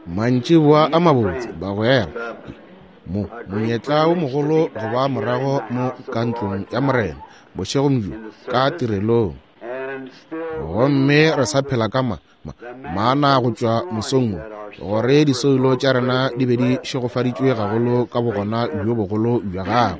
mantšiboa a mabotse bagwera monyetla o mogolo go ba morago mo kantlong ya morena bošegong bjo ka tirelong gomme re sa phela ka maana go tšwa mosong gore disoilo tša rena di be di šegofaditšwe gagolo ka bogona bjo bogolo bja gago.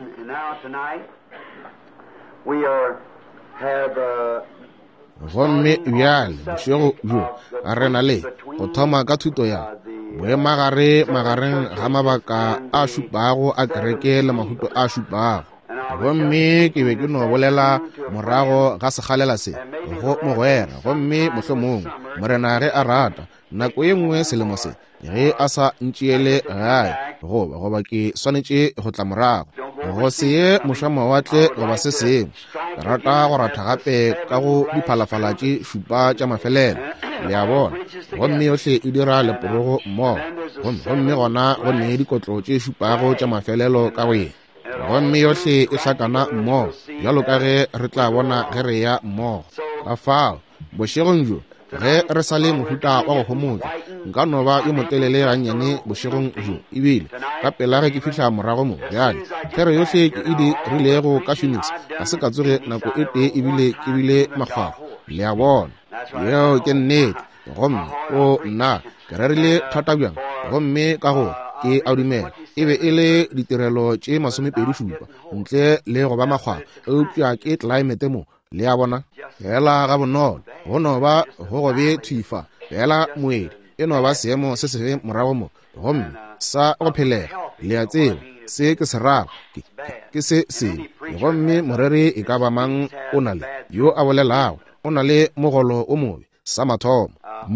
Gomme bjale bošego bjo a rena le go thoma ka thuto ya boemagare magareng ga mabaka a šupago a kereke le mahuto a šupago. Gomme ke be ke no bolela morago ga segalela se go mogwera gomme mohlomong morena ge a rata nako ye nngwe selemo se ge a sa ntšeele gae goba ke swanetše go tla morago go se ye mošamawatle goba se sengwe ke rata go ratha gape ka go diphalafala tše šupa tša mafelelo le a bona gomme yohle e dira leporogo mmogo gomme gona go ne dikotlo tše šupago tša mafelelo ka go ye gomme yohle e hlakana mmogo bjalo ka ge re tla bona ge re ya mmogo ka fao bošegong bjo ge re sa le mohuta wa go homotsa nka no ba yo motelele gannyane bošegong bjo ebile ka pela ge ke fihla morago mo bjale khere yohle ke e dirilego ka Phoenix ga se ka tsoge nako e tee ebile ke bile makgwakgo le a bona yeo ke nnete gomme o nna ke rerile thata bjang gomme ka go ke a dumela e be e le ditirelo tše 27 ntle le go ba makgwakgo eupša ke climate mo le a bona fela ga bonolo go no ba go gobe thuifa fela moedi e no ba seemo se sefe morago mo gomme sa go phelega le a tseba se ke se rago ke se sengwe gomme moreri e ka ba mang o na le yo a bolelago o na le mogolo o mobe sa mathomo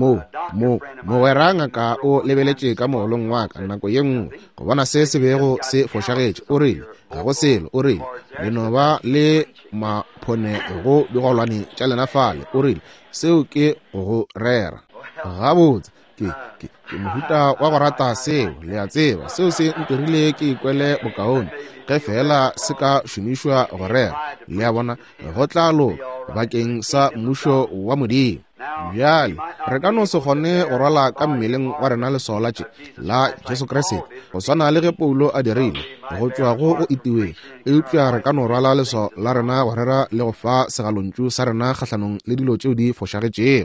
mogwera ngaka o lebeletše ka mogolong wa ka nako ye nngwe go bona se se bego se fošagetše o rile ga go selo o rile le no ba le maphone go digolwane tša lenafale o rile seo ke go rera gabotse ke mohuta wa go rata seo le a tseba seo se ntirile ke ikwele bokaone ge fela se ka šomišwa go rera le a bona go tlalo bakeng sa mmušo wa modimo bjale re ka no se kgone go rwala ka mmeleng wa rena lesola tše la Jesu Kriste go swana le ge Paulo a dirile go tšwa go go itiweng eupša re ka no rwala leso la rena go rera le go fa segalontšu sa rena kgahlanong le dilo tšeo di fošagetšego.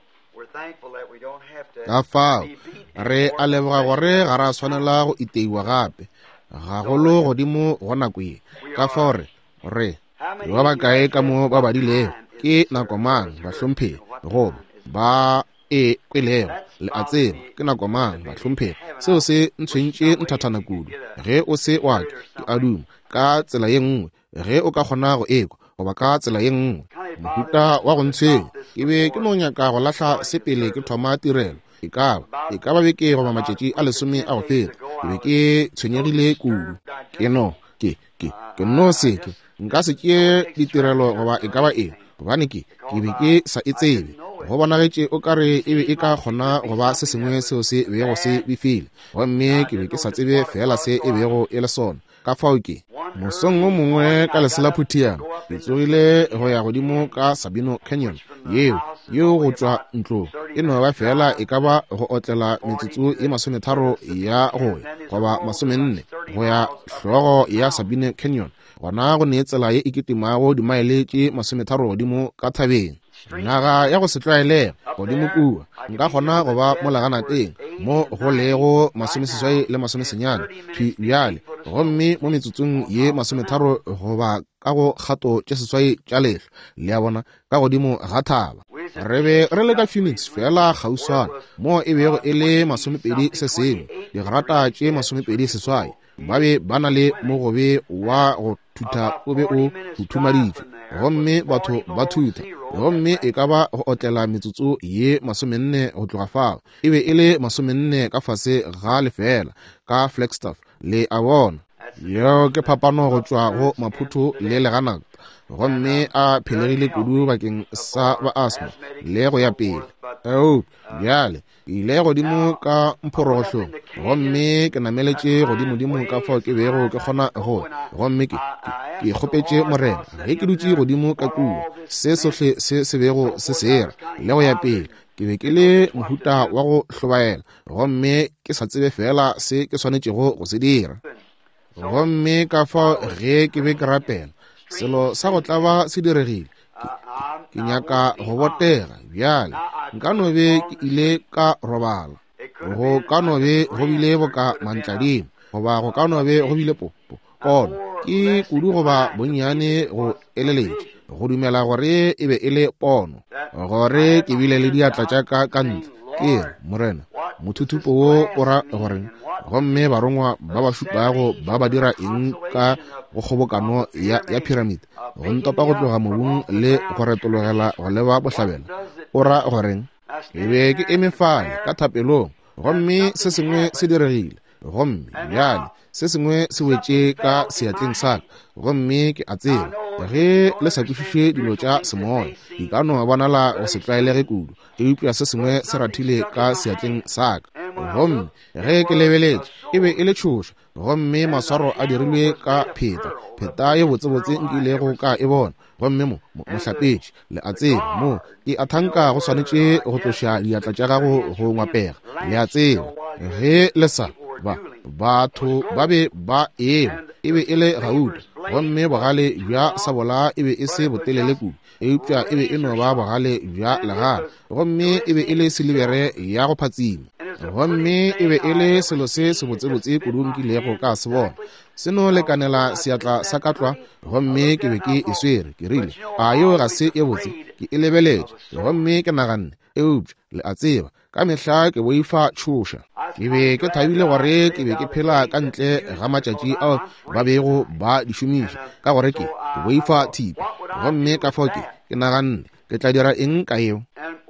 Ka fao re a leboga gore ga ra swanela go iteiwa gape gagolo godimo go nako ye ka fao re ba bakae ka mo ba badilego ke nako mang bahlomphegi goba ba e kwelego le a tseba ke nako mang bahlomphegi seo se ntshwentše nthathana kudu ge o se wa ke aduma ka tsela ye nngwe ge o ka kgona go ekwa goba ka tsela ye nngwe mohuta wa go ntshwenya ke be ke no nyaka go lahla sepele ke thoma tirelo e ka ba beke goba matšatši a 10 a go feta ke be ke tshwenyegile kudu ke no seke nka se tšee ditirelo goba e ka ba eng gobane ke be ke sa e tsebe go bonagetše o kare e be e ka kgona go ba se sengwe seo se bego se bifile gomme ke be ke sa tsebe fela se e bego e le sona ka fao ke mosong o mongwe ka lesela phutiana ke tsogile go ya godimo ka Sabino Canyon yeo go tšwa ntlong e no ba fela e ka ba go otlela metsotso ye 30 ya goba 40 go ya hlogo ya Sabino Canyon gona go ne tsela ye e ketimago dimaele tše 30 godimo ka thabeng naga ya go se tlwaelega godimo kua nka kgona go ba molagana teng mo go lego 80 bjale gomme mo metsotsong ye 30 goba ka go kgato tše seswai tša lehlo le a bona ka godimo ga thaba re be re le ka Phoenix fela gauswana mo e bego e le 21 digrata tše 28 ba be ba na le mogobe wa go thuta o be o thumaditšwe gomme batho ba thuta gomme e ka ba go otlela metsotso ye 40 go tloga fao e be e le 40 ka fase ga lefela ka Flagstaff le a bona yo ke phapano go tšwa go Maputo le Leganaka gomme a phelegile kudu bakeng sa ba asthma le go ya pele bjale ke ile godimo ka mphorogohlong gomme ke nameletše godimo ka fao ke bego ke kgona go gomme ke kgopetše morena ge ke dutše godimo ka kuo se sohle se bego se sera le go ya pele ke be ke le mohuta wa go hlobaela gomme ke sa tsebe fela se ke swanetšego go se dira gomme ka fao ge ke be ke rapela selo sa go tlaba se diregile ke nyaka go botega bjale nka no be ke ile ka robala go ka no be go bile boka mantladimo goba go ka no be go bile pono ke kudu goba bonnyane go eleletše go dumela gore e be e le pono gore ke bile le diatla tša ka ntle ke re morena mothutupo wo o ra gore gomme barongwa ba ba šupago ba dira eng ka go kgobokano ya pyramid go ntopa go tloga mobung le go retologela go leba bohlabela o ra goreng e be ke eme fale ka thapelong gomme se sengwe se diregile gomme bjale se sengwe se wetše ka seatleng sa ka gomme ke a tseba ge le sa kwešiše dilo tša semoya di ka no bonala go se tlwaelege kudu ke upša se sengwe se rathile ka seatleng sa ka gomme ge ke lebeletše e be e le tšhoša gomme maswaro a dirilwe ka pheta ye botsebotse nkilego ka e bona gomme mohlapetši le a tseba mo ke a thanka go swanetše go tloša diatla tša gago go ngwapega le a tseba ge le sa batho ba be ba e be e le gauta gomme bogale bja sabola e be e se botelele kudu eupša e be e no ba bogale bja legala gomme e be e le silibere ya go phatsima gomme e be e le selo se se botsebotse kudu nkilego ka se bona se no lekanela seatla sa katlwa gomme ke be ke e swere ke rile a yo ga se e botse ke e lebeletše gomme ke naganne eupša le a tseba ka mehla ke boifa tšhoša ke be ke thabile gore ke be ke phela ka ntle ga matšatši ao ba bego ba di šomiša ka gore ke boifa thipa gomme ka fao ke naganne ke tla dira eng ka eo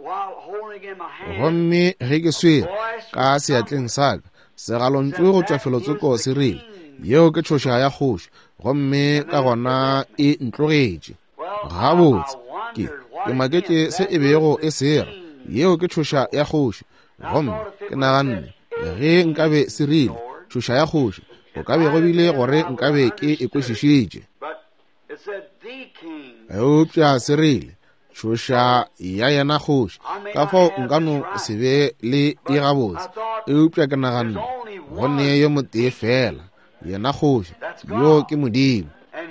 gomme ge ke swere ka seatleng sa ka segalontšwe go tšwa felotsoko se rile yeo ke tšhoša ya kgoši gomme ka gona e ntlogetše gabotse ke maketše se e bego e sera yeo ke tšhoša ya kgoši gomme ke naganne ge nkabe se rile tšhoša ya kgoši go ka be go bile gore nkabe ke e kwešišitše eupša se rile tšhoša ya yena kgoši ka fao nka no se be le e gabotse eupša ke naganne gonne yo motee fela yena kgoši yo ke modimo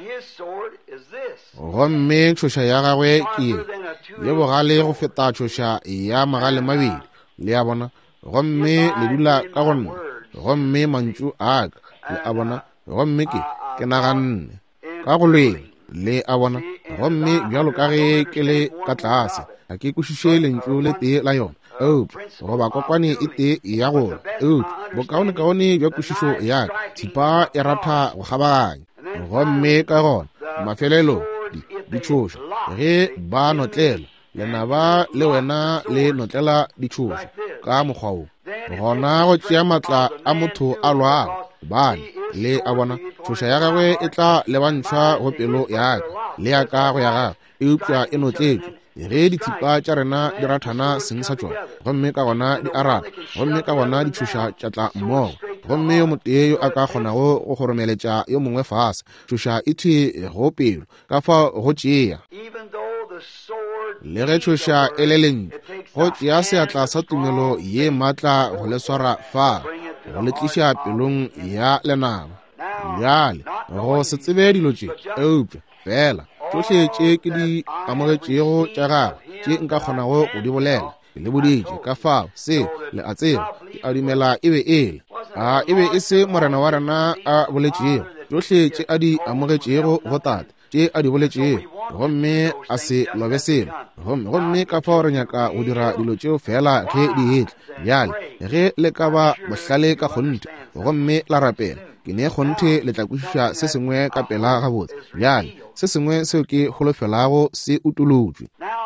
gomme tšhoša ya gagwe ke ye bogale go feta tšhoša ya magale mabedi le a bona gomme le dula ka gonna gomme mantšu a ka le a bona gomme ke naganne ka go lweng le a bona gomme bjalo ka ge ke le ka tlase ga ke kwešiše lentšu le tee la yona goba kokwane e tee ya gola bokaone bja kwešišo ya ka thipa e ratha go kgabaganya gomme ka gona mafelelo ditšhoša ge ba notlela lenaba le wena le notlela ditšhoša ka mokgwao gona go tšea maatla a motho a lwago bane le a bona tšhoša ya gagwe e tla lebantšhwa go pelo ya ka le ya ka go ya gagwe eupša e notletšwe ge dithipa tša rena di rathana seng sa tšona gomme ka gona di araba gomme ka gona ditšhoša tša tla mmogo gomme yo motee yo a ka kgonago go goromeletša yo mongwe fase tšhoša e thwe go pelo ka fa go tšea le ge tšhoša e le lentswe go tšea seatla sa tumelo ye maatla go le swara fa go le tliša pelong ya lenaba bjale go se tsebe dilo tše eupša fela tšohle tše ke di amogetšego tša gagwe tše nka kgonago go di bolela le boditše ka fao se le a tseba ke a dumela e be e le e be e se morena wa rena a boletšego tšohle tše a di amogetšego go tata tše a di boletšego gomme a se lobe selo gomme ka fao re nyaka go dira dilo tšeo fela ge di etla bjale ge le ka ba bohlale ka kgonthe gomme la rapela ke ne kgonthe le tla kwešiša se sengwe ka pela gabotse bjale se sengwe seo ke holofelago se utolotšwe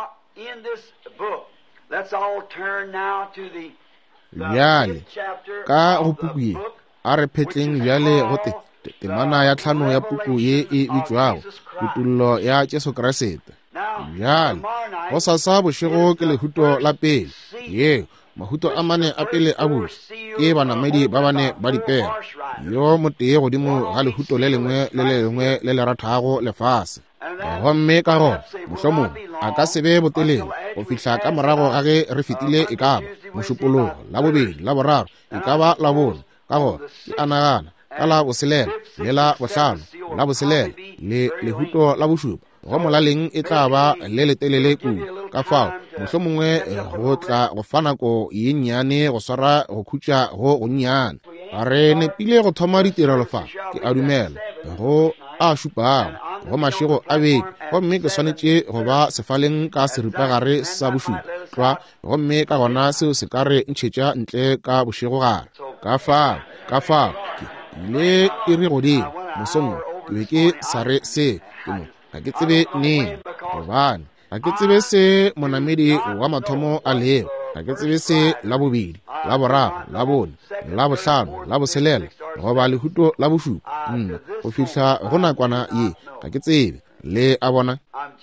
bjale ka go puku ye a re phetleng bjale gote temana ya tlhano ya puku ye e bitšwago putullo ya Jesu Kriste bjale go sasa bošego ke lehuto la pele ye mahuto a mane a pele a buši ke banamedi ba bane ba dipere yo motee godimo ga lehuto le lengwe le le rathago lefase gomme ka gona mohlomong a ka sebe botelele go fihla ka morago ga ge re fetile e ka ba mošupologo la bobedi la boraro e ka ba la bone ka gona ke anagana ka la boselela le la bohlano la boselela le lehuto la bošupa go molaleng e tla ba le letelele kudu ka fao mohlomongwe go tla go fa nako ye nnyane go swara go khutša go gonnyane re nepile go thoma ditirelo fa ke a dumela go a šupago go mašego a bedi gomme ke swanetše go ba sefaleng ka seripagare sa bošupa tlwa gomme ka gona seo se ka re ntšhetša ntle ka bošego gare ka fao ke ile ke re godimo mosong ke be ke sa re se ke mo ga ke tsebe neng gobane ga ke tsebe se monamedi wa mathomo a leo ga ke tsebe se la bobedi la boraro la bone la bohlano la boselela goba lehuto la bošupa go fihla go nakwana ye ga ke tsebe le a bona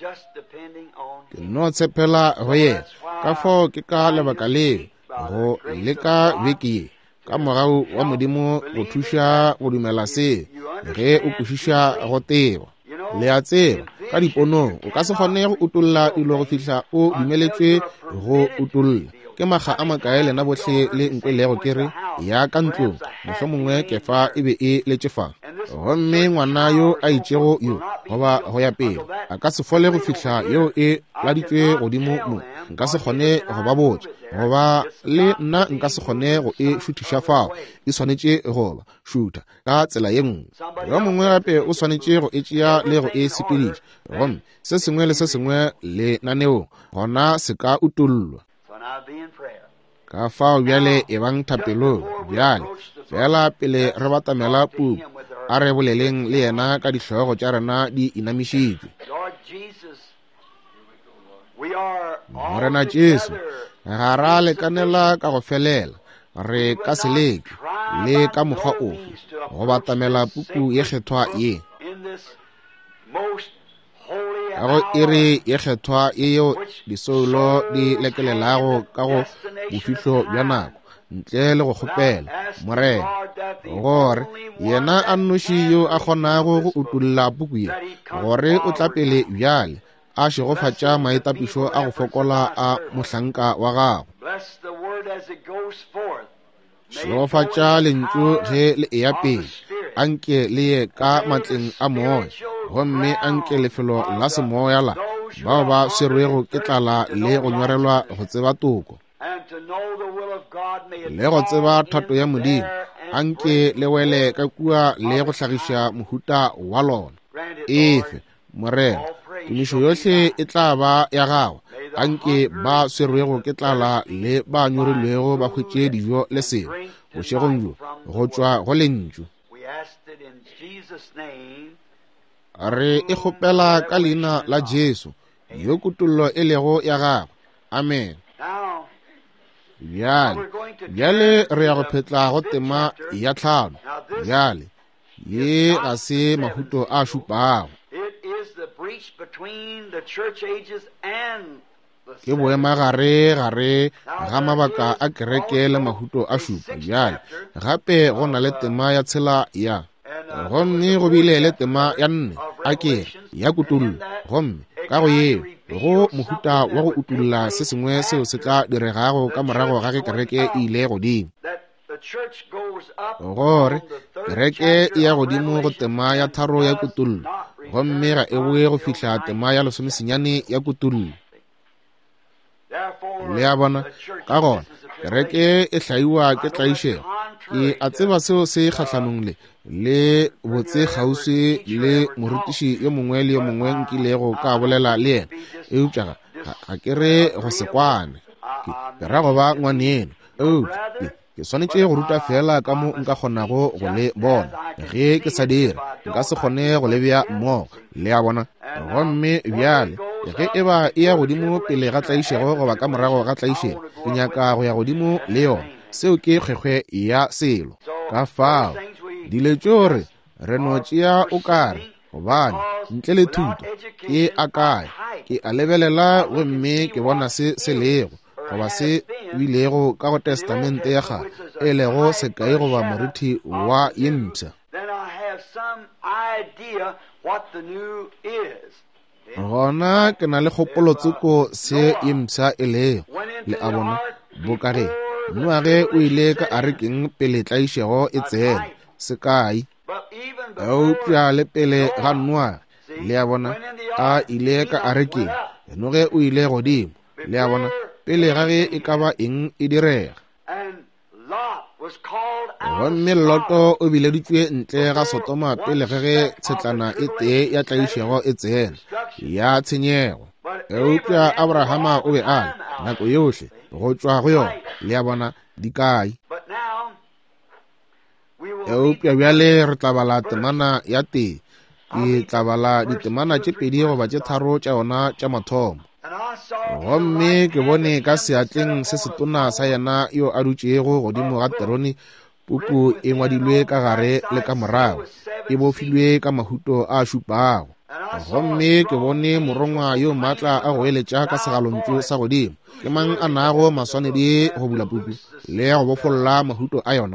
ke no tshepela go yena ka fao ke ka lebaka leo go leka beke ye ka morago wa modimo go thuša go dumela se ge o kwešiša go teba le a tseba ka diponong o ka se kgone go utolla dilo go fihla o dumeletswe go utolla ke maga a makae lena botlhe le nkwelego ke re ya ka ntlong mohlomongwe kefa e be e letšefa gomme ngwana yo a itšego yo goba go ya pele a ka se fole go fihla yo e laditšwe godimo mo nka se kgone go ba botse goba le nna nka se kgone go e šuthiša fao e swanetše goba šutha ka tsela ye nngwe yo mongwe gape o swanetše go e tšea le go e sepediša gomme se sengwe le se sengwe le naneong gona se ka utollwa ka fao bjale e bang thapelong bjale fela pele re batamela pupu a re boleleng le yena ka dihlogo tša rena di inamišitšwe morena Jesu ga ra lekanela ka go felela re ka seleke le ka mokgwa ofe go batamela pupu ye kgethwa ye ka go ere ye kgethwa yeo disoulo di lekelelago ka go bofihlo bja nako ntle le go kgopela morena gore yena a nnoši yo a kgonago go utulla puku ye gore o tla pele bjale a šegofatša maetapišo a go fokola a mohlanka wa gago šegofatša lentšu ge le eya pele anke le ye ka matleng a moya gomme anke lefelo la semoya la bao ba swerwego ke tlala le go nyorelwa go tseba toko le go tseba thato ya modimo anke le wele ka kua le go hlagiša mohuta wa lona efe morena tumišo yohle e tla ba ya gago anke ba swerwego ke tlala le ba nyorilwego ba hwetše dijo le selo bošegong jo go tšwa go lentšu re e kgopela ka leina la Jesu yo kutullo e lego ya gago amen bjale re ya go phetla go tema ya tlhano bjale ye ga se mahuto a šupago ke boema gare ga mabaka a kereke le mahuto a šupa bjale gape go na le tema ya tshela ya gomme go bile le tema ya nne a kere ya kutullo gomme ka go yeo go mohuta wa go utulla se sengwe seo se tla diregago ka morago ga ge kereke e ile godimo gore kereke e ya godimo go tema ya tharo ya kutullo gomme ga e boe go fihla tema ya lesomesenyane ya kutullo le ya bona ka gona kereke e hlaiwa ke tlaišego ke a tseba seo se kgahlanong le botse kgauswi le morutiši yo mongwe le yo mongwe nkilego ka bolela le yena eupša ga ke re go se kwane ke ra go ba ngwaneno ke swanetše go ruta fela ka mo nka kgonago go le bona ge ke sa dire nka se kgone go le bja mmogo le a bona gomme bjale ge e ba e ya godimo pele ga tlaišego goba ka morago ga tlaišego ke nyaka go ya godimo le yona seo ke kgwekgwe ya selo ka fao dile tšore re no tšea o kare gobane ntle le thuto ke a kae ke a lebelela gomme ke bona se lego goba se bilego ka go testamente ya gare e lego sekai goba morithi wa ye mpša. Gona ke na le kgopolotseko se ye mpša e lego le a bona bokage ngwage o ile ka a re keng pele tlaišego e tsena sekai eupša le pele ga nnwage le a bona a ile ka a re keng enoge o ile godimo le a bona pele ga ge e ka ba eng e direga. Gomme Loto o bileditšwe ntle ga Sotoma pele ge tshetlana e tee ya tlaišego e tsena ya tshenyego. Eupša Abrahama o be a nako yohle go tšwa go yona le a bona di kae. Eupša bjale re tla bala temana ya tee, ke tla bala ditemana tše pedi goba tše tharo tša yona tša mathomo. Gomme ke bone ka seatleng se setona sa yena yo a dutšego godimo ga terone puku e ngwadilwe ka gare le ka morago e bofilwe ka mahuto a šupago. Gomme ke bone morongwa yo maatla a go eletša ka segalontšu sa godimo ke mang a nago maswanedi go bula puku le go bofolola mahuto a yona.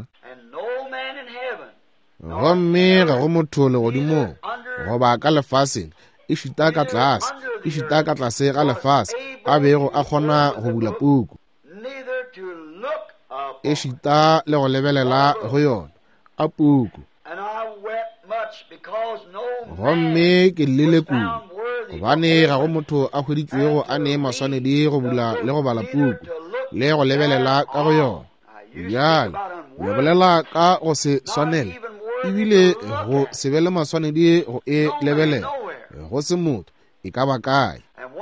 Gomme ga go motho le godimo goba ka lefaseng e šita ka tlase, e šita ka tlase ga lefase a bego a kgona go bula puku, e šita le go lebelela go yona a puku. Gomme ke llele kudu gobane ga go motho a hweditšwego a ne maswanedi go bula le go bala puku le go lebelela ka go yona. Bjale le bolela ka go se swanela ebile go se be le maswanedi go e lebelela go se motho e ka ba kae.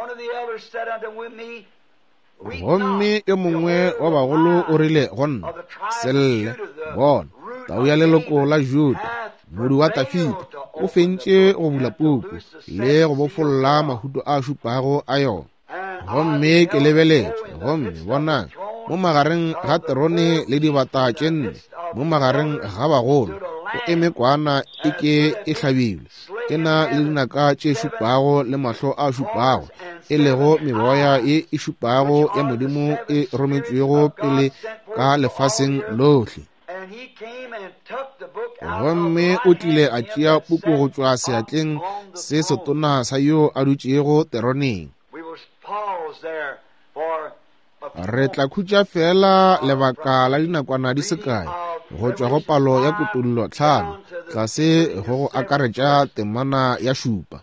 Gomme yo mongwe wa bagolo o rile go nna selle bona tau ya leloko la Juda modu wa Dafidi o fentše go bula puku le go bofolola mahuto a šupago a yona. Gomme ke lebeletše gomme bonang mo magareng ga terone le dibata tše nne mo magareng ga bagolo o eme kwana e ke e hlabilwe e na le dinaka tše šupago le mahlo a šupago e lego meboya ye e šupago ya modimo e rometšwego pele ka lefaseng lohle. Gomme o tlile a tšea puku go tšwa seatleng se setona sa yo a dutšego teroneng. Re tla khutša fela lebaka la dinakwana di se kae go tšwa go palo ya kutullo 5 tlase go go akaretša temana ya šupa.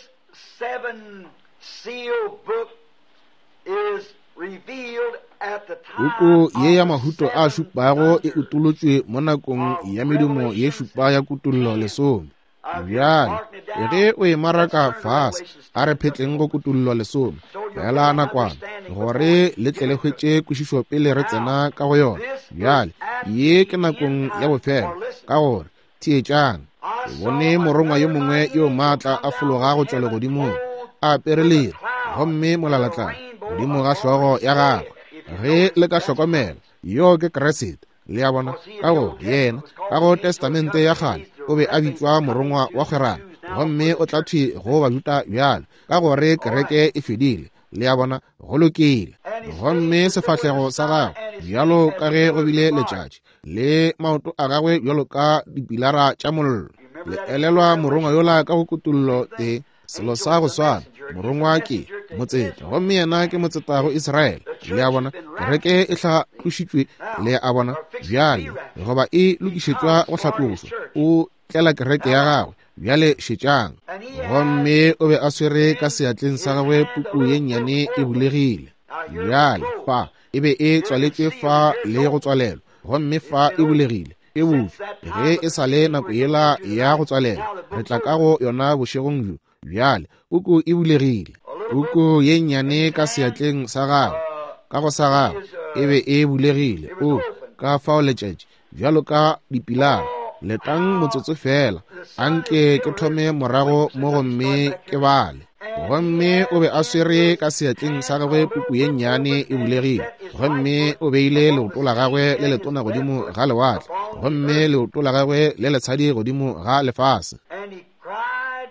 Puku ye ya mahuto a šupago e utolotšwe mo nakong ya medumo ye šupa ya kutullo 10. Bjale ge o e maraka fase a re phetleng go kutullo 10 fela nakwana gore le tle le hwetše kwešišo pele re tsena ka go yona. Bjale ye ke nakong ya bofelo ka gore thietšang e bone morongwa yo mongwe yo maatla a fologa go tšwa legodimong a perelere gomme molalatlana godimo ga hlogo ya gagwe. Ge le ka hlokomela yo ke Kriste le a bona ka gore yena ka go testamente ya kgale o be a bitšwa morongwa wa kgerana gomme o tla thwe go Bajuda bjale ka gore kereke e fedile le a bona go lokile. Gomme sefahlego sa gagwe bjalo ka ge go bile letšatši le maoto a gagwe bjalo ka dipilara tša mollo. Le elelwa morongwa yola ka go kutullo te selo sa go swana morongwa ke motseta gomme yena ke motseta go Israele le a bona kereke e hlaklošitšwe le a bona bjale goba e lokišetšwa go hlatloswa o tlela kereke ya gagwe bjale šetšang. Gomme o be a swere ka seatleng sa gagwe puku ye nnyane e bulegile. Bjale fa e be e tswaletšwe fa le go tswalelwa gomme fa e bulegile e butswa ge e sa le nako yela ya go tswalela re tla ka go yona bošegong bjo. Bjale puku e bulegile puku ye nnyane ka seatleng sa gagwe ka go sa gagwe e be e bulegile o ka fao letšatši bjalo ka dipilara letang motsotso fela anke ke thome morago mo gomme ke bale. Gomme o be a swere ka seatleng sa gagwe puku ye nnyane e bulegile gomme o beile leoto la gagwe le letona godimo ga lewatle gomme leoto la gagwe le letshadi godimo ga lefase.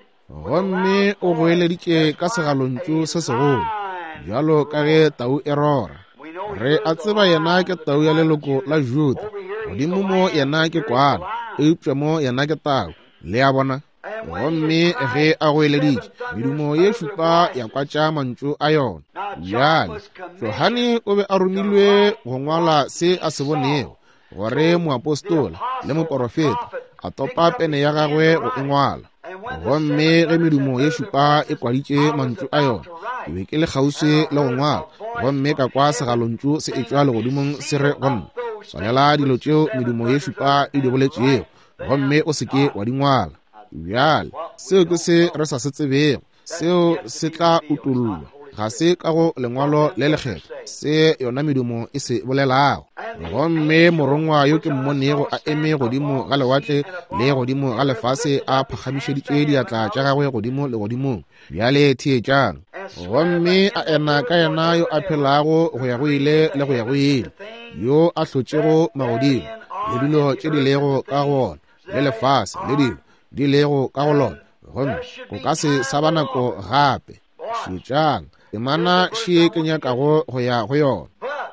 gomme o goeleditše ka segalontšu se segolo bjalo ka ge tau e rora. Re a tseba yena ke tau ya leloko la Juda, godimo mo yena ke kwana, eupša mo yena ke tau, le a bona. Gomme ge a goeleditše, medumo ye šupa ya kwatša mantšu a yona. Bjale Johane o be a romilwe go ngwala se a se bonego, gore moapostola le moprofeta a topa pene ya gagwe go e ngwala. Gomme ge medumo ye šupa e kwaditše mantšu a yona, ke be ke le kgauswi le go ngwala, gomme ka kwa segalontšu se etšwa legodimong se re gonna, swalela dilo tšeo medumo ye šupa e di boletšego, gomme o seke wa di ngwala. Bjale seo ke se re sa se tsebego, seo se tla utullwa, ga se ka go lengwalo le lekgetho se yona medumo e se bolelago. Gomme morongwa yo ke mmonego a eme godimo ga lewatle le godimo ga lefase a phagamišeditše diatla tša gagwe godimo le godimong, bjale theetšang. Gomme a ena ka yena yo a phelago go ya go ile le go ya go ile, yo a hlotšego magodimo le dilo tše di lego ka gona le lefase le dilo di lego ka go lona, gomme go ka se sa ba nako gape. Šetšang temana še ke nyakago go ya go yona.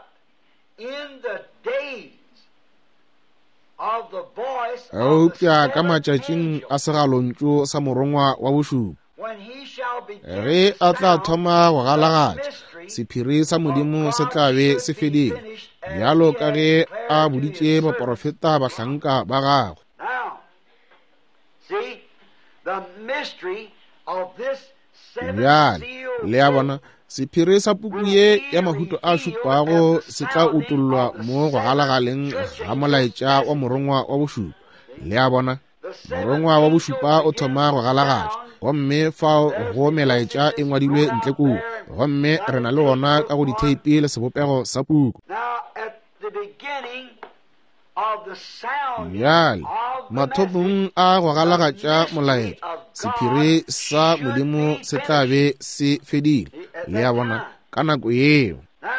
Eupša ka matšatšing a segalontšu sa morongwa wa bošupa, ge a tla thoma go galagatša, sephiri sa Modimo se tla be se fedile, bjalo ka ge a boditše baprofeta bahlanka ba gagwe. Bjale le a bona, sephiri sa puku ye ya mahuto a šupago se tla utullwa mo go galagaleng ga molaetša wa morongwa wa bošupa. Le a bona, morongwa wa bošupa o thoma go galagatša, gomme fao go melaetša e ngwadilwe ntle kudu, gomme re na le gona ka go ditheipi le sebopego sa puku. Bjale mathopong a go galagatša molaetša, sephiri sa Modimo se tla be se fedile. Le a bona ka nako yeo.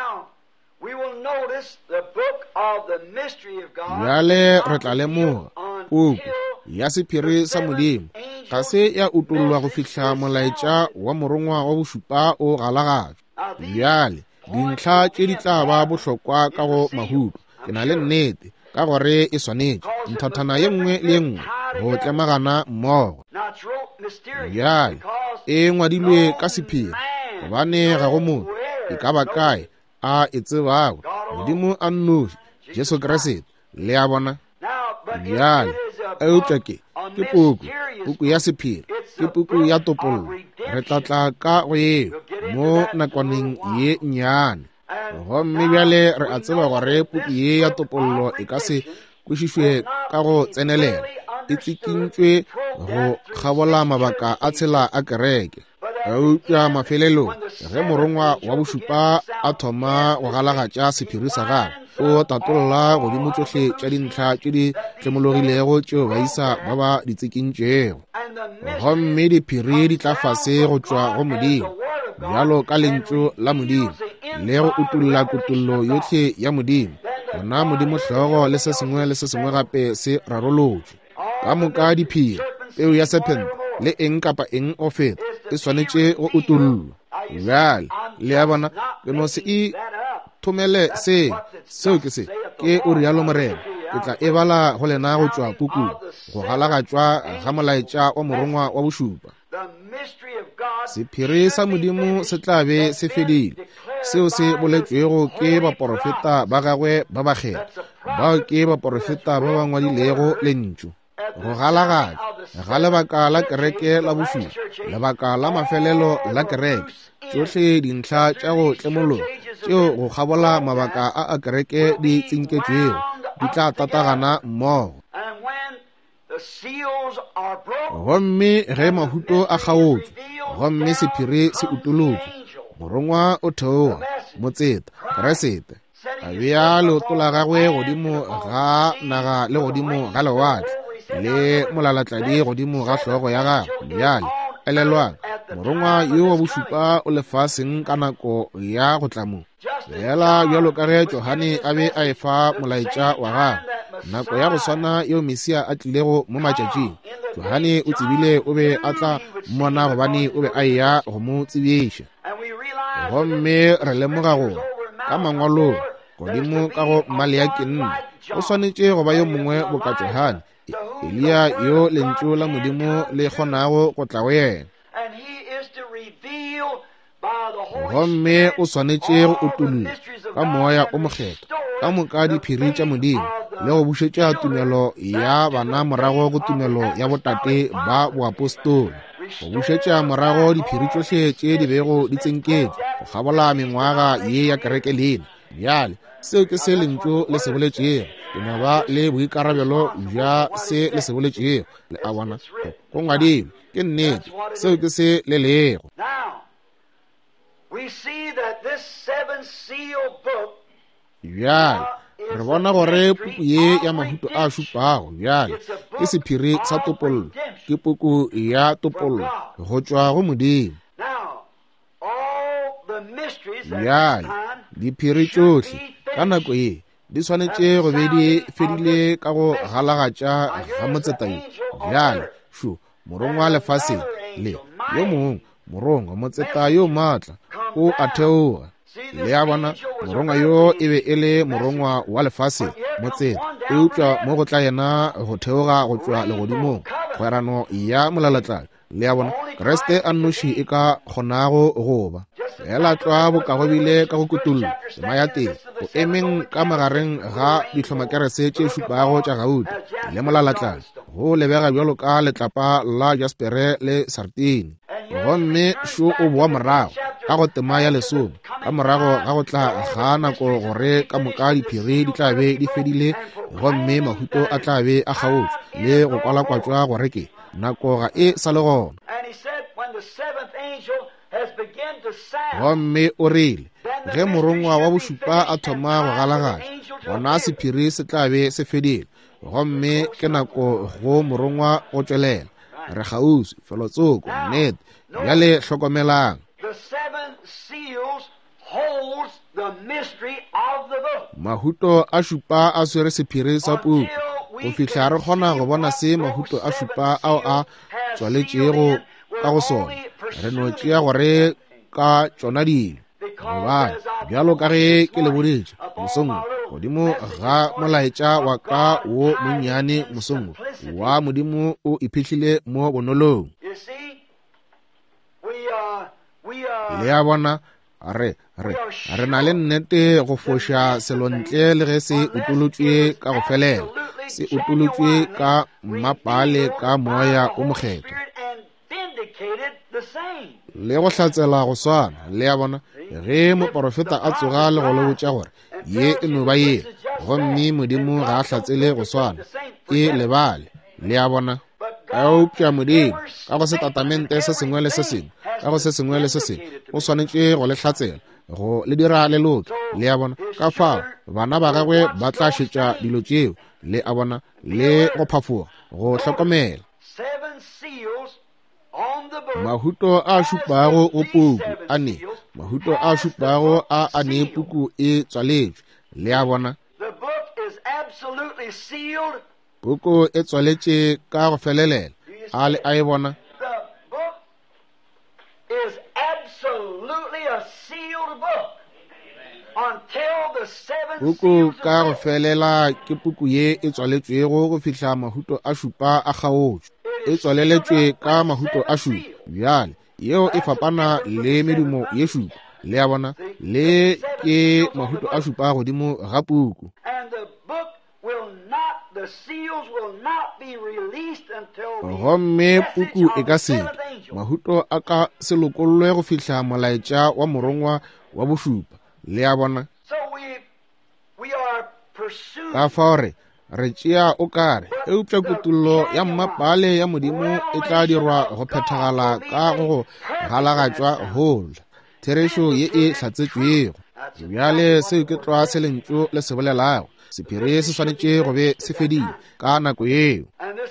Bjale re tla lemoga puku ya sephiri sa Modimo ga se ya utullwa go fihla molaetša wa morongwa wa bošupa o galagatšwa. Bjale dintlha tše di tla ba bohlokwa ka go mahuto, ke na le nnete ka gore e swanetše nthathana ye nngwe le ye nngwe go tlemagana mmogo. Bjale e ngwadilwe ka sephiri, gobane ga go motho e ka ba kae a e tsebago Modimo a nnoši Jesu Kriste. Le a bona. Bjale eupša ke puku ya sephiri, ke puku ya topollo. Re tlatla ka go yeo mo nakwaneng ye nnyane. Gomme bjale re a tseba gore puku ye ya topollo e ka se kwešišwe ka go tsenelela, e tsekintšwe go kgabola mabaka a tshela a kereke. Eupša mafelelong ge morongwa wa bošupa a thoma go galagatša sephiri sa gagwe, o tatolola godimo tšohle tša dintlha tše di tlemologilego tšeo baisa ba ba di tsekintšego. Gomme diphiri di tla fase go tšwa go Modimo, bjalo ka lentšu la Modimo, le go utulla kutullo yohle ya Modimo, gona Modimo hlogo le se sengwe gape se rarolotšwe. Ka moka diphiri, peu ya serpent le eng kapa eng o feta e swanetše go utullwa. Bjale le a bona, ke no se e thomele seo ke se ke o rialo morena, ke tla e bala go lena go tšwa pukung go galagatšwa ga molaetša wa morongwa wa bošupa. Sephiri sa Modimo se tla be se fedile, seo se boletšwego ke baprofeta ba gagwe ba bakgetha, bao ke baprofeta ba ba ngwadilego lentšu. Go galagatša ga lebaka la kereke la bošupa, lebaka la mafelelo la kereke, tšohle dintlha tša go tlemologa tšeo go kgabola mabaka a kereke di tsenketšwego di tla tatagana mmogo. Gomme ge mahuto a kgaotšwe, gomme sephiri se utolotšwe, morongwa o theoga motseta Kriste, a bea leoto la gagwe godimo ga naga le godimo ga lewatle, le molalatladi godimo ga hlogo ya gagwe. Bjale elelwang morongwa yo wa bošupa o lefaseng ka nako ya go tla mo, fela bjalo ka ge Johane a be a efa molaetša wa gagwe, nako ya go swana yo Mesia a tlilego mo matšatšing. Johane o tsebile o be a tla mmona gobane o be a ya go mo tsebiša. Gomme re lemoga gore ka mangwalong godimo ka go Maleaki o swanetše go ba yo mongwe bo ka Johane, Elia yo lentšu la Modimo le kgonago go tla go yena. Gomme o swanetše go utolola ka moya o mokgetho ka moka diphiri tša Modimo le go bušetša tumelo ya bana morago go tumelo ya botate ba boapostoli, go bušetša morago diphiri tšohle tše di bego di tsenketše go gabola mengwaga ye ya kereke lena. Bjale seo ke se lentšu le se boletšego, eno ba le boikarabelo bja se le se boletšego le a bona go ngwadilwe ke nnete seo ke se le lego. Bjale re bona gore puku ye ya mahuto a šupago bjale ke sephiri sa topollo, ke puku ya topollo go tšwa go Modimo. Bjale diphiri tšohle ka nako ye di swanetše go be di fedile ka go galagatša ga motsetayo. Bjale šo morong wa lefase le yo mongwe morong wa motseta yo maatla o a theoga. Le ya bona morongwa yo e be e le morongwa wa lefase motseta e utswa mo go tla yena go theoga go tšwa legodimong kgwerano ya molalatlana. Le ya bona Kreste a nnoši e ka kgonago go ba fela tšwa bokagobile ka go kutullo tema ya teng o emeng ka magareng ga dihlomakerese tše šupago tša gauta le molalatlana go lebega bjalo ka letlapa la jaspere le sartini. Gomme šo o boa morago ka go tema ya lesome ka morago ga go tla ga nako gore ka moka diphiri di tla be di fedile, gomme mahuto a tla be a kgaotšwe le go kwalakwatšwa gore ke nako ga e sa le gona. Gomme o rile ge morongwa wa bošupa a thoma go galagala gona sephiri se tla be se fedile, gomme ke nako go morongwa go tšwelela. Re gausi felotsoko nnete bjale hlokomelang. Mahuto a šupa a swere sephiri sa puku go fihla re kgona go bona se mahuto a šupa ao a tswaletšego ka go sona. Re no tšea gore ka tšona dilo gobane bjalo ka ge ke le boditše mosongwe godimo ga molaetša wa ka wo monnyane mosongwe wa Modimo o iphihlile mo bonolong. Le ya bona re na le nnete go foša selo ntle le ge se utolotšwe ka go felela, se utolotšwe ka mmapale ka moya o mokgetho le go hlatsela go swana. Le ya bona ge moprofeta a tsoga le go le botša gore ye e no ba ye, gomme Modimo ga a hlatsele go swana e lebale. Le ya bona eupša Modimo ka go setatamente se sengwe le se sengwe ka go se sengwe le se sengwe o swanetše go le hlatsela go le dira lelotho. Le ya bona ka fao bana ba gagwe ba tla šetša dilo tšeo. Le a bona le go phafoga go hlokomela mahuto a šupago go puku a ne, mahuto a šupago a ane puku e tswaletšwe. Le ya bona puku e tswaletše ka go felelela a le a e bona. Puku ka go felela ke puku ye e tswaletšwego go fihla mahuto a šupa a kgaotšwe, e tswaleletšwe ka mahuto a šupa. Bjale yeo e fapana le medumo ye šupa. Le ya bona le ke mahuto a šupa godimo ga puku. Gomme puku e ka se mahuto a ka se lokollwe go fihla molaetša wa morongwa wa bošupa. Le ya bona ka fao re tšea o kare eupša kutullo ya mmapale ya Modimo e tla dirwa go phethagala ka go galagatšwa hola therešo ye e hlatsetšwego. Bjale seo ke tloa se lentšu le se bolelago sephiri se swanetše go be se fedile ka nako yeo.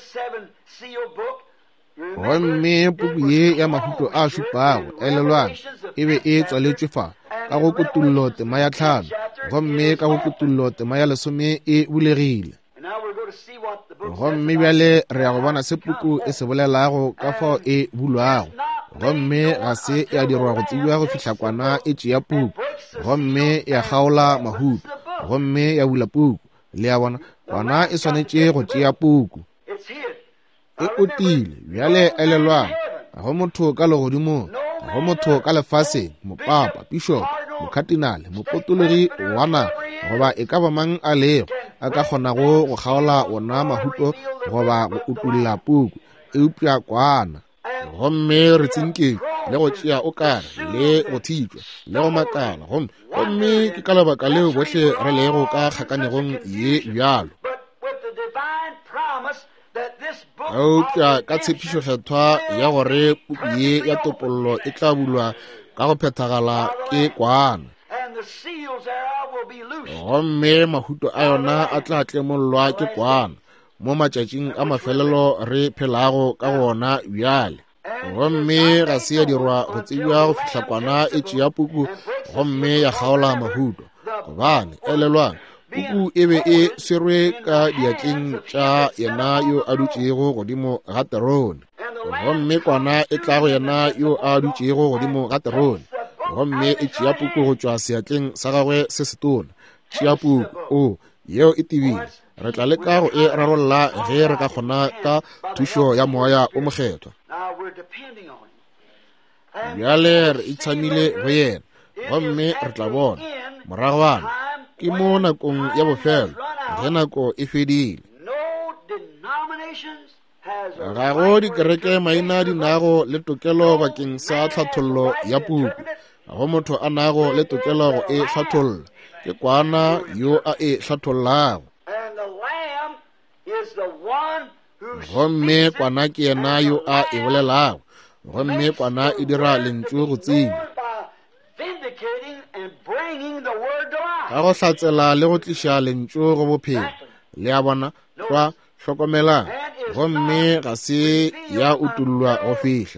Gomme puku ye ya mahuto a šupago elelwane e be e tswaletšwe fa ka go kutullo tema ya 5, gomme ka go kutullo tema ya 10 e bulegile. gomme bjale re ya go bona sepuku e se bolelago ka fao e bulwago, gomme ga se ya dirwa go tsebiwa go fihla kwana e tšea puku, gomme ya kgaola mahuto, gomme ya bula puku. Le ya bona kwana e swanetše go tšea puku, e otile bjale elelwang. Go motho ka legodimo, go motho ka lefaseng, mopapa, bishop, mokhatinale, mopotologi wana goba e ka ba mang a lego a ka kgonago go kgaola ona mahuto goba go utulla puku e upša kwana. Gomme re tsinkeng le go tšea o kare le go thitšwa le go makala, gomme ke ka lebaka leo bohle re lego ka kgakanegong ye bjalo. Eupša ka tshepišo kgethwa ya gore puku ye ya topollo e tla bulwa ka go phethagala ke kwana, gomme mahuto a yona a tla tlemollwa ke kwana mo matšatšing a mafelelo re phelago ka gona bjale. Gomme ga se ya dirwa go tsebiwa go fihla kwana e tšea puku gomme ya kgaola mahuto, gobane elelwang puku e be e swerwe ka diatleng tša yena yo a dutšego godimo ga terone, gomme kwana e tla go yena yo a dutšego godimo ga terone, gomme e tšea puku go tšwa seatleng sa gagwe se setona. Tšea puku o yeo e tebile, re tla leka go e rarolla ge re ka kgona ka thušo ya moya o mokgethwa. Bjale re itšhamile go yena, gomme re tla bona morago bana ke mo nakong ya bofelo ge nako e fedile. Ga go dikereke maina di nago le tokelo bakeng sa tlhathollo ya puku, ga go motho a nago le tokelo go e hlatholla, ke kwana yo a e hlathollago. Gomme kwana ke yena yo a e bolelago, gomme kwana e dira lentswe go tsenya ka go hlatsela le go tliša lentswe go bophelo. Le ya bona tšwa hlokomelang, gomme ga se ya utullwa go fihla.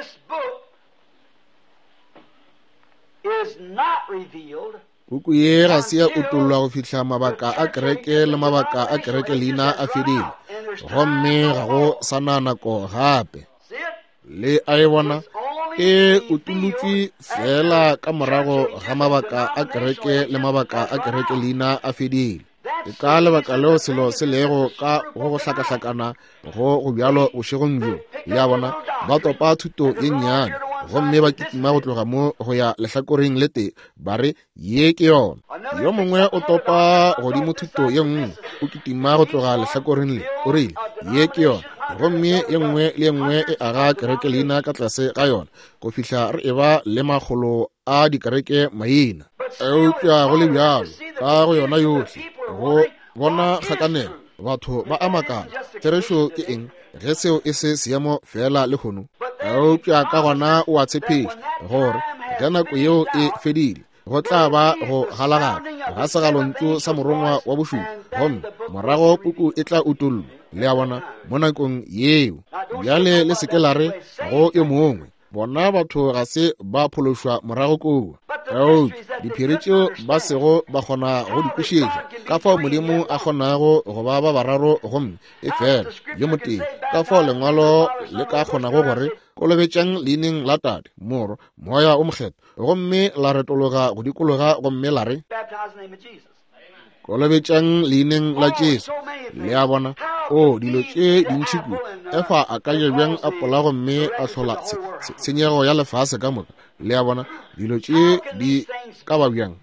Puku ye ga se ya utullwa go fihla mabaka a kereke le mabaka a kereke leina a fedile, gomme ga go sana nako gape. Le a e bona e utulutšwe fela ka morago ga mabaka a kereke le mabaka a kereke leina a fedile. Ke ka lebaka leo selo se lego ka go hlakahlakana go bjalo bošegong bjo. Le a bona ba topa thuto ye nnyane, gomme ba kitima go tloga mo go ya lehlakoreng le te ba re ye ke yona. Yo mongwe o topa godimo thuto ye nngwe o kitima go tloga lehlakoreng le o rile ye ke yona, gomme ye nngwe le ye nngwe e aga kereke leina ka tlase ga yona go fihla re eba le magolo a dikereke maina. Eupša go le bjalo ka go yona yohle go bona kgakanelo batho ba a makala. Therešo ke eng ge seo e se seemo fela le kgono? Eupša ka gona o a tshepiša gore ge nako yeo e fedile go tla ba go galagala ga segalontso sa morongwa wa bošupa, gomme morago puku e tla utullwa. Le a bona mo nakong yeo bjale le seke la re go yo mongwe bona batho ga se ba phološwa morago kua. Diphiri tšeo ba sego ba kgona go di kwešiša ka fao Modimo a kgonago go ba bararo, gomme e fela yo motee ka fao lengwalo le ka kgonago gore kolobetšang leineng la Tate Moro moya o mokgethwa, gomme la retologa go dikologa, gomme la re kolobetšang leineng la Jesu. Le a bona dilo tše dintšhi ku efa a ka ja bjang a pola, gomme a hlola tshenyego ya lefase ka moka. Le a bona dilo tše di ka ba bjang.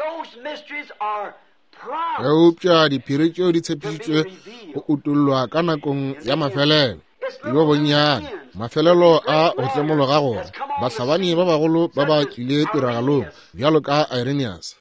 Eupša diphiri tšeo di tshepišitšwe go utullwa ka nakong ya mafelelo yo bonnyane, mafelelo a go tlemologa gore bahlabani ba bagolo ba ba tlile tiragalong bjalo ka Irenaeus,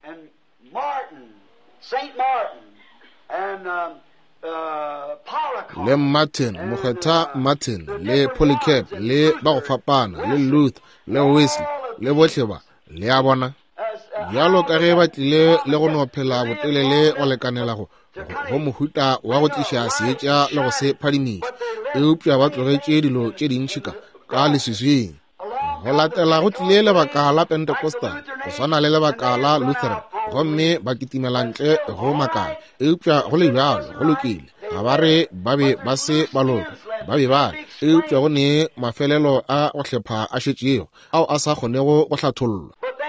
le Martin, mokgethwa Martin, le Polycarp, le ba go fapana, le Luther, le Wesley, le bohle ba. Le a bona bjalo ka ge ba tlile le go no phela botelele go lekanela go mohuta wa go tliša seetša le go se phadimiša. Eupša ba tlogetše dilo tše dintšhi ka leswiswing. Go latela go tlile lebaka la Pentecostal go swana le lebaka la Lutheran, gomme ba kitimela ntle go makala. Eupša go le bjalo go lokile, ga ba re ba be ba se baloko ba be ba eupša go ne mafelelo a go hlepha a šetšego ao a sa kgonego go hlathollwa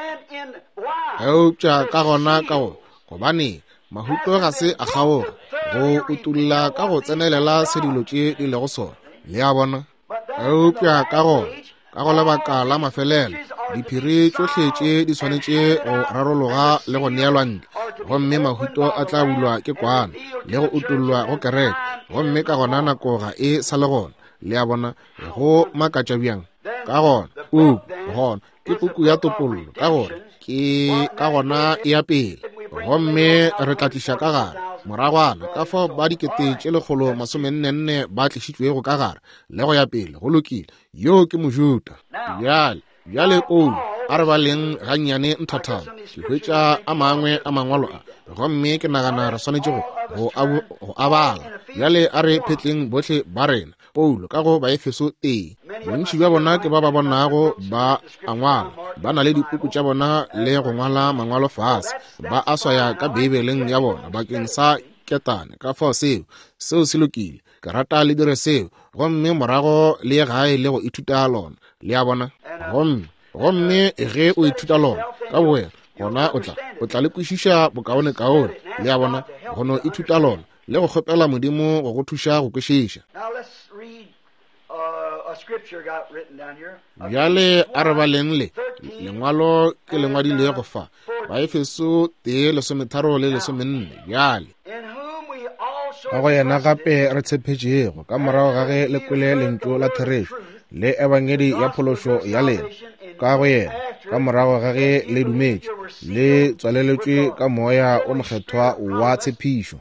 eupša ka gona ka go gobane mahuto ga se a kgaoga go utulla ka go tsenelela se dilo tše di lego sona le a bona eupša ka go lebaka la mafelelo diphiri tšohle tše di swanetše go rarologa le go neelwa ntle gomme mahuto a tla bulwa ke kwana le go utullwa go kereke gomme ka gona nako ga e sa le gona le a bona go makatša bjang ka gona gona ke puku ya topollo ka gore ke ka gona e ya pele gomme re tla tliša ka gare moragwana ka fao ba 144 ba tlišitšwego ka gare le go ya pele go lokile yo ke mojuta bjale Paulo a re ba leng gannyane nthathana ke hwetša a mangwe a mangwalo a gomme ke nagana re swanetše go abala bjale a re phetleng bohle ba rena Paulo ka go Baefeso 1 bontši bja bona ke ba bonago ba a ngwala ba na le dipuku tša bona le go ngwala mangwalo fase ba a swaya ka Bibeleng ya bona bakeng sa ketane ka fao seo se lokile ke rata le dire seo gomme morago le gae le go ithuta lona le a bona gomme ge o ithuta lona ka bowena gona o tla le kwešiša bokaone le a bona gono ithuta lona le go kgopela modimo go go thuša go kwešiša bjale a re baleng lengwalo ke lengwadile go fa Baefeso 1:13-14 bjale ga go yena gape re tshepetšego ka morago ga ge le kwele lentšu la therešo le ebangedi ya phološo ya lena ka go yena ka morago ga ge le dumetše le tswaleletšwe ka moya o mokgethwa wa tshepišo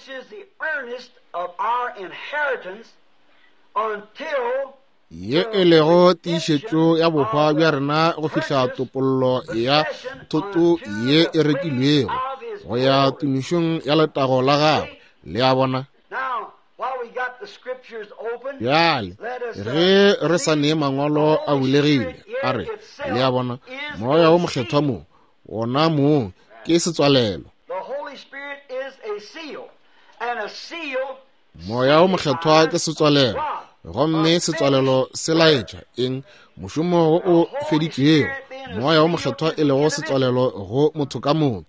ye e lego tiišetšo ya bohwa bja rena go fihla topollo ya thoto ye e rekilwego go ya tumišong ya letago la gagwe le a bona bjale ge re sa nee mangwalo a bulegile a re le a bona moya o mokgethwa mo wona moo ke setswalelo moya o mokgethwa ke setswalelo gomme setswalelo se laetša eng mošomo wo o feditšwego moya o mokgethwa e lego setswalelo go motho ka motho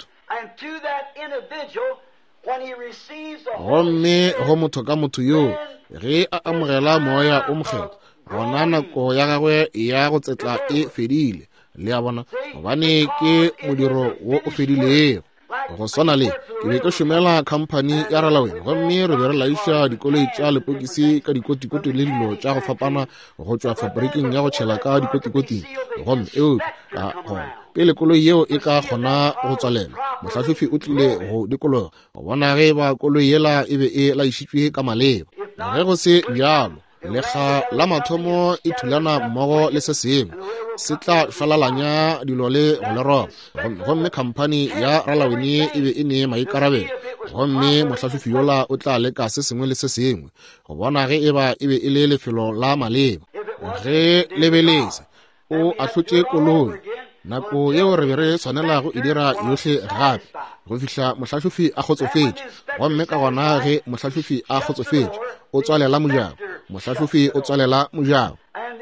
gomme go motho ka motho yo ge a amogela moya o mokgethwa gona nako ya gagwe ya go tsetla e fedile le a bona gobane ke modiro wo o fedilego go swana le ke be ke šomela khamphani ya ralawena gomme re be re laiša dikoloi tša lepokisi ka dikotikoti le dilo tša go fapana go tšwa fabriking ya go tšhela ka dikotikoting gomme pele koloi yeo e ka kgona go tswalela mohlahlofi o tlile go dikologa go bona ge ba koloi yela e be e laišitšwe ka maleba ge go se bjalo lekga la mathomo e thulana mmogo le se sengwe se tla falalanya dilo le go le roba gomme khamphani ya ralawene e be e ne maikarabelo gomme mohlahlofi yola o tla leka se sengwe le se sengwe go bona ge e be e le lefelo la maleba ge lebeletse o ahlotše koloi nako yeo re be re tshwanela go e dira yohle gape go fihla mohlahlofi a kgotsofetše gomme ka gona ge mohlahlofi a kgotsofetše o tswalela mojako mohlahlofi o tswalela mojako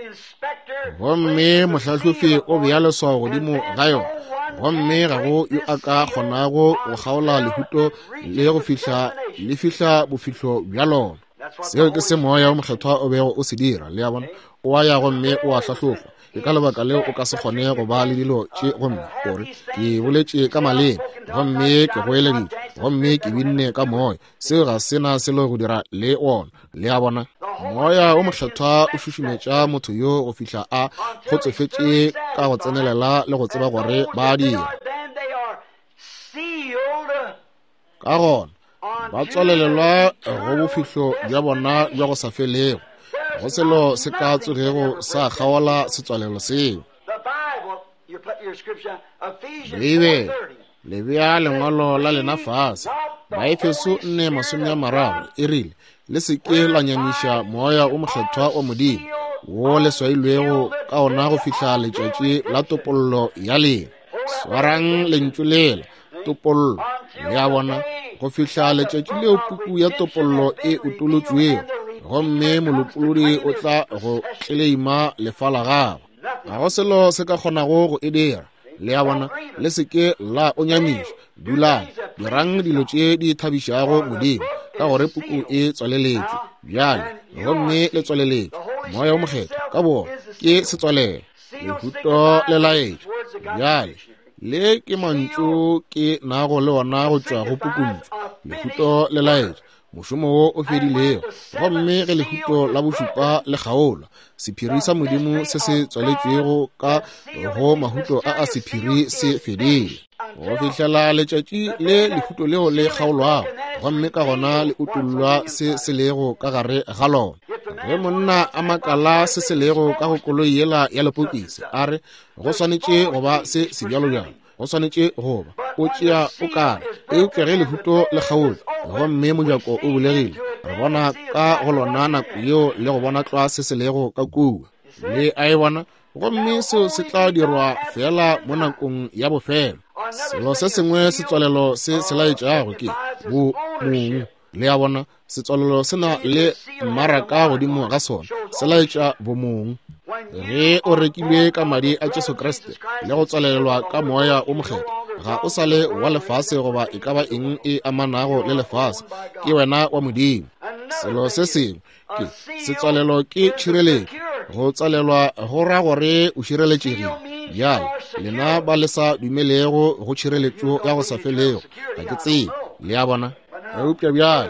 gomme mohlahlofi o beya leswao godimo ga yona gomme ga go yo a ka kgonago go kgaola lehuto le go fihla bofihlo bja lona seo ke se moya o mokgethwa o bego o se dira le a bona o a ya gomme o a hlahlogwa ke ka lebaka leo o ka se kgone go ba le dilo tše gomme gore ke boletše ka maleng gomme ke go eleditše gomme ke binne ka moya seo ga sena selo go dira le ona le a bona moya o mokgethwa o šušumetša motho yo go fihla a kgotsofetše ka go tsenelela le go tseba gore ba dira ka gona ba tswalelelwa go bofihlo bja bona bja go sa felego go selo se ka tsogego sa kgaola setswalelo seo Beibe le bea lengwalo la lena fase Baefeso 4:30 e rile le se ke la nyamiša moya o mokgethwa o modimo wo le swailwego ka ona go fihla letšatši la topollo ya lena swarang lentšu lela topollo le a bona go fihla letšatši leo puku ya topollo e utolotswego gomme molopolodi o tla go tleima lefa la gago. Ga go selo se ka kgonago go e dira. Le ya bona le seke la o nyamiša, dulang dirang dilo tše di thabišago Modimo ka gore puku e tswaleletšwe bjale gomme le tswaleletšwe. Moya o mokgetho ka bona ke setswalelo, lehuto le laetša bjale le ke mantšu ke nago le ona go tšwa go pukuntšo. Lehuto le laetša mošomo wo o fedilego gomme ge lehuto la bošupa le kgaolwa, sephiri sa Modimo se se tswaletšwego ka go mahuto a sephiri se fedile. Go fihlela letšatši le lehuto leo le kgaolwago gomme ka gona le utollwa se se lego ka gare ga lona. Ge monna a makala se se lego ka go koloi yela ya lepokisi a re go swanetše go ba se sebjalojalo, go swanetše go ba o tšea o kare eupša ge lehuto le kgaolo gomme mojako o bulegile. Re bona ka go lona nako yeo le go bona tlwa se se lego ka kua le a e bona gomme seo se tla dirwa fela mo nakong ya bofelo. Selo se sengwe setswalelo se se laetšago ke bo mongwe. Le ya bona setswalelo sena le mmaraka godimo ga sona se laetša bo mongwe. Ge o rekilwe ka madi a Jesu Kriste le go tswalelwa ka moya o mokgetho, ga o sa le wa lefase goba e ka ba eng e amanago le lefase, ke wena wa Modimo. Selo se sengwe ke setswalelo ke tšhireletšo. Go tswalelwa go ra gore o šireletšegile bjale lena ba le sa dumelego go tšhireletšo ya go sa felego ga ke tsebe. Le ya bona eupša bjale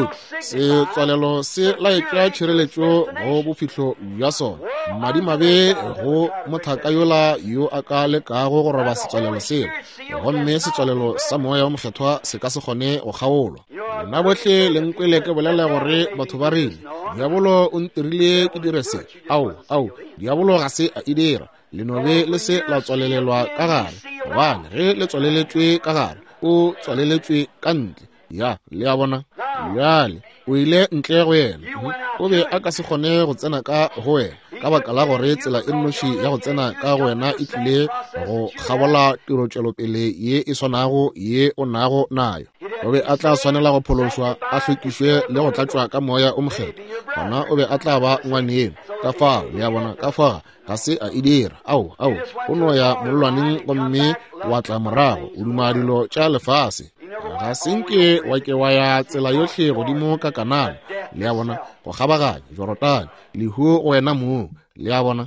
setswalelo se laetša tšhireletšo go bofihlo bja sona. Madimabe go mothaka yola yo a ka lekago go roba setswalelo seo gomme setswalelo sa moya o mokgethwa se ka se kgone go kgaolwa. Lena bohle le nkwele ke bolela gore batho ba rile diabolo o ntirile ke dire se au diabolo ga se a e dira. Lenobe le se la tswalelelwa ka gare gobane ge le tswaleletšwe ka gare o tswaleletšwe ka ntle ya le ya bona bjale o ile ntle go yena o be a ka se kgone go tsena ka go wena ka baka la gore tsela e nnoši ya go tsena ka go wena e tlile go kgabola tirotšwelopele ye e swanago ye o nago nayo. O be a tla swanela go phološwa a hlwekišwe le go tlatšwa ka moya o mokgetho, gona o be a tla ba ngwane eno ka fao. Le ya bona ka fao ga se a e dira au o no ya molelwaneng gomme wa tla morago o duma dilo tša lefase. Ga senke wa ke wa ya tsela yohle godimo ka kanana. Le ya bona go kgabaganya jorotane lehu go wena moo. Le ya bona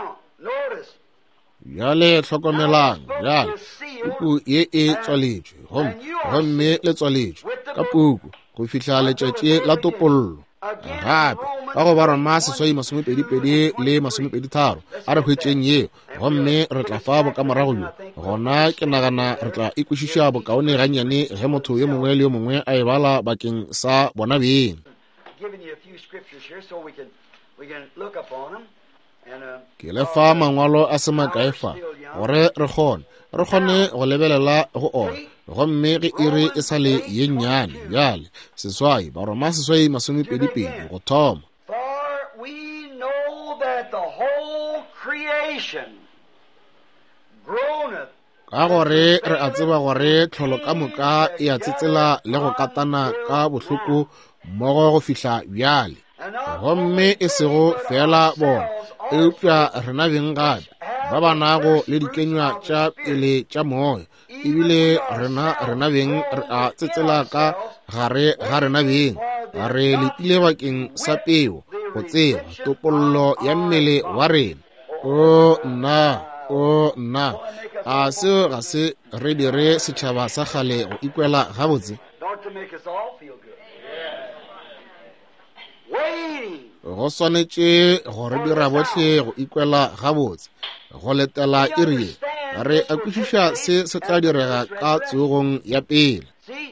bjale hlokomelang bjale puku ye e tswaletšwe gomme le tswaletšwe ka puku go fihla letšatši la topollo. Gape ka go ba Roma 2:22 le 23 a re hwetšeng yeo gomme re tla fa bokamorago bjo. Gona ke nagana re tla ikwešiša bokaone gannyane ge motho yo mongwe le yo mongwe a e bala bakeng sa bona beng. Ke le fa mangwalo a se makae fa gore re kgone go lebelela go ona gomme ge e re e sa le ye nnyane bjale seswai ba Roma 2:22 go thoma. Ka gore re a tseba gore tlholo ka moka e a tsetsela le go katana ka bohloko mmogo go fihla bjale gomme e sego fela bona eupša rena beng gape ba ba nago le dikenywa tša pele tša moya ebile rena beng re a tsetsela ka gare ga rena beng re letile bakeng sa peo go tseba topollo ya mmele wa rena. O nna a seo ga se re dire setšhaba sa kgale go ikwela gabotse. Go swanetše gore dira bohle go ikwela gabotse go letela iri re a kwešiša se se tla direga ka tsogong ya pele.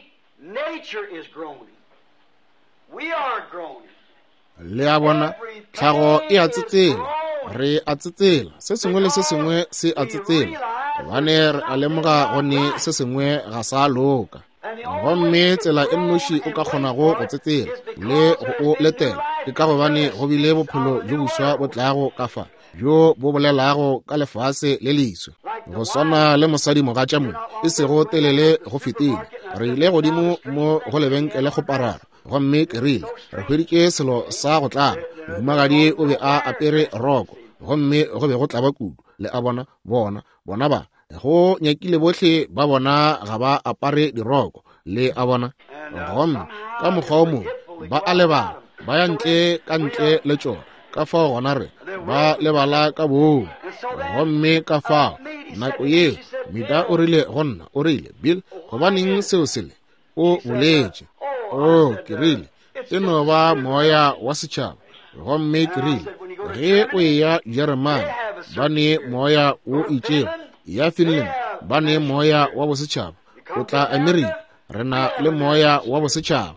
Le ya bona tlhago e a tsetsela re a tsetsela se sengwe le se sengwe se a tsetsela gobane re a lemoga gone se sengwe ga sa loka gomme tsela e nnoši o ka kgonago go tsetsela le go o letela ke ka gobane go bile bophelo jo boswa bo tlago ka fa jo bo bolelago ka lefase le leswe go swana le mosadi mogatša mo e sego telele go fetile re ile godimo mo go lebenkele go parara gomme ke rile re hweditše selo sa go tlala mohumagadi o be a apere roko gomme go be go tlaba kudu le a bona ba go nyakile bohle ba bona ga ba apare diroko le a bona gomme ka mokgwa o mongwe ba a lebala ba ya ntle ka ntle le tšona ka fao gona re ba lebala ka boo gomme ka fao nako ye Mita o rile gonna o rile Bill gobaneng seo sele o boletše ke rile e no ba moya wa setšhaba gomme ke rile ge o ya Jeremane ba ne moya o itšego ya Finland ba ne moya wa bosetšhaba o tla Amerika re na le moya wa bosetšhaba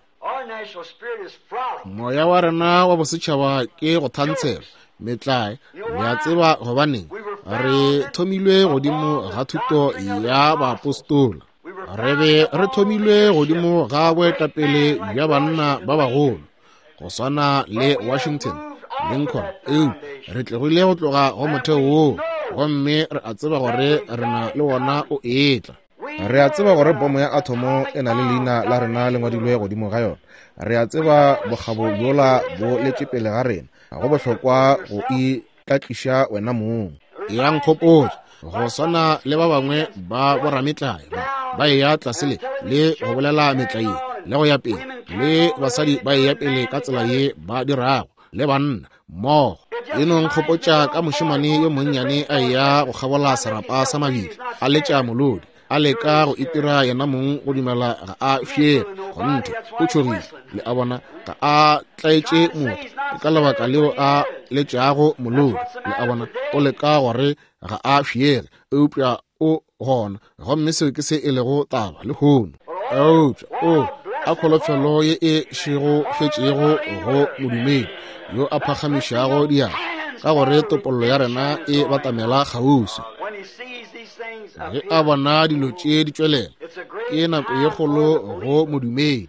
moya wa rena wa bosetšhaba ke go thantshela metlae ya tseba gobaneng re thomilwe godimo ga thuto ya baapostola re be re thomilwe godimo ga boetapele bja banna ba bagolo go swana le Washington Lincoln re tlegile go tloga go motheo woo gomme re a tseba gore re na le wona o etla re a tseba gore bomo ya atomo e na le leina la rena le ngwadilwe godimo ga yona re a tseba bogabo yola bo letšepele ga rena go bohlokwa go itlatliša wena mong yang kgopotša go swana le ba bangwe ba borametlae ba ya tlasele le go bolela metlae le go ya pele le basadi ba ya pele ka tsela ye ba dirago le banna mmogo eno nkgopotša ka mošemane yo monnyane a ya go kgabola serapa sa mabili a letša molodi a leka go itira yena mong go dumela ga a fiere gonte o tšhogile le a bona ga a tlaetše motho ka lebaka leo a letšago molodi le a bona o leka gore ga a fiere eupša o gona gomme seo ke se e lego taba le hono eupša a kholofelo ye e šego fetšego go modumedi yo a phagamišago diatla ka gore topollo ya rena e batamela kgausi ge a bona dilo tše di tšwelela ke nako ye kgolo go modumedi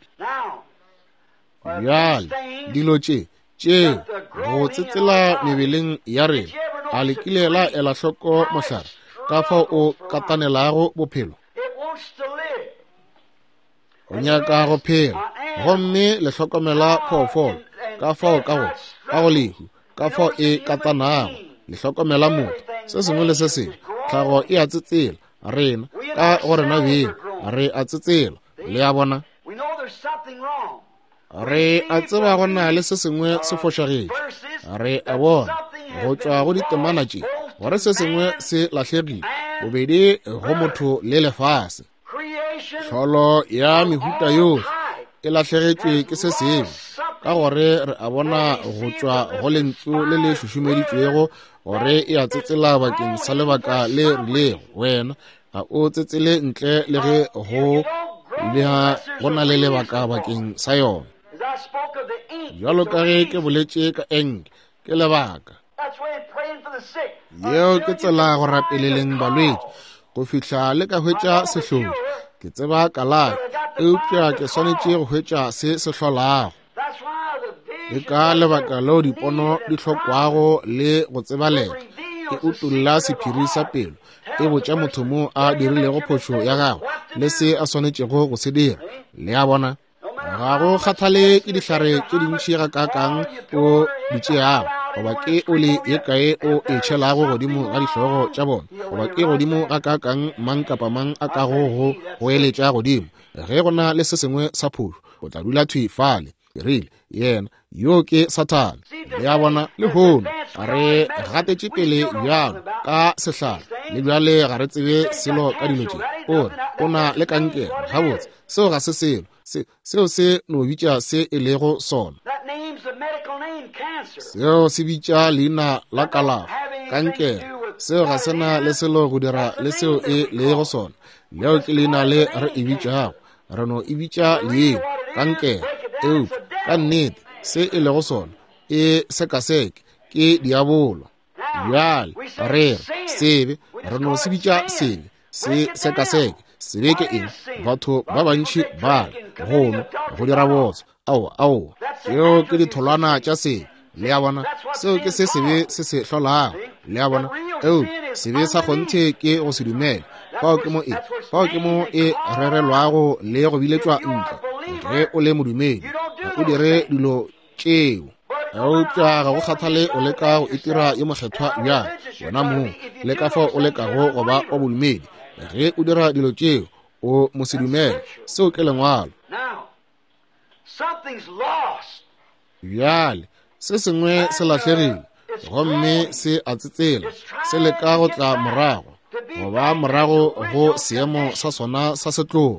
bjale dilo tše go tsetsela mebeleng ya rena a lekile la ela hloko mohlare ka fao o katanelago bophelo o nyaka go phela gomme le hlokomela phoofolo ka fao ka go lehu ka fao e katanago le hlokomela motho se sengwe le se sengwe tlhago e a tsetsela rena ka go rena beng re a tsetsela le a bona re a tseba go na le se sengwe se fošagetše re a bona go tšwa go ditemana tše gore se sengwe se lahlegile bobedi go motho le lefase tlholo ya mehuta yohle e lahlegetšwe ke se sengwe ka gore re a bona go tšwa go lentšu le le šušumeditšwego gore e a tsetsela bakeng sa lebaka le rilego wena ga o tsetsele ntle le ge go na le lebaka bakeng sa yona jalo ka ge ke boletše ka eng ke lebaka yeo ke tsela go rapeleleng balwetši go fihla le ka hwetša sehlodi ke tseba kalafi eupša ke swanetše go hwetša se hlolago le ka lebaka leo dipono di hlokwago le go tsebalega e utolla sephiri sa pelo e botša motho mo a dirilego phošo ya gago le se a swanetšego go se dira le a bona ga go kgathale ke dihlare tše dintšhi ga kakang o di tšeago goba ke o le ye kae o e tšhelago godimo ga dihlogo tša bona goba ke godimo ga kakang mang kapa mang a ka go eletša godimo ge go na le se sengwe sa phošo o tla dula thwifale rile yena yo ke Satane le a bona le hono a re gatetše pele bjalo ka sehlare le bjale ga re tsebe selo ka dilo tše ore o na le kankere gabotse seo ga se selo seo se no bitša se e lego sona seo se bitša leina la kalafi kankere seo ga sena le selo go dira le seo e lego sona leo ke leina le re e bitšago re no e bitša leeng kankere eupša ka nnete se e lego sona e sekaseke ke diabolo bjale re sebe re no se bitša sebe se sekaseke sebe ke eng batho ba bantši ba re gono go dira botse ao yeo ke ditholwana tša sebe le a bona seo ke se sebe se se hlolago le a bona se be sa gonthe ke go se dumela fao ke mo e rerelwago le go biletswa ntle ge o le modumedi o dire dilo tšeo eupša ga go kgathale o leka go itira ye mokgethwa bjang wona moo le ka fao o lekago go ba wa bodumedi ge o dira dilo tšeo o mosedumela seo ke lengwalo bjale se sengwe se latlhegile gomme se a tsetsela se leka go tla morago go ba morago go seemo sa sona sa setlong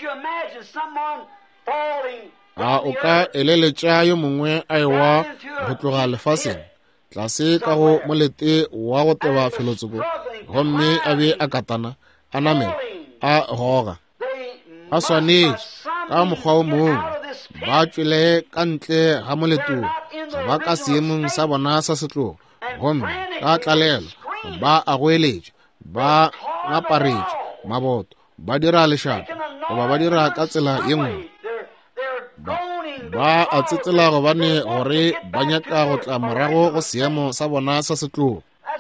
a o ka eleletša yo mongwe a ewa go tloga lefaseng tlase ka go molete wa go teba felotsoko gomme a be a katana a namela a goga a swanetše ka mokgwa o mongwe ba tšwele ka ntle ga moletong ba ka seemong sa bona sa setlong gomme ka tlalelo ba a goeletša ba ngaparetša maboto ba dira lešata goba ba dira ka tsela ye nngwe ba a tsetsela gobane gore ba nyaka go tla morago go seemo sa bona sa setlong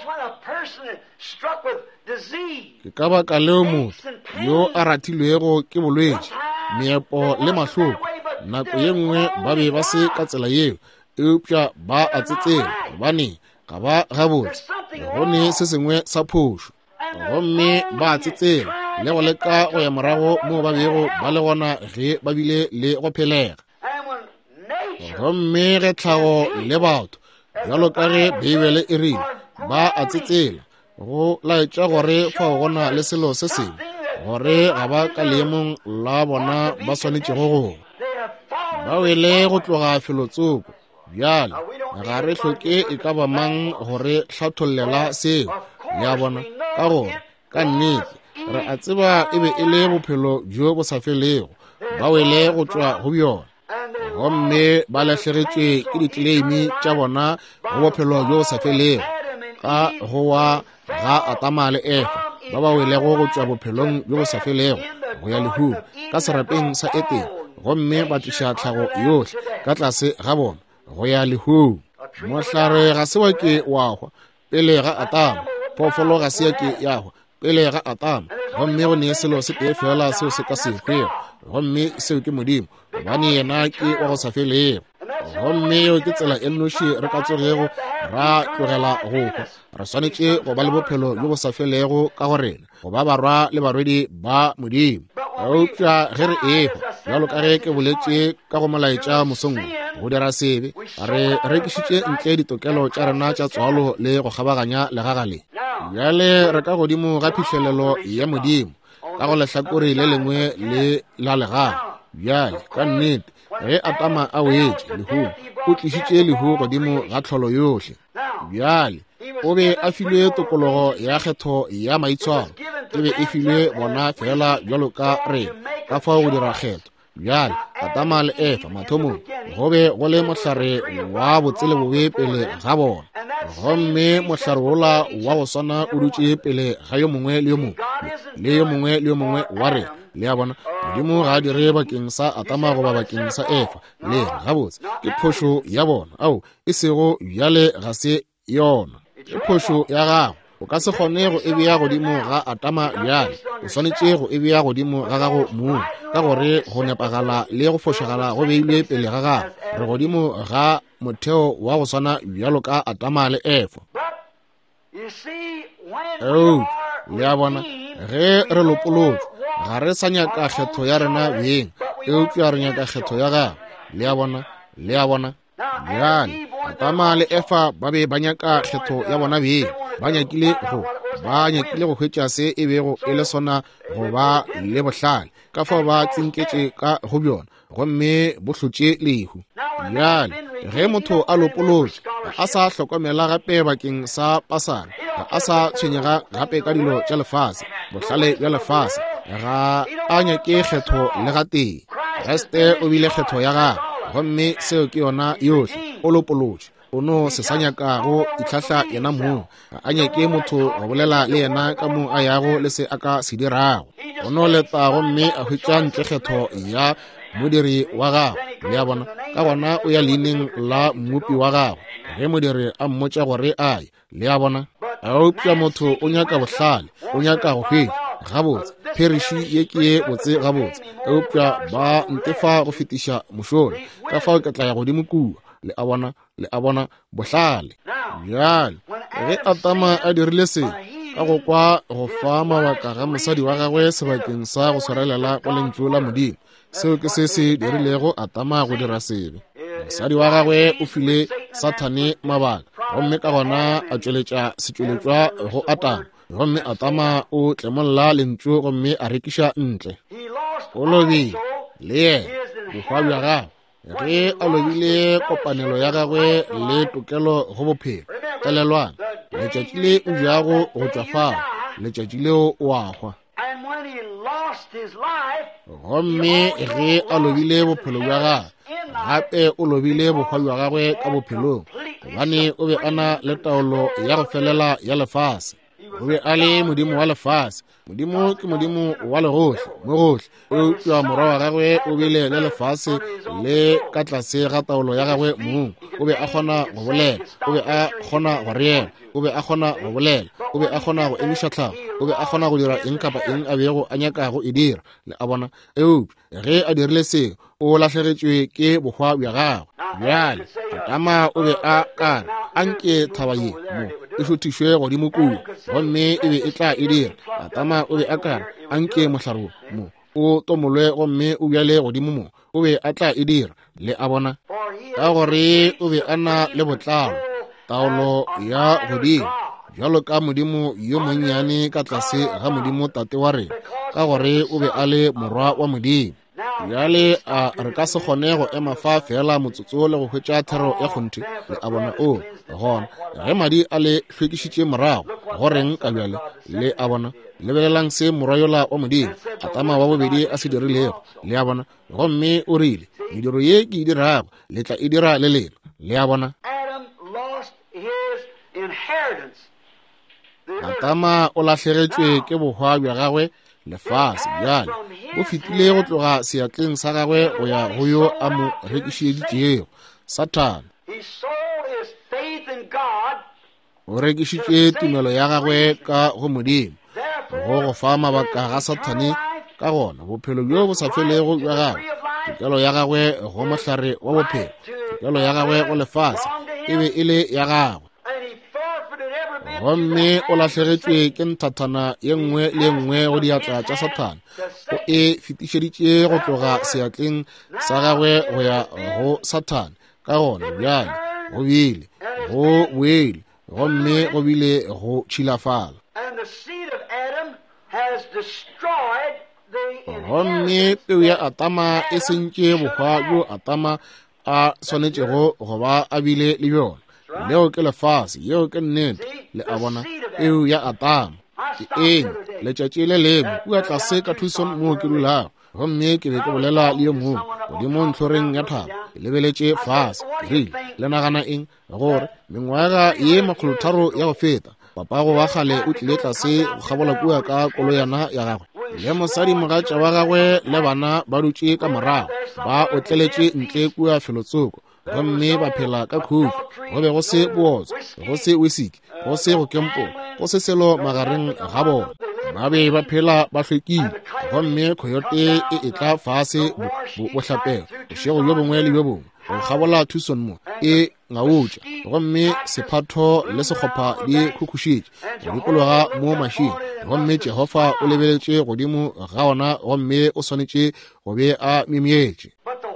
ke ka baka leo motho yo a ratilwego ke bolwetši meepo le mahloko nako ye nngwe ba be ba se ka tsela yeo eupša ba a tsetsela gobane ga ba gabotse gone se sengwe sa phošo gomme ba a tsetsela le go leka go ya morago moo ba bego ba le gona ge ba bile le go phelega gomme ge tlhago le batho bjalo ka ge beibele e rile ba a tsetsela go laetša gore fa go gona le selo se sengwe gore ga ba ka leemong la bona ba swanetšego go ba wele go tloga felotsoko bjale ga re hloke e ka ba mang gore hlathollela seo ya bona ka gore ka nnete re a tseba e be e le bophelo jo bo sa felego ba wele go tšwa go bjona gomme ba latlhegetšwe ke ditleimi tša bona go bophelo jo bo sa felego ka go wa ga Atama le Efa ba ba welego go tšwa bophelong jo bo sa felego go ya lehu ka serapeng sa Eden gomme ba tliša tlhago yohle ka tlase ga bona go ya lehu mohlare ga se wa ke wa hwa pele ga Atama phoofolo ga se ke ya hwa pele ga Atama gomme go ne selo se tee fela seo se ka se hwego gomme seo ke Modimo gobane yena ke wa go sa felego gomme yo ke tsela e nnoši re ka tsogego ra tlogela go hwa re swanetše go ba le bophelo jo bo sa felego ka gorena go ba barwa le barwedi ba Modimo eupša ge re ehwa bjalo ka ge ke boletše ka go molaetša mosong go dira sebe re rekišitše ntle ditokelo tša rena tša tswalo le go kgabaganya legagale bjale re ka godimo ga phihlelelo ya Modimo ka go lehlakore le lengwe le la legaga bjale ka nnete ge Atama a wetše lehu o tlišitše lehu godimo ga tlholo yohle bjale o be a filwe tokologo ya kgetho ya maitshwaro e be e filwe bona fela bjalo ka re ka fao go dira kgetho bjale Atama le Efa mathomong go be go le mohlare wa botsele bobe pele ga bona gomme mohlare wola wa go swana o dutše pele ga yo mongwe le yo mongwe le yo mongwe le yo mongwe wa re le ya bona Modimo ga a dire bakeng sa Atama goba bakeng sa Efa le gabotse ke phošo ya bona ao e sego bjale ga se yona ke phošo ya gago o ka se kgone go e bea godimo ga Atama bjale o swanetše go e bea godimo ga gago moo ka gore go nepagala le go fošagala go beilwe pele ga gago re godimo ga motheo wa go swana bjalo ka Atama le Efa le a bona ge re lopolotšwe ga re sa nyaka kgetho ya rena beng eupša re nyaka kgetho ya gago le a bona bjale Atama le Efa ba be ba nyaka kgetho ya bona beng ba nyakile go hwetša se e bego e le sona go ba le bohlale ka fao ba tsinketše ka go bjona gomme bo hlotše lehu bjale ge motho a lopolotše ga a sa hlokomela gape bakeng sa pasana ga a sa tshwenyega gape ka dilo tša lefase bohlale bja lefase ga a nyake kgetho le ga tee Kriste o bile kgetho ya gago gomme seo ke yona yohle o lopolotše o no se sa nyakago itlhahla yena moo a nyake motho go bolela le yena ka moo a yago le se a ka se dirago o no leta gomme a hwetša ntle kgetho ya modiri wa gago le a bona ka gona o ya leineng la mmupi wa gago ge modiri a mmotša gore aye le a bona eupša motho o nyaka bohlale o nyaka go hwetša gabotse pheriši ye ke ye botse gabotse eupša ba ntefa go fetiša mošole ka fao ke tla ya godimo kua le a bona bohlale bjale ge Atama a dirile se ka go kwa go fa mabaka ga mosadi wa gagwe sebakeng sa go swarelela go lentšu la Modimo seo ke se dirilego Atama go dira sebe mosadi wa gagwe o file Sathane mabaka gomme ka gona a tšweletša setšweletšwa go Atama gomme Atama o tlemolla lentšu gomme a rekiša ntle o lobile le ye bohwa bja gagwe ge a lobile kopanelo ya gagwe le tokelo go bophelo elelwana letšatši le o jago go tšwa fao letšatši leo o a hwa gomme ge a lobile bophelo bja gagwe gape o lobile bohwa bja gagwe ka bophelong gobane o be a na le taolo ya go felela ya lefase o be a le modimo wa lefase modimo ke modimo wa legohle mo gohle o tšwa morwa wa gagwe o bile le lefase le ka tlase ga taolo ya gagwe mong o be a kgona go bolela o be a kgona go reela o be a kgona go bolela o be a kgona go emiša tlhago o be a kgona go dira eng kapa eng a bego a nyakago e dira le a bona ge a dirile seo o lahlegetšwe ke bohwa bja gagwe bjale Atama o be a kare a nke thaba ye mo e šothišwe godimo kua gomme e be e tla e dira Atama o be a kare a nke mohlaro mo o tomolwe gomme o bjale godimo mo o be a tla e dira le a bona ka gore o be a na le botlalo taolo ya godimo bjalo ka modimo yo monnyane ka tlase ga modimo tate wa rena ka gore o be a le morwa wa modimo bjale re ka se kgone go ema fa fela motsotso le go hwetša thero ya kgonthe le a bona gona ge madi a le hlwekišitše morago go reng ka bjale le a bona lebelelang se morwa yola wa modimo Atama wa bobedi a se dirilego le a bona gomme o rile mediro ye ke e dirago le tla e dira le lena le a bona Atama o lahlegetšwe ke bohwa bja gagwe lefase bjale o fetile go tloga seatleng sa gagwe go ya go yo a mo rekišeditšego Sathane o rekišitše tumelo ya gagwe ka go modimo go fa mabaka ga Sathane ka gona bophelo bjo bo sa felego bja gagwe tokelo ya gagwe go mohlare wa bophelo tokelo ya gagwe go lefase e be e le ya gagwe gomme o lahlegetšwe ke nthathana ye nngwe le nngwe go diatla tša Sathane o e fetišeditše go tloga seatleng sa gagwe go ya go Sathane ka gona bjale go bile go boele gomme go bile go tšhilafala gomme peo ya Atama e sentše bohwa bjo Atama a swanetšego go ba a bile le bjona leo ke lefase yeo ke nnete le a bona peo ya Atama ke eng letšatši le lengwe kua tlase ka thuso moo ke dulago gomme ke be ke bolela le yo mongwe godimo ntlhoreng ya thaba ke lebeletše fase rile le nagana eng gore mengwaga ye 300 ya go feta papago wa kgale o tlile tlase go kgabola kua ka koloyana ya gagwe le mosadi mogatša wa gagwe le bana ba dutše ka morago ba otleletše ntle kua felotsoko gomme ba phela ka khutšo go be go se bootso go se wisiki go se go kempola go se selo magareng ga bona ba be ba phela ba hlwekile gomme khoyote e tla fase bohlapego bošego bjo bongwe le bjo bongwe go kgabola thusong mo e ngaotša gomme sephatho le sekgopha di khukhušitše go dikologa mo mašing gomme Jehova o lebeletše godimo ga ona gomme o swanetše go be a memietše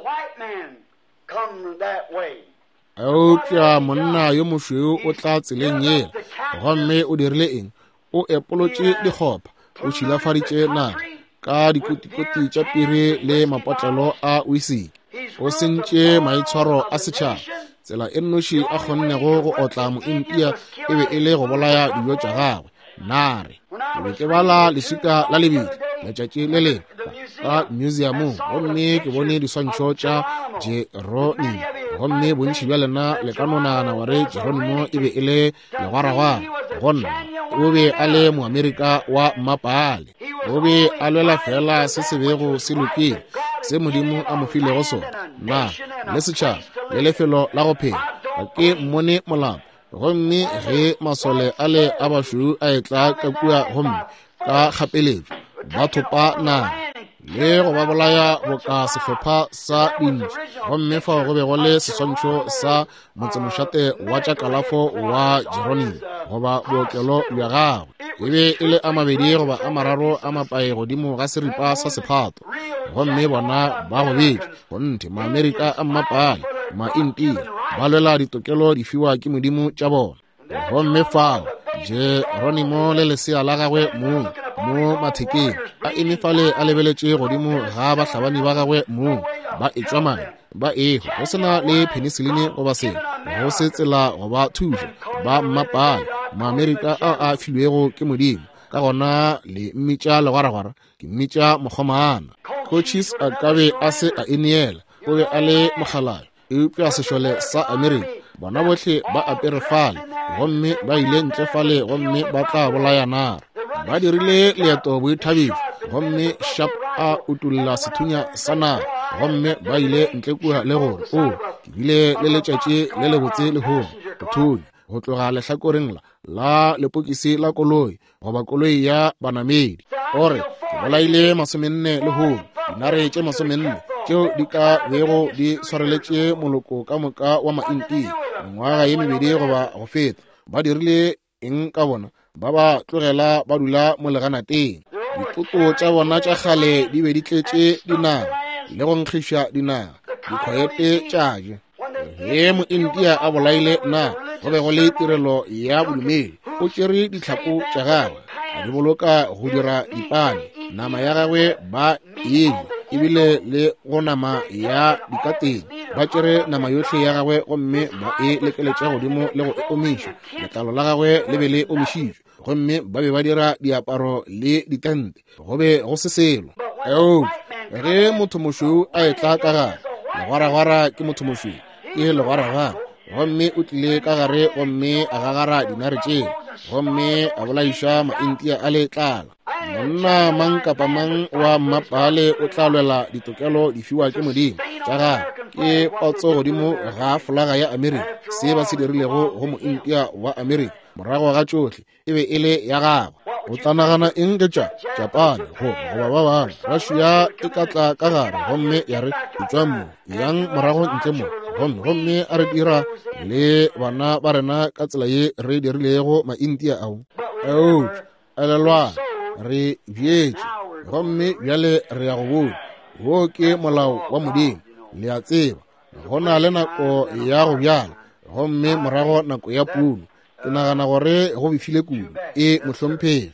eupša monna yo mošweu o tla tseleng yela gomme o dirile eng o epolotše dikgopha o tšhilafaditše naga ka dikotikoti tša piri le mapotlelo a wisiki o sentše maitshwaro a setšhaba tsela e nnoši a kgonnego go otla moimpia e be e le go bolaya dijo tša gagwe nare ke be ke bala leswika la lebedi letšatši le lengwe ka museumong gomme ke bone diswantšho tša Jeronimo gomme bontši bja lena le ka nonagana ware Jeronimo e be e le legwaragwara gonna o be a le moamerika wa mmapale o be a lwela fela se se bego se lokile se modimo a mo filego sona na le setšhaba le lefelo la go phela ga ke mmone molapo gomme ge masole a le a bašweu a etla ka kua gomme ka kgapeletšo ba thopa naga le go ba bolaya boka sehlopha sa dintši gomme fao go be go le seswantšho sa motsemošate wa tša kalafo wa Jeronimo goba bookelo bja gagwe e be e le a mabedi goba a mararo a mapae godimo ga seripa sa sephato gomme bona ba go betše gonte maamerika a mmapale ma-India ba lwela ditokelo di fiwa ke modimo tša bona gomme fao Jeronimo le lesea la gagwe mo mathekeng a emefale a lebeletše godimo ga bahlabani ba gagwe mo ba etšwa mae ba ego go sena le penicillin goba selo go se tsela goba thušo ba mmapale maamerika a filwego ke modimo ka gona le mmitša legwaragwara ke mmitša mokgomana coaches a kabe a se a eneela o be a le mogalayo eupša sešole sa Amerika bona bohle ba apere fale gomme ba ile ntle fale gomme ba tla bolaya nara ba dirile leeto boithabišo gomme Sharp a utulla sethunya sa nara gomme ba ile ntle kua le gore ke bile le letšatši le lebotse le hong bothunya go tloga lehlakoreng la lepokisi la koloi goba koloi ya banamedi ore ke bolaile 40 le hong dinare tše 40 tšeo di ka bego di swareletše moloko ka moka wa ma-India mengwaga ye mebedi goba go feta ba dirile eng ka bona ba ba tlogela ba dula mo leganateng ditoto tša bona tša kgale di be di tletše dinaga le go nkgiša dinaga dikhoete tšaje ge mo-India a bolaile na go be go le tirelo ya bodumedi o tšere ditlhako tša gagwe a di boloka go dira dipane nama ya gagwe ba edi ebile le go nama ya dikateng ba tšere nama yohle ya gagwe gomme ba e lekeletša godimo le go omiša letlalo la gagwe le be le omišitšwe gomme ba be ba dira diaparo le ditente go be go se selo ge motho mošweu a etla ka gare legwaragwara ke motho mošweu ke legwaragwara gomme o tlile ka gare gomme a gagara dinare tšeo gomme a bolaiša ma-India a le tlala monna mang kapa mang wa mmapale o tla lwela ditokelo di fiwa ke modimo tša gagwe ke potso godimo ga folaga ya Amerika se ba se dirilego go mo-India wa Amerika morago ga tšohle e be e le ya gagwe o tla nagana eng ke tša Japan goba ba bangwe Russia e ka tla ka gare gomme ya re etswang mo yang morago ntle mo gomme a re dira le bana ba rena ka tsela ye re dirilego ma-India ao elelwa re bjetše gomme bjale re ya go bona wo ke molao wa modimo le a tseba go na le nako ya go bjala gomme morago nako ya pulo ke nagana gore go bifile kudu e mohlomphegi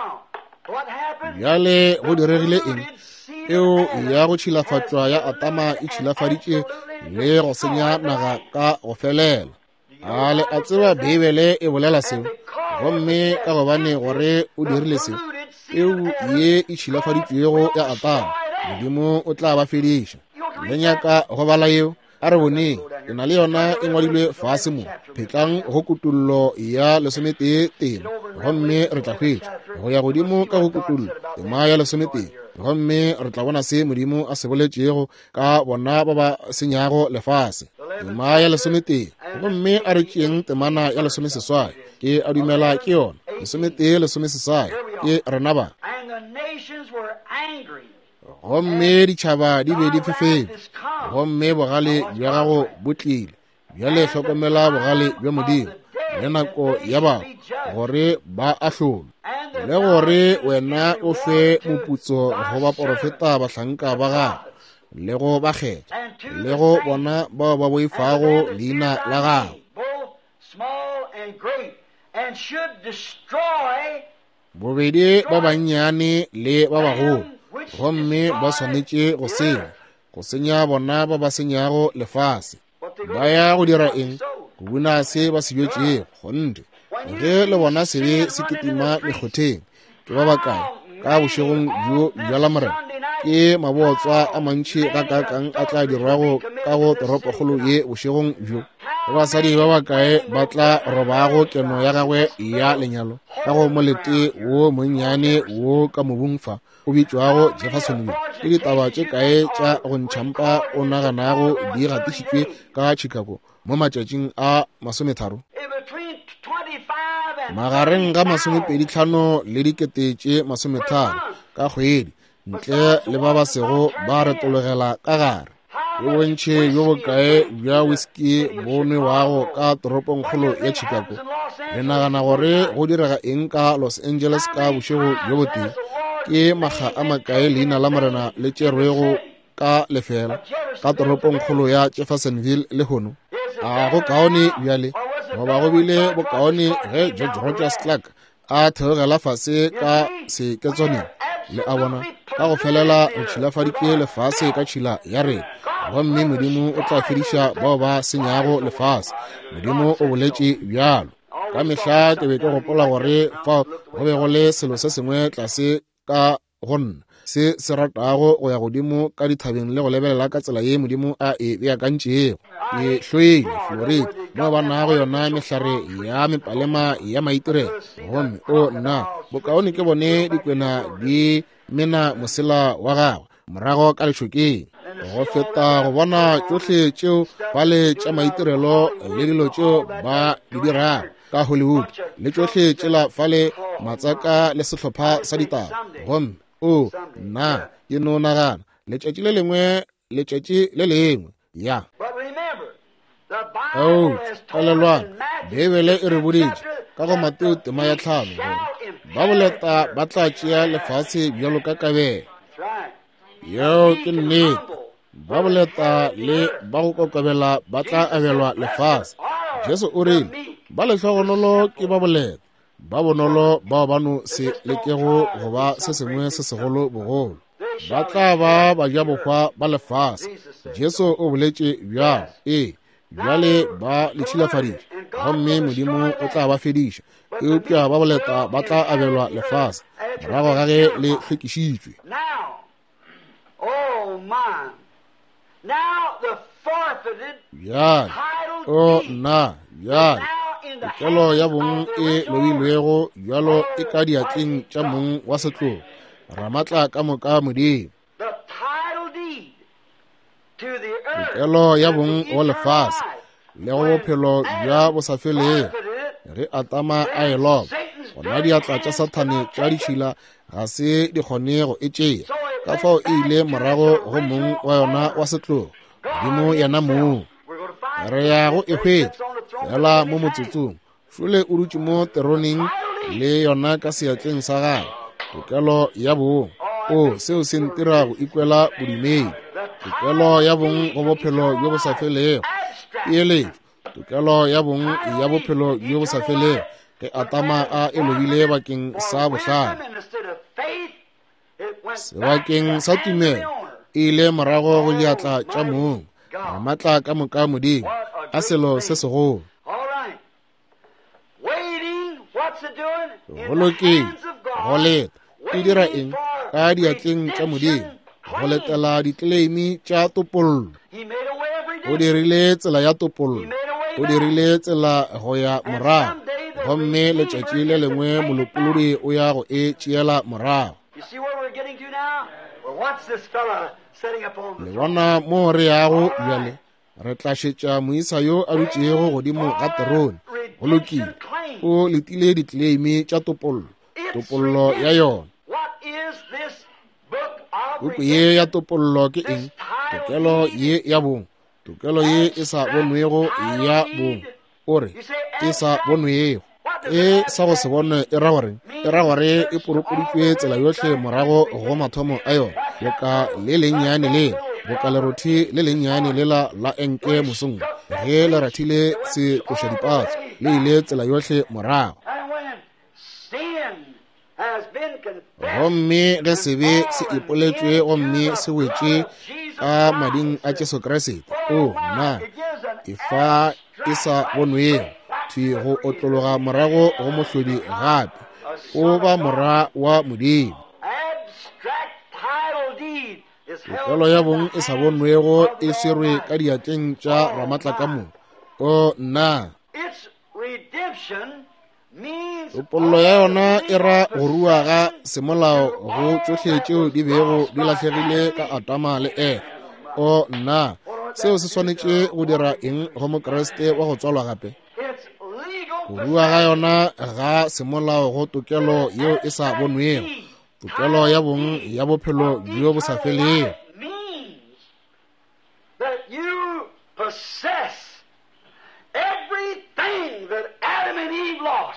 bjale go diregile eng eo ya go tšhilafatšwa ya atama e tšhilafaditše le go senya naga ka go felela ale a tseba Bibele e bolela seo gomme ka gobane gore o dirile seo eo ye e tšhilafaditšwego ya atama modimo o tla ba fediša le nyaka go bala eo a re boneng e na le yona e ngwadilwe fase mo phetlang go kutullo ya 11 gomme re tla hwetša go ya godimo ka go kutullo tema ya 11 gomme re tla bona se modimo a se boletšego ka bona ba ba senyago lefase tema ya 11 gomme a re tšeng temana ya 16 ke a dumela ke yona 16 ke rena ba gomme ditšhaba di be di fefetše gomme bogale bja gago bo tlile bjale hlokomela bogale bja modimo le nako ya bao gore ba ahlolwe le gore wena o fe moputso go ba porofeta bahlanka ba gago le go ba kgetha le go bona bao ba boifago leina la gago bobedi ba bannyane le ba bagolo gomme ba swanetše go senya bona ba ba senyago lefase ba ya go dira eng go buna se ba se bjetšego gonte ge le bona se be se ketima mekgotheng ke ba bakae ka bošegong bjo bjala morena ke mabotswa a mantši ka kakang a tla dirwago ka go toropokgolo ye bošegong bjo basadi ba bakae ba tla robago keno ya gagwe ya lenyalo ka go molete wo monnyane wo ka mobung fa o bitšwago Jeffersonville le ditaba tše kae tša go ntšhampa o naganago di gatišitšwe ka Chicago mo matšatšing a 30 magareng ga 25 le 30 ka kgwedi ntle le ba ba sego ba retologela ka gare. Yo bontšhe yo bokae bja whisky bonwe wago ka toropongkgolo ya Chicago. Le nagana gore go direga eng ka Los Angeles ka bošego jo botee? Ke maga a makae leina la morena le tšerwego ka lefela ka toropongkgolo ya Jeffersonville le gono? A go kaone bjale goba go bile bokaone ge George Rogers Clark a theogela fase ka seketswaneng le a bona ka go felela go tšhilafaditše lefase ka tšhila ya rena. Gomme Modimo o tla fediša bao ba senyago lefase. Modimo o boletše bjalo. Ka mehla ke be ke gopola gore fa go be go le selo se sengwe tlase ka gonna se se ratago go ya godimo ka dithabeng le go lebelela ka tsela ye Modimo a e beakantšego. E hloile Florida mo ba nago yona mehlare ya mepalema ya maitirelo. Gomme o nna bokaone ke bone dikwena di mena mosela wa gagwe morago ka letšhokeng go feta go bona tšohle tšeo ba le tša maitirelo le dilo tšeo ba di dirago ka Hollywood le tšohle tšela fale matsaka le sehlopha sa ditaba. Gomme o nna ke no nagana letšatši le lengwe ya elelwana Bibele e re boditše ka go Mateo tema ya 5 gore ba boleta ba tla tšea lefase bjalo ka kabelo. Yo ke nnete, ba boleta le ba go kokobela ba tla abelwa lefase. Jesu o rile ba lehlogonolo ke ba boleta, ba bonolo bao ba no se lekego go ba se sengwe se segolo bogolo. Ba tla ba ba ja bokgwa ba lefase. Jesu o boletše bjalo, bjale ba letšhilafaditše, gomme Modimo o tla ba fediša. Eupša ba boleta ba tla abelwa lefase morago ga ge le hlwekišitšwe. Bjale o nna bjale tokelo ya bong e lobilwego bjalo e ka diatleng tša mong wa setlogo ramatla ka moka Modimo. Tokelo ya bong go lefase le go bophelo bja bo sa felego re atama a e loba. Gona diatla tša Sathane tša ditšhila ga se di kgone go e tšea ka fao e ile morago go mong wa yona wa setlogo Modimo yena moo. Re ya go e hwetša fela mo motsotsong šole o dutše mo teroneng le yona ka seatleng sa gagwe. Tokelo ya bong o seo se ntira go ikwela bodumedi. Tokelo ya bong go bophelo bjo bo sa felego pele. Tokelo ya bong ya bophelo bjo bo sa felego ge atama a e lobile bakeng sa bohlano. Sebakeng sa tumelo e ile morago go diatla tša mong ramatla ka moka Modimo a selo se segolo. Go lokile go leta e dira eng ka diatleng tša Modimo go letela ditleimi tša topollo. O dirile tsela ya topollo, o dirile tsela go ya morago, gomme letšatši le lengwe molopolodi o ya go e tšeela morago. Le bona mo re yago bjale re tla šetša moisa yo a dutšego godimo ga terone. Go lokile o letile ditleimi tša topollo, topollo ya yona. Buku ye ya topollo ke eng? Tokelo ye ya bong, tokelo ye e sa bonwego ya bong. Ore e sa bonwego e sa go se bone e ra gore e poropoditšwe tsela yohle morago go mathomo a yona. Boka le lennyane le boka lerothi le lennyane le la enke mosong ge le rathile se tloša dipatso le ile tsela yohle morago. Gomme ge sebe se ipoletšwe gomme se wetše ka mading a Jesu Kriste o na e fa e sa bonwego thwi go otlologa morago go mohlodi gape o ba mora wa Modimo. Tokelo ya bong e sa bonwego e swerwe ka diatleng tša ramatla ka moka o na. Topollo ya yona e ra go rua ga semolao go tšohle tšeo di bego di lahlegile ka Atama le Eva o na. Seo se swanetše go dira eng go mokreste wa go tswalwa gape? go rua ga yona ga semolao go tokelo yeo e sa bonwego, tokelo ya bong ya bophelo jo bo sa felego. That you possess everything that Adam and Eve lost.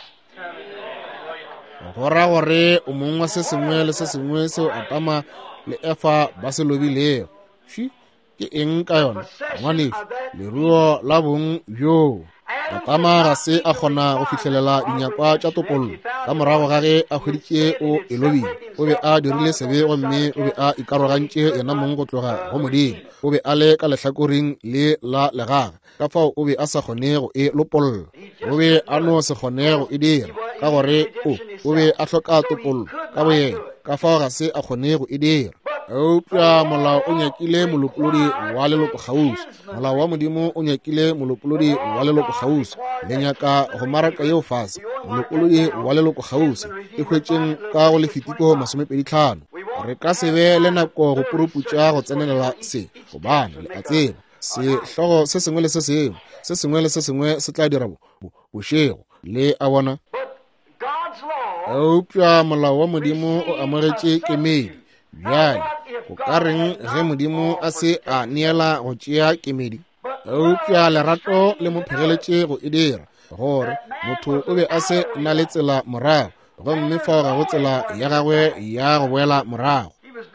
Go ra gore o mongwe wa se sengwe le se sengwe seo Adama le Eva ba se lobilego ke eng ka yona ngwanefe? Leruo la bong bjo. Adama ga se a kgona go fitlhelela dinyakwa tša topollo ka morago ga ge a hweditše o e lobile. O be a dirile sebe gomme o be a ikarogantše yena mong go tloga go Modimo. O be a le ka lehlakoreng le la legaga, ka fao o be a sa kgone go e lopolola. O be a no se kgone go e dira ka gore o be a hloka topollo ka boyena, ka fao ga se a kgone go e dira. Eupša molao o nyakile molopolodi wa leloko kgauswi. Molao wa Modimo o nyakile molopolodi wa leloko kgauswi. Le nyaka go maraka yeo fase molopolodi wa leloko kgauswi e hwetšeng ka go lefetiko 25. Re ka se be le nako go puroputša go tsenelela se, gobane le a tseba sehlogo se sengwe le se sengwe, se sengwe le se sengwe se tla dira bošego le a bona. Eupša molao wa Modimo o amogetše kemedi, bjale go ka reng ge Modimo a se a neela go tšea kemedi? Eupša lerato le mo phegeletše go e dira gore motho o be a se na le tsela morago, gomme fao ga go tsela ya gagwe ya go boela morago.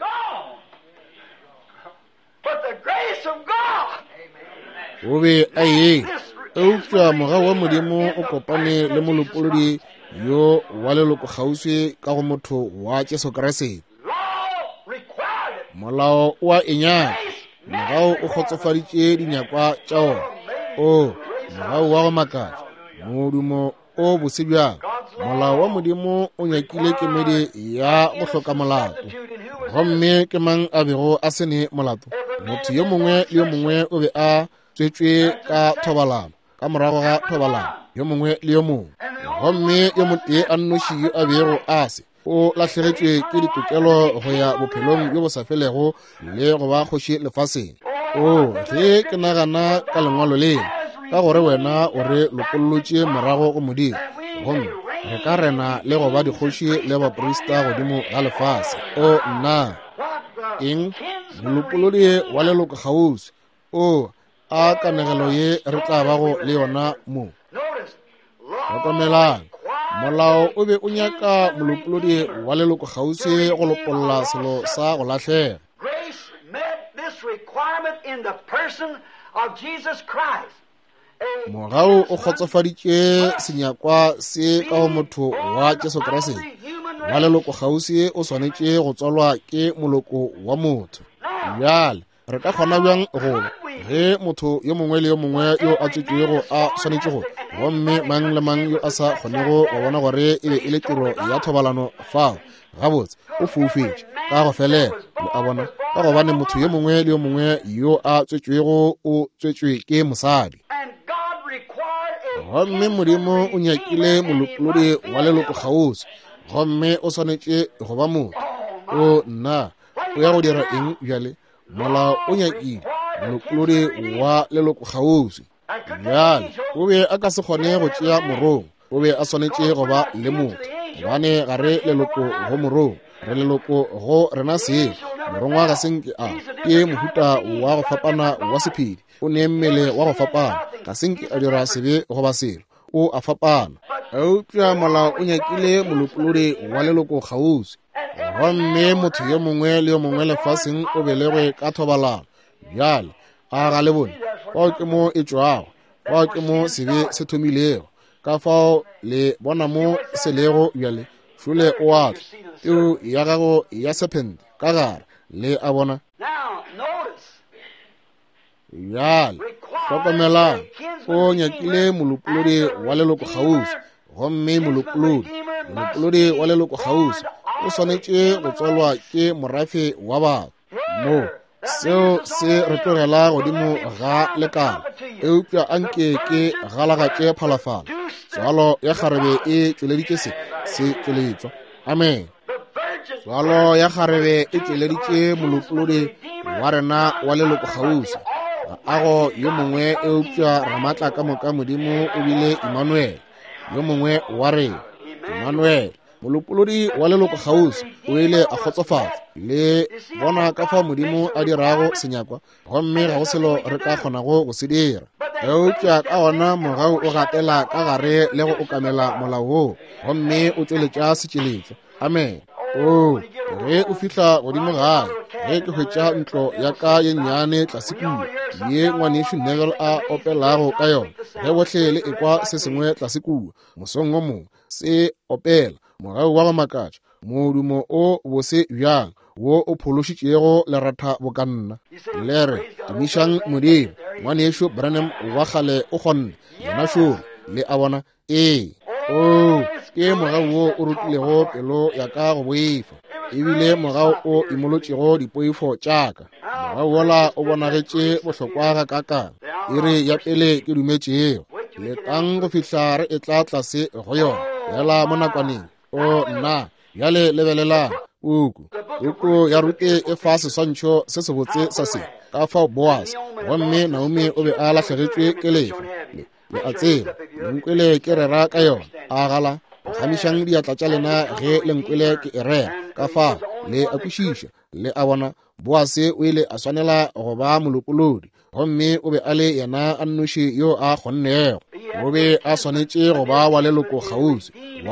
O be a ye. Eupša morago wa Modimo o kopane le molopolodi yo wa leloko kgauswi ka go motho wa Jesu Kriste. Molao wa enyaka, morago o kgotsofaditše dinyakwa tša ona. Morago wa go makatša, modumo o bose bjang. Molao wa Modimo o nyakile kemedi ya go hloka molato, gomme ke mang a bego a sene molato? Motho yo mongwe le yo mongwe o be a tswetšwe ka thobalano, ka morago ga thobalano yo mongwe le yo mongwe, gomme yo motee a nnoši yo a bego a se o lahlegetšwe ke ditokelo go ya bophelong yo bo sa felego le go ba kgoši lefaseng. Ge ke nagana ka lengwalo le ka gore wena o re lokololotše morago go Modimo, gomme re ka rena le go ba dikgoši le baporista godimo ga lefase. Nna eng molopolodi wa leloko kgauswi a kanegelo ye re tla bago le yona mo. Hlokomelang, molao o be o nyaka molopolodi wa leloko kgauswi go lopolola selo sa go lahlega. Morao o kgotsofaditše senyakwa se ka go motho wa Jesu Kriste. Wa leloko kgauswi o swanetše go tswalwa ke moloko wa motho. Bjale re ka kgona bjang go ge motho yo mongwe le yo mongwe yo a tswetšego a swanetše go, gomme mang le mang yo a sa kgonego go bona gore e be e le tiro ya thobalano fao gabotse o foufetše ka go felela le a bona, ka gobane motho yo mongwe le yo mongwe yo a tswetšego o tswetšwe ke mosadi. Gomme Modimo o nyakile molopolodi wa leloko kgauswi, gomme o swanetše go ba motho. Nna o ya go dira eng bjale? Molao o nyakile molopolodi wa leloko kgauswi. Bjale o be a ka se kgone go tšea morong, o be a swanetše go ba le motho, gobane ga re leloko go morong, re leloko go rena seo. Morongwa ga senke ke mohuta wa go fapana wa sephedi, o ne mmele wa go fapana, ga senke a dira sebe go ba selo, o a fapana. Eupša molao o nyakile molopolodi wa leloko kgauswi, gomme motho yo mongwe le yo mongwe lefaseng o belegwe ka thobalano. Bjale a ga le bone fao ke mo e tšwago, fao ke mo sebe se thomilego, ka fao le bona mo se lego bjale šole o atla eo ya gago ya serpente ka gare le a bona. Bjale hlokomelang, o nyakile molopolodi wa leloko kgauswi, gomme molopolodi wa leloko kgauswi o swanetše go tswalwa ke morafe wa batho. Mo seo se re tlogela godimo ga lekala. Eupša anke ke galagatše phalafalo, tswalo ya kgarebe e tšweleditše se tšweletšwa. Amen. Tswalo ya kgarebe e tšweleditše molopolodi wa rena wa leloko kgauswi. Ago yo mongwe eupša ra matla ka moka Modimo o bile Emmanuel. yo mongwe wa re Emmanuel molopolodi wa leloko kgauswi o ile a kgotsofatsa le bona ka fa modimo a dirago senyakwa gomme ga go selo re ka kgonago go se dira eupša ka ona mogau o gatela ka gare le go okamela molao woo gomme o tšweletša setšeletšo amen ge o fihla godimo gae ge ke hwetša ntlo ya ka ye nnyane tlasekua ye ngwanešo Neville a opelago ka yona ge bohle le ekwa se sengwe tlasekua mosong o mongwe se opela mogau wa go makatša modumo o bose bjang wo o phološitšego lerata bokanna le re tumišang modimo ngwanešo Branham wa kgale o kgonne yona šoro le a bona ke mogau wo o rutilego pelo ya ka go boifa ebile mogau o imolotšego dipoifo tšaka mogau wola o bonagetše bohlokwa ga kakang e re ya pele ke dumetšego letang go fihla re e tla tlase go yona yala mo nakwaneng nna bjale lebelelang uku ya rute e fa seswantšho se se botse sa se ka fao Boaz gomme Naomi o be a latlhegetswe ke lefa le a tseba lenkwele ke rera ka yona a gala gamišang diatla tša lena ge lenkwele ke e rera ka fao le a kwešiša le a bona Boaz o ile a swanela go ba molopolodi gomme o be a le yena a nnoši yo a kgonnego o be a swanetše go ba wa leloko kgauswi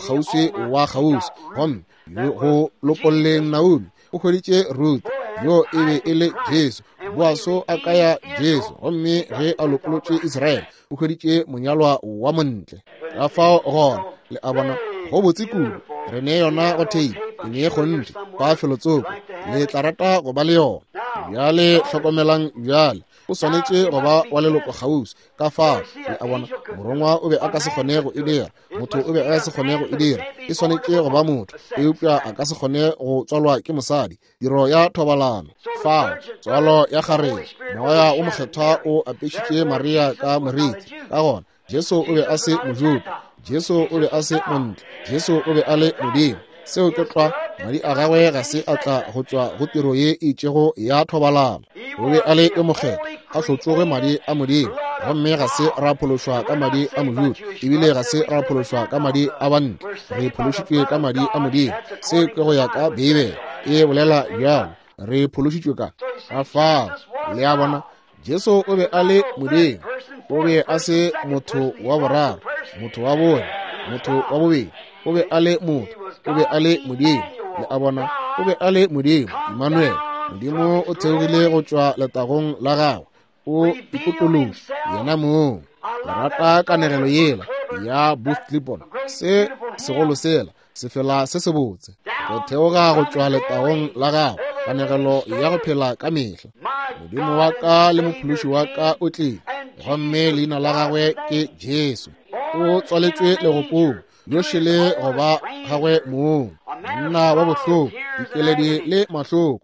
wa kgauswi gomme go lokolleng Naomi o hweditše Ruth yo e be e le Jesu Boaz a kaya Jesu gomme ge a lokolotše Israele o hweditše monyalwa wa montle ka fao gona le a bona go botse kudu re ne yona go thei e ne e kgonte ba felotsoko le tla rata go ba le yona bjale hlokomelang bjale o swanetše go ba wa leloko kgauswi ka fao le a bona morongwa o be a ka se kgonego e dira motho o be a se kgonego e dira e swanetše go ba motho eupša a ka se kgone go tswalwa ke mosadi tiro ya thobalano fao tswalo ya kgareng moya o mokgethwa o apešitše Maria ka moriti ka gona Jesu o be a se mojuda Jesu o be a se montle Jesu o be a le modimo seo ke tla madi a gagwe ga se a tla go tšwa go tiro ye e tšego ya thobalano o be a le e mokgetho a hlotšoge madi a modimo gomme ga se ra phološwa ka madi a mojuda ebile ga se ra phološwa ka madi a bantle re phološitšwe ka madi a modimo se ke go ya ka Bibele e bolela bjalo re phološitšwe ka fao le a bona Jesu o be a le modimo o be a se motho wa boraro motho wa bone motho wa bobedi o be a le motho o be a le modimo le a bona o be a le modimo Emmanuel modimo o theogile go tšwa letagong la gagwe o ikotolotše yena moo le rata kanegelo yela ya Booth Clipon se segolo sela se fela se se botse go theoga go tšwa letagong la gagwe kanegelo ya go phela ka mehla modimo wa ka le mophološi wa ka o tlile gomme leina la gagwe ke Jesu o tswaletšwe legopong yošele go ba gagwe moo monna wa bohloko dikeledi le mahloko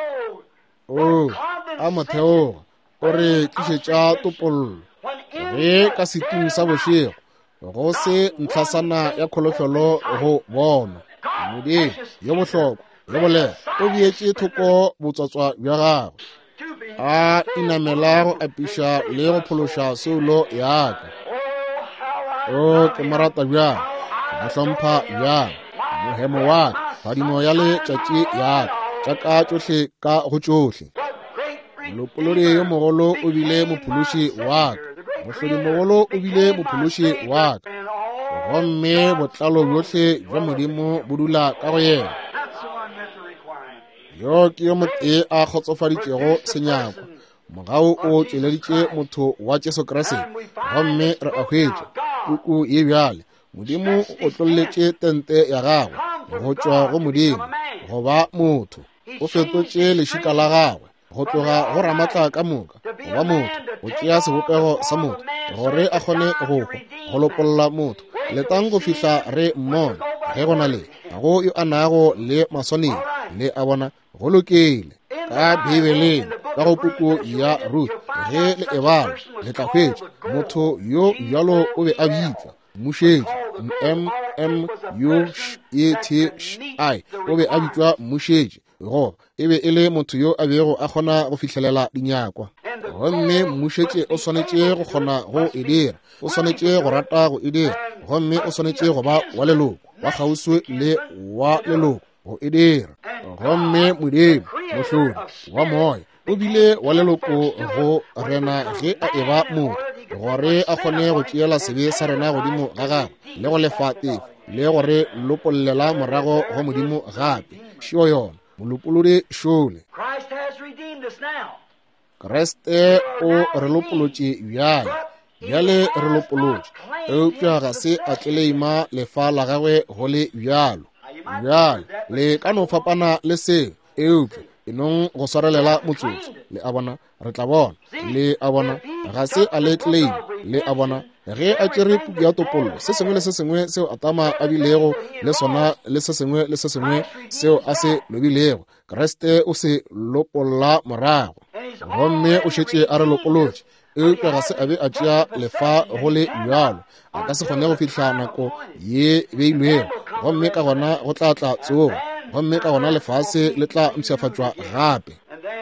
a motheoga o re tlišetša topollo ge ka setung sa bošego go se ntlhasana ya kgolohlolo go bona modimo yo bohloko yo bolela o beetše thoko botswatswa bja gagwe a inamela go apiša le go phološa seulo yaka ke marata bjang ke mohlompha bjang mohemo wa gadimo ya letšatši yaka tša ka tšohle ka go tšohle molopolodi yo mogolo o bile mophološi wa ka mohlodi mogolo o bile mophološi wa ka gomme botlalo bjohle bja modimo bo dula ka go yena yo ke yo motee a kgotsofaditšego senyakwa mogau o tšweleditše motho wa Jesu Kriste gomme re a hwetša kuku ye bjale modimo o tlolletše tente ya gagwe go tšwa go modimo go ba motho o fetotše lešika la gagwe go tloga go ramatla ka moka go ba motho go tšea sebopego sa motho gore a kgone go lopolola motho letang go fihla re mmona ge go na le go yo a nago le maswaneng le a bona go lokile ka Bibeleng ka go puku ya Ruth ge le ebala le tla hwetša motho yo bjalo o be a bitsa mmušetši MMUETHI o be a bitswa mmušetši go e be e le motho yo a bego a kgona go fihlelela dinyakwa gomme mmušetše o swanetše go kgona go e dira, o swanetše go rata go e dira, gomme o swanetše go ba wa leloko wa kgauswi le wa leloko go e dira. Gomme Modimo mohlodi wa moya o bile wa leloko go rena ge a eba motho, gore a kgone go tšeela sebe sa rena godimo ga gagwe le go lefa tefo le gore lopollela morago go Modimo gape. Šio yona molopolodi šole Kriste o re lopolotše bjale re lopolotše eupša ga se a tleima lefa la gagwe go le bjalo le ka no fapana le seo eupša enong go swarelela motsotso le a bona re tla bona le a bona ga se a le claim le a bona ge a tšere puku ya topollo se sengwe le se sengwe seo a tama a bilego le sona le se sengwe seo a se lobilego Kriste o se lopolla morago gomme o šetše a re lopolotše eupša ga se a be a tšea lefa go le bjalo a ka se kgone go fihla nako ye beilwego gomme ka gona go tla tsoga gomme ka gona lefase le tla mpšhafatšwa gape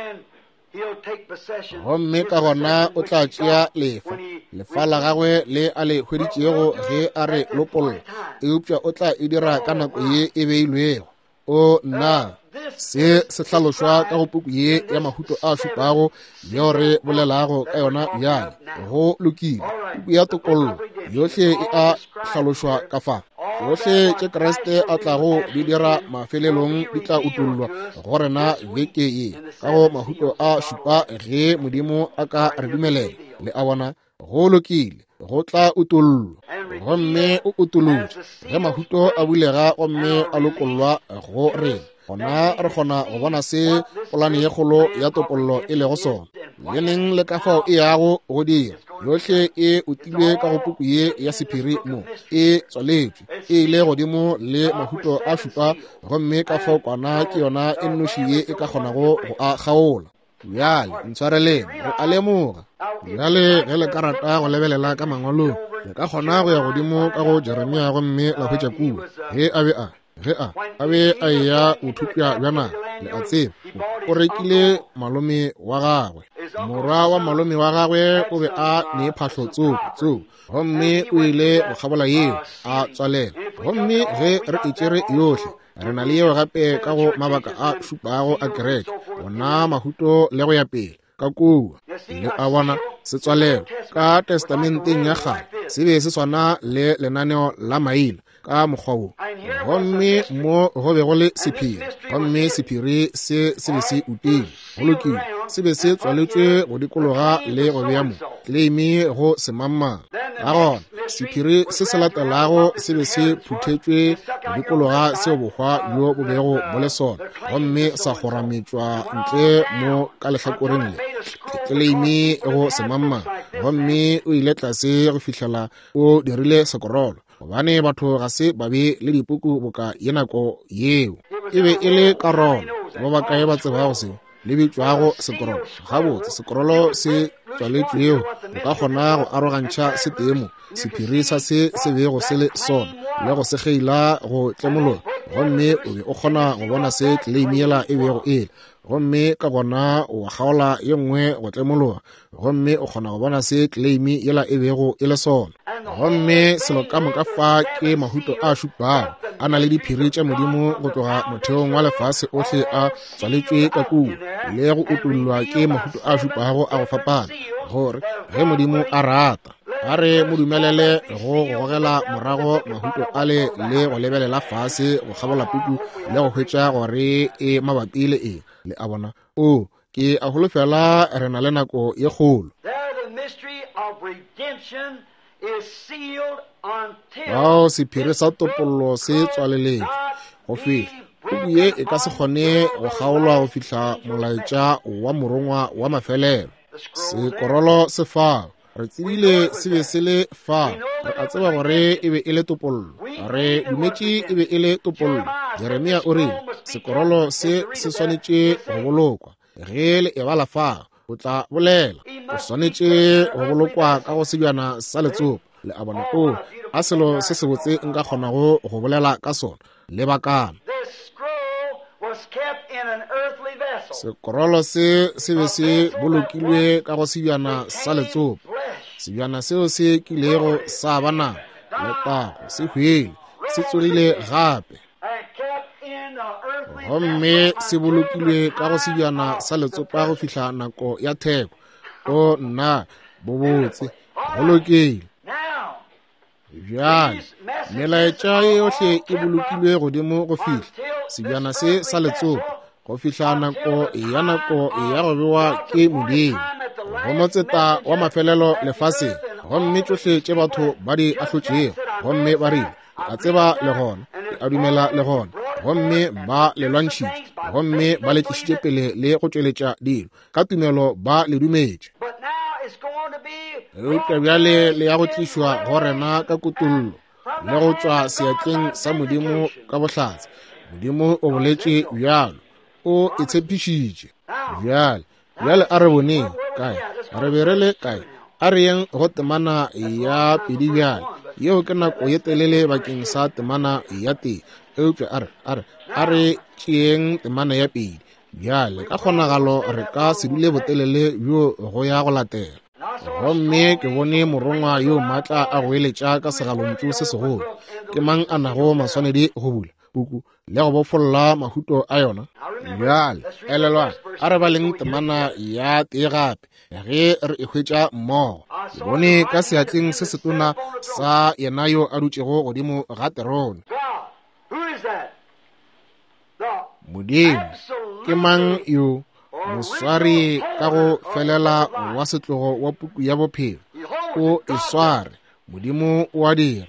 gomme ka gona o tla tšea lefa la gagwe le a le hweditšego ge a re lopolola eupša o tla e dira ka nako ye e beilwego. O na se hlalošwa ka go puku ye ya mahuto a šupago yeo re bolelago ka yona bjale go lokile. Puku ya tokollo yohle e a hlalošwa ka fa yohle tše Kriste a tlago di dira mafelelong di tla utollwa go rena beke ye ka go mahuto a šupa ge Modimo a ka re dumelela le a bona go lokile go tla utollwa gomme o utolotše ge mahuto a bulega gomme a lokollwa go rena gona re kgona go bona se polane ye kgolo ya topollo e lego sona le neng le ka fao e yago go dira yohle e utilwe ka go puku ye ya sephiri mo e tswaletšwe e ile godimo le mahuto a šupa gomme ka fao kwana ke yona e nnoši ye e ka kgonago go a kgaola. Bjale ntshwareleng re a lemoga bjale ge le ka rata go lebelela ka mangwalong le ka kgona go ya godimo ka go Jeremia gomme la hwetša kua ge a be a ya o thupša bjana le a tseba o rekile malome wa gagwe morwa wa malome wa gagwe o be a ne phahlo tsoko gomme o ile go kgabola yeo a tswalela gomme ge re itšere yohle re na le yeo gape ka go mabaka a šupago a kereke gona mahuto le go ya pele ka kua le a bona se tswalelo ka testamenteng ya kgale se be se swana le lenaneo la maina ka mokgwa wo gomme mo go be go le sephiri gomme sephiri se be se utile go lokile se be se tswaletšwe go dikologa le go bea mo claimi go semamang ka gona sephiri se se latelago se be se phuthetšwe go dikologa seo bokgwa bjo bo bego bo le sona gomme sa gorametšwa ntle mo ka lehlakoreng le claimi go semamang gomme o ile tlase go fihlela o dirile sekorolo gobane batho ga se ba be le dipuku boka ye nako yeo e be e le karolo ba ba kae ba tsebago se le bitšwago sekorolo gabotse sekorolo se tswaletšweo o ka kgona go arogantšha setemo sephiri sa se bego se le sona le go sekgeila go tlemolola gomme o be o kgona go bona se claimi yela e bego ele gomme ka gona o kgaola ye nngwe go tlemologa gomme o kgona go bona se claimi yela e bego e le sona gomme selo ka moka fa ke mahuto a šupago a na le diphiri tša Modimo go tloga motheong wa lefase ohle a tswaletšwe ka kua le go utollwa ke mahuto a šupago a go fapana gore ge Modimo a rata a re mo dumelele go gogela morago mahuto a le go lebelela fase go kgabola puku le go hwetša gore e mabapi le eng le a bona o ke a holofela re na le nako ye kgolo bao sephiri sa topollo se tswaleletše go fihla puku ye e ka se kgone go kgaolwa go fihla molaetša wa morongwa wa mafelelo sekorolo se fao re tsebile se be se le fao re a tseba gore e be e le topollo re dumetše e be e le topollo Jeremia o rile sekorolo se swanetše go bolokwa ge le eba la fao o tla bolela o swanetše go bolokwa ka go sebjana sa letsopa le a bona o a selo se botse nka kgonago go bolela ka sona le bakana sekorolo se be se bolokilwe ka go sebjana sa letsopa. Sebjana seo se kilego sa bana le tago se hwele se tsogile gape, gomme se bolokilwe ka go sebjana sa letsopa go fihla nako ya theko. O nna bobotse bolokile bjale melaetša yohle e bolokilwe godimo go fihla sebjana se sa letsopa go fihla nako ya go bewa ke Modimo go motseta wa mafelelo lefaseng. Gomme tsohle tše batho ba di ahlotšego, gomme ba rile a tseba le gona, a dumela le gona, gomme ba le lwantšhitše, gomme ba le tlišitše pele le go tšweletša dilo ka tumelo ba le dumetše. Eupša bjale le ya go tlišwa go rena ka kutullo le go tšwa seatleng sa Modimo ka bohlatse. Modimo o boletše bjalo, o itshepišitše bjale a re boneng kae, re be re le kae, a re yeng go temana ya pedi bjale, yeo ke nako ye telele bakeng sa temana ya tee. Eupša a re tšeeng temana ya pedi bjale, ka kgonagalo re ka se dule botelele bjo go ya go latela. Gomme ke bone morongwa yo maatla a go eletša ka segalontšu se segolo. Ke mang a nago maswanedi go bula puku le go bofolola mahuto a yona? Bjale elelwana a re baleng temana ya tee gape ge re ehwetša mmogo. Ke bone ka seatleng se setona sa yena yo a dutšego godimo ga terone. Modimo ke mang yo moswari ka go felela wa setlogo wa puku ya bophelo o e sware. Modimo o a dira.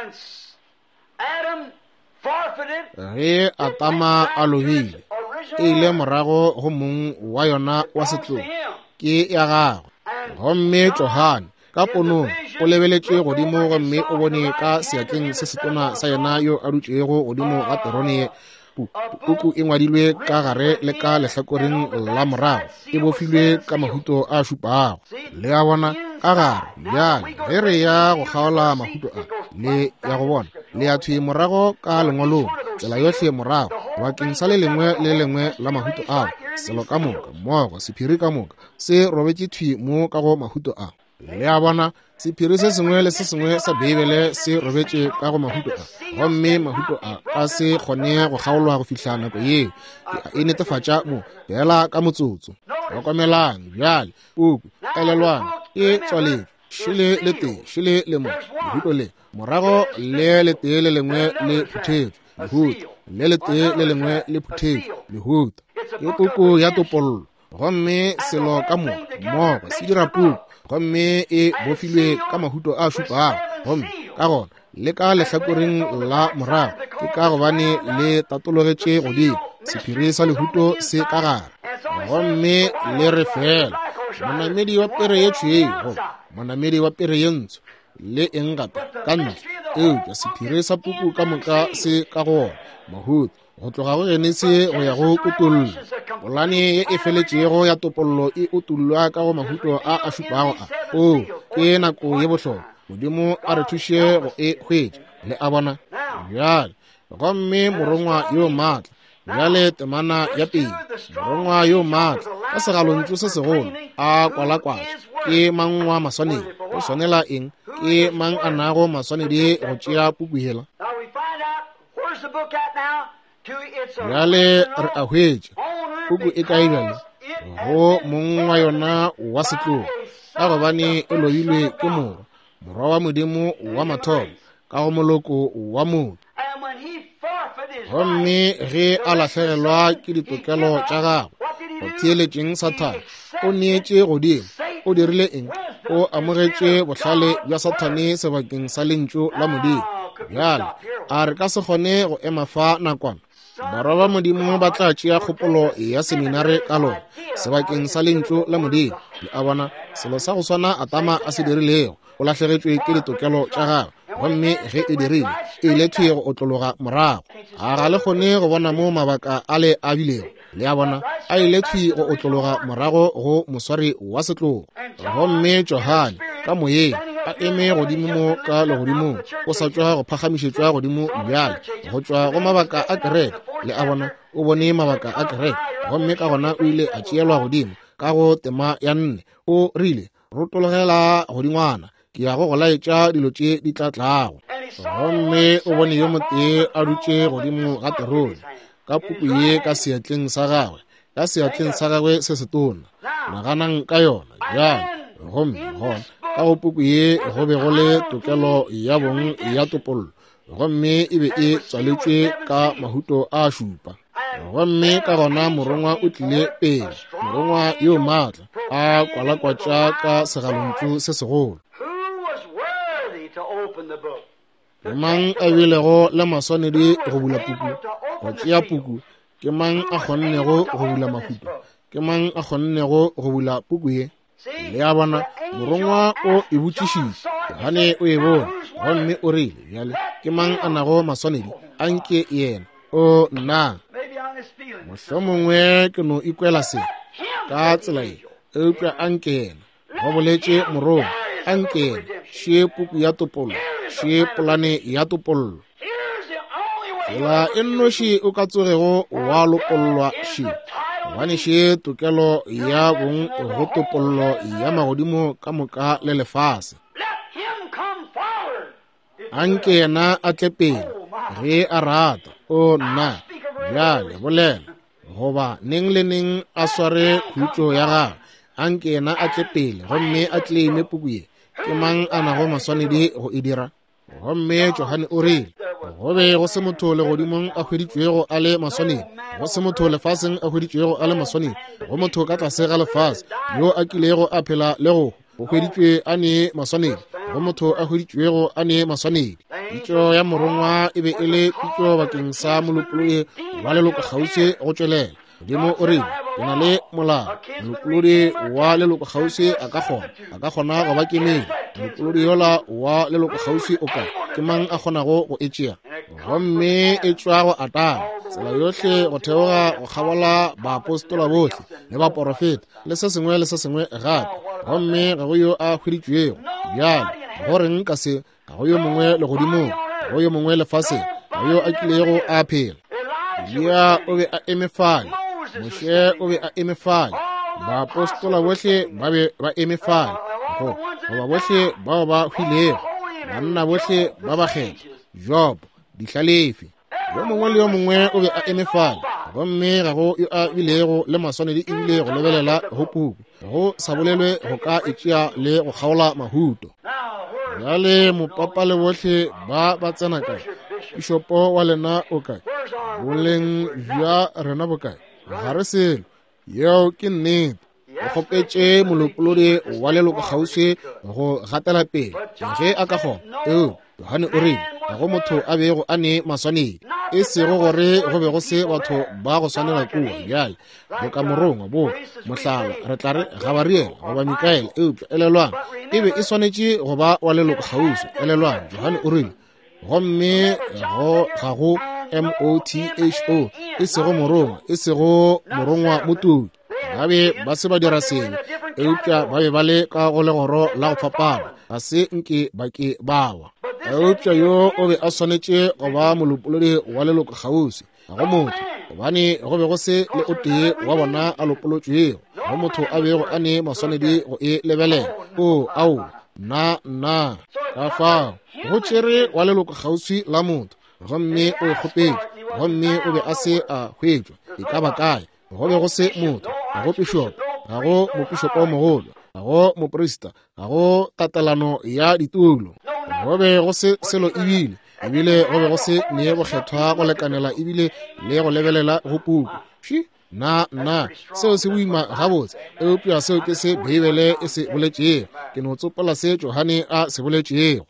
Ge Atama a lobile e ile morago go mong wa yona wa setlogo ke ya gagwe. Gomme Johane ka ponong o lebeletše godimo, gomme o bone ka seatleng se setona sa yena yo a dutšego godimo ga terone ye puku e ngwadilwe ka gare le ka lehlakoreng la morago, e bofilwe ka mahuto a šupago. Le a bona ka gare bjale ge re ya go kgaola mahuto a le ya go bona le ya thwe morago ka lengwalong tsela yohle morago bakeng sa le lengwe la mahuto ao, selo ka moka mmogo sephiri ka moka se robetše thwi mo ka go mahuto a. Le a bona sephiri se sengwe le se sengwe sa Bibele se robetše ka go mahuto a, gomme mahuto a ka se kgone go kgaolwa go fihla nako yeo e netefatša mo bela ka motsotso. Hlokomelang bjale puku elelwana e tswaletše šele le tee šele le mo lehuto le morago le le tee le lengwe le phuthego lehuto le tee le lengwe le phuthego lehuto. Ke puku ya topollo, gomme selo ka moka mmogo se dira puku, gomme e bofilwe ka mahuto a šupago, gomme ka gona le ka lehlakoreng la morago ke ka gobane le tatologetše godimo sephiri sa lehuto se ka gare. Gomme le re fela monamedi wa pere ye tšhwego, monamedi wa pere ye ntsho le eng gape ka ntle. Eupša sephiri sa puku ka moka se ka gona mahuto go tloga go genese go ya go kutullo. Polane ye e feletšego ya topollo e utullwa ka go mahuto a šupago a. O ke nako ye bohlokwa. Modimo a re thuše go e hwetša. Le a bona bjale gomme morongwa yo maatla bjale temana ya pele, morongwa yo maatla ka segalontšu se segolo a kwalakwatša. Ke mang wa maswanedi go swanela eng? Ke mang a nago maswanedi go tšea puku hela? Bjale re a hwetša puku e kae bjale go mong wa yona wa setlogo, ka gobane e lobilwe ke morwa wa Modimo wa mathomo ka go moloko wa motho. Gomme ge a lahlegelwa ke ditokelo tša gagwe go theeletšeng Sathane, o neetše godimo, o dirile eng? O amogetše bohlale bja Sathane sebakeng sa lentšu la Modimo. Bjale a re ka se kgone go ema fa nakwana. Barwa ba Modimo ba tla tšea kgopolo ya seminare ka lona sebakeng sa lentšu la Modimo. Le a bona selo sa go swana Atama a se dirilego, o lahlegetšwe ke ditokelo tša gagwe, gomme ge e dirile e ile thwe go otlologa morago. A ga le kgone go bona mo mabaka a le a bilego. Le a bona a ile thwe go otlologa morago go moswari wa setlogo. Gomme Johane ka moyeng a eme godimo mo ka legodimong, o sa tšwa go phagamišetšwa godimo bjale go tšwa go mabaka a kereke le a bona o bone mabaka a kereke gomme ka gona o ile a tšeelwa godimo ka go tema ya 4 o rile rotologela godingwana ke ya go laetša dilo tše di tla tlago gomme o bone yo motee a dutše godimo ga terone ka puku ye ka seatleng sa gagwe se setona naganang ka yona jalo gomme gona ka go puku ye go be go le tokelo ya bong ya topollo gomme e be e tswaletšwe ka mahuto a šupa gomme ka gona morongwa o tlile pele morongwa yo maatla a kwalakwatša ka segalontšu se segolo ke mang a bilego le maswanedi go bula puku go tšea puku ke mang a kgonnego go bula mahuto ke mang a kgonnego go bula puku ye le a bona morongwa o e botšišitše Yohane o e bone gomme o rile bjale ke mang a nago maswanedi a nke yena o nna mohlomongwe ke no ikwela se ka tsela ye eupša a nke yena go boletše morong a nke yena še puku ya topollo še polane ya topollo tsela e nnoši o ka tsogego wa lopollwa še gobane še tokelo ya bong go topollo ya magodimo ka moka le lefase a nke yena a tle pele ge a rata o nna bjale bolela goba neng le neng a sware khutšo ya gagwe a nke yena a tle pele gomme a tleime puku ye ke mang a nago maswanedi go e dira gomme Johane o rile go be go se motho legodimong a hweditšwego a le maswanedi go se motho lefaseng a hweditšwego a le maswanedi go motho ka tlase ga lefase yo a kilego a phela le go hweditšwe a ne maswanedi go motho a hweditšwego a ne maswanedi pitšo ya morongwa e be e le pitšo bakeng sa molopolodi wa leloko kgauswi go tšwelela modimo o rile ke na le molao molopolodi wa leloko kgauswi a ka kgona go ba kemedi molopolodi yola wa leloko kgauswi o kae ke mang a kgonago go e tšea gomme e tšwa go atana tsela yohle go theoga go kgabola baapostola bohle le baporofeta le se sengwe gape gomme ga go yo a hweditšwego bjale go reng ka se ga go yo mongwe legodimong ga go yo mongwe lefaseng ga yo a kilego a phela Elia o be a emefale Moshe o be a emefale baapostola bohle ba be ba emefale goba bohle bao ba hwilego banna bohle ba bakgetha Job dihlalefi yo mongwe le yo mongwe o be a emefale gomme ga go yo a bilego le maswanedi ebile go lebelela go puku go sa bolelwe go ka etšea le go kgaola mahuto bjale mopapa le bohle ba tsena kae bishopo wa lena o kae boleng bja rena bokae ga re selo yeo ke nnete o kgopetše molopolodi wa leloko kgauswi go gatela pele ge a ka kgona Yohane o rile ga go motho a bego a ne maswanedi e sego gore go be go se batho ba go swanela kua bjale boka morongwa bo mohlala re tla re Gabariele goba Mikaele eupša elelwana e be e swanetše go ba wa leloko kgauswi elelwana Yohane o rile gomme ga go MOTHO e sego morongwa e sego morongwa motuki ba be ba se ba dira sengwe eupša ba be ba le ka go legoro la go fapana ga se nke ba ke bawa eupša yo o be a swanetše go ba molopolodi wa leloko kgauswi ga go motho gobane go be go se le o tee wa bona a lopolotšwego go motho a bego a ne maswanedi go e lebelela ao na ka fao go tšere wa leloko kgauswi la motho gomme o e kgopetše gomme o be a se a hwetšwa e ka ba kae go be go se motho ga go bishopo ga go mopišopo o mogolo ga go moporista ga go tatelano ya ditulo go be go se selo ebile go be go se nee bokgethwa go lekanela ebile le go lebelela go puku na seo se boima gabotse eupša seo ke se beibele e se boletšego ke no tsopola se Johane a se boletšego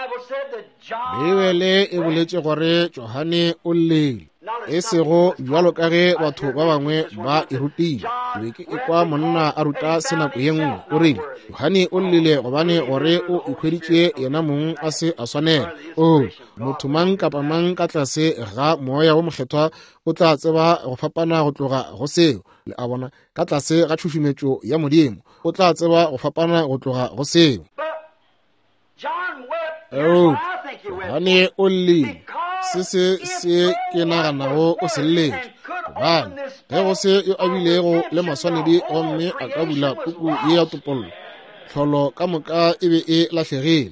beibele e boletše gore Johane o llele e sego bjalo ka ge batho ba bangwe ba e rutile be ke ekwa monna a ruta se nako ye nngwe o rile Johane o llele gobane gore o ikhweditše yena mong a se a swanela motho mang kapa mang ka tlase ga moya wo mokgethwa o tla tseba go fapana go tloga go seo le a bona ka tlase ga tšhušumetšo ya modimo o tla tseba go fapana go tloga go seo Johane o llele se ke naganago o se lleletše gobane ge go se yo a bilego le maswanedi gomme a ka bula puku ye ya topollo tlholo ka moka e be e latlhegile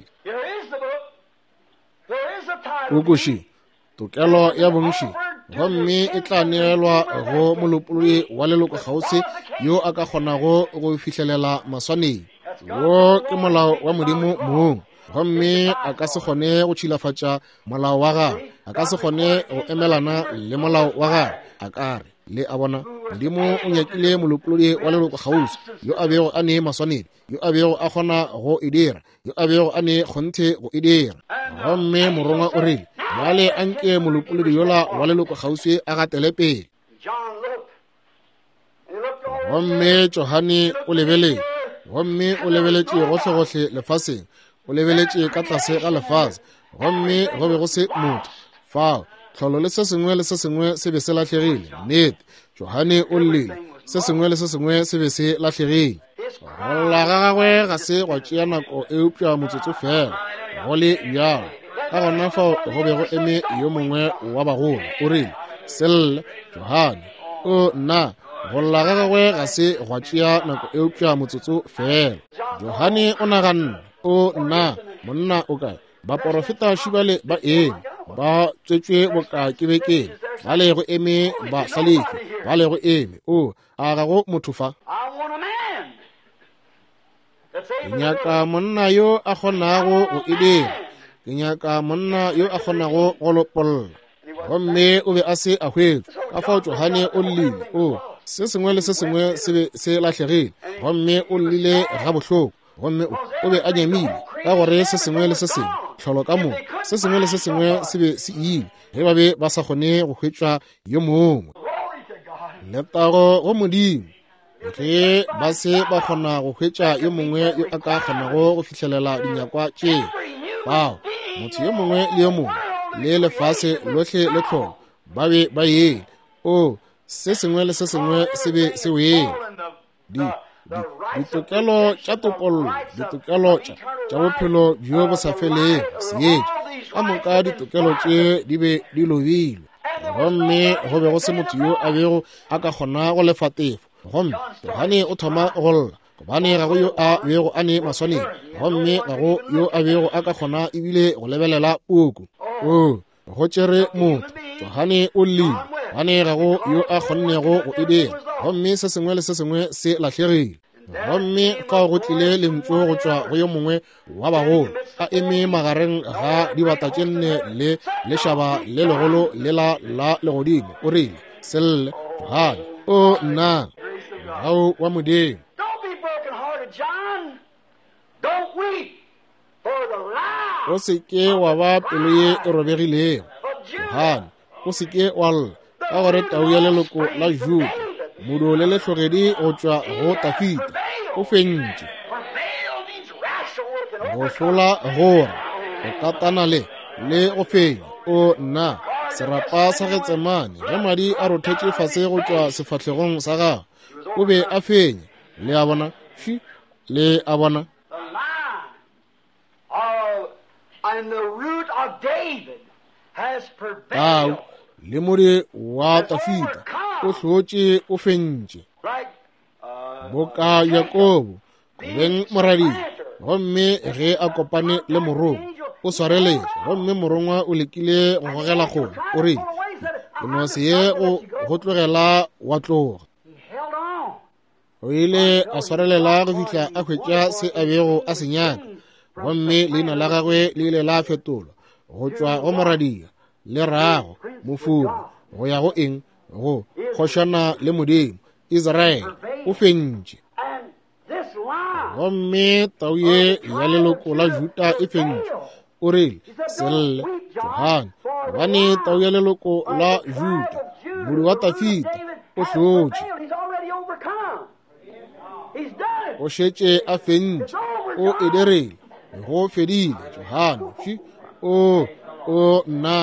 kokoši tokelo ya bontši gomme e tla neelwa go molopolodi wa leloko kgauswi yo a ka kgonago go fihlelela maswanedi wo ke molao wa modimo mong gomme a ka se kgone go tšhilafatša molao wa gagwe a ka se kgone go emelana le molao wa gagwe a kare le a bona modimo o nyakile molopolodi wa leloko kgauswi yo a bego a ne maswanedi yo a bego a kgona go e dira yo a bego a ne kgonthe go e dira gomme morongwa o rile bjale a nke molopolodi yola wa leloko kgauswi a gatele pele gomme Johane o lebeletše gomme o lebeletše gohle lefaseng o lebeletše ka tlase ga lefase gomme go be go se motho fao tlholo le se sengwe se be se latlhegile nnete Johane o llele se sengwe le se sengwe se be se latlhegile go lla ga gagwe ga se go tšea nako e upša motsotso fela go le bjalo ka gona fao go be go eme yo mongwe wa bagolo o rile selle Johane o nna go lla ga gagwe ga se go tšea nako e upša motsotso fela Johane o naganna o nna monna o kae baporofeta šibale ba eme ba tswetšwe boka ke bekeng ba le go eme ba hlaleke ba le go eme o a ga go motho fa ke nyaka monna yo a kgonago go e dira ke nyaka monna yo a kgonago go lopolola gomme o be a se a hwetšwe ka fao Johane o llele o se sengwe le se sengwe se be se latlhegile gomme o llele ga bohloko gomme o be a nyamile ka gore se sengwe le se sengwe tlholo ka moo se sengwe le se sengwe se be se ile ge ba be ba sa kgone go hwetša yo mongwe letago go modimo ge ba se ba kgona go hwetša yo mongwe yo a ka kgonago go fihlelela dinyakwa tše fao motho yo mongwe le yo mongwe le lefase lohle le tlholo ba be ba yele o se sengwe le se sengwe se be se wele ditokelo tša topollo ditokelo tša bophelo bjo bo sa feleng seetše ka moka ditokelo tše di be di lobilwe gomme go be go se motho yo a bego a ka kgona go lefa tefo gomme Johane o thoma go lla gobane ga go yo a bego a ne maswanedi gomme ga go yo a bego a ka kgona ebile go lebelela puku o go tšere motho Johane o llele gane ga go yo a kgonnego go e dira gomme se sengwe le se sengwe se latlhegile gomme fao go tlile lentswe go tšwa go yo mongwe wa bagolo a eme magareng ga dibata tše nne le lešaba le legolo le la legodimo o rile selle Johane o nna gao wa modimo o se ke wa ba pelo ye e robegilego Johane o se ke wa lla ka gore tau ya leloko la Juda modo le letlogedi go tšwa go Dafita o fentše go hlola gore go katana le go fenya o nna serapa sa Getsemane ge madi a rothetše fase go tšwa sefahlegong sa gagwe o be a fenya le a bona le a bona tau le more wa Dafita o hlotše o fentše boka Yakobo beng moradi gomme ge a kopane le morong o swareletše gomme morongwa o lekile go gogela kgole o rile ke no se ye go tlogela wa tloga o ile a swarelela go fihla a hwetša se a bego a se nyaka gomme leina la gagwe le ile la fetolwa go tšwa go moradia le rago mofuri go ya go eng go kgošana le modimo Israele o fentše gomme tau ye ya leloko la Juda e fentše o rile selle Johane gobane tau ya leloko la Juda modu wa Dafita o hlotše o šetše a fentše o ederele go fedile Johane o nna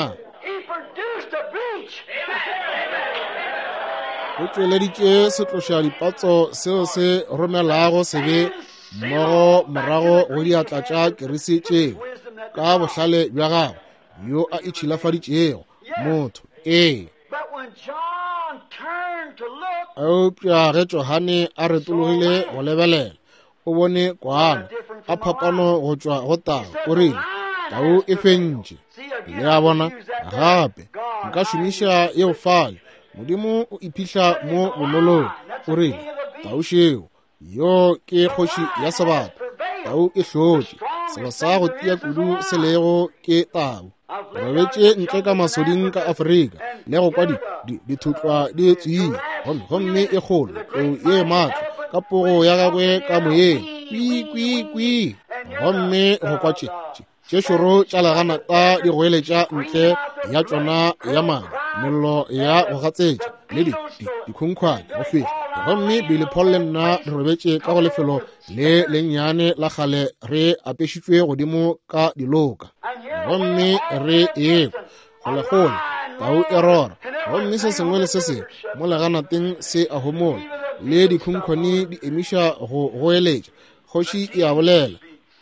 o tšweleditše setloša dipatso seo se romelago se be mmogo morago go diatla tša kerisi tšeo ka bohlale bja gagwe yo a itšhilafaditšego motho But when John turned to look, eupša ge Johane a retologile go lebelela o bone kwana a phapano go tšwa go tau o rile tau e fentše le a bona gape nka šomiša yeo fale modimo o iphitlha mo bonolong o rile tau šeo yo ke kgoši ya sebata tau e hlotše selo sa go tia kudu se lego ke tau robetše ntle ka masoding ka Afrika le go kwa dithotlwa di tswile gomme e kgolo tlou ye maatla ka pogo ya gagwe ka moyeng kwi gomme go kwa tše šoro tša legana tsa digweletša ntle ya tšona ya madi mello ya go gatsetša le dikhunkhwane go fihla gomme Billy Paul le nna re robetše ka go lefelo le lennyane la kgale re apešitšwe godimo ka diloka gomme re ekwa go legolo tau e rora gomme se sengwe le se sengwe mo leganateng se a homola le dikhunkhwane di emiša go goeletša kgoši e a bolela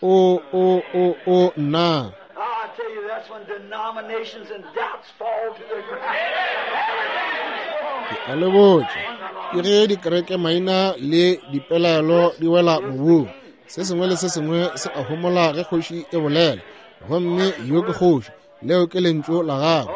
o nna I tell you, that's when denominations and doubts fall to the ground. a le botse ke ge dikereke maina le dipelaelo di wela mobung se sengwe le se sengwe se a homola ge kgoši e bolela gomme yo ke kgoši leo ke lentšu la gago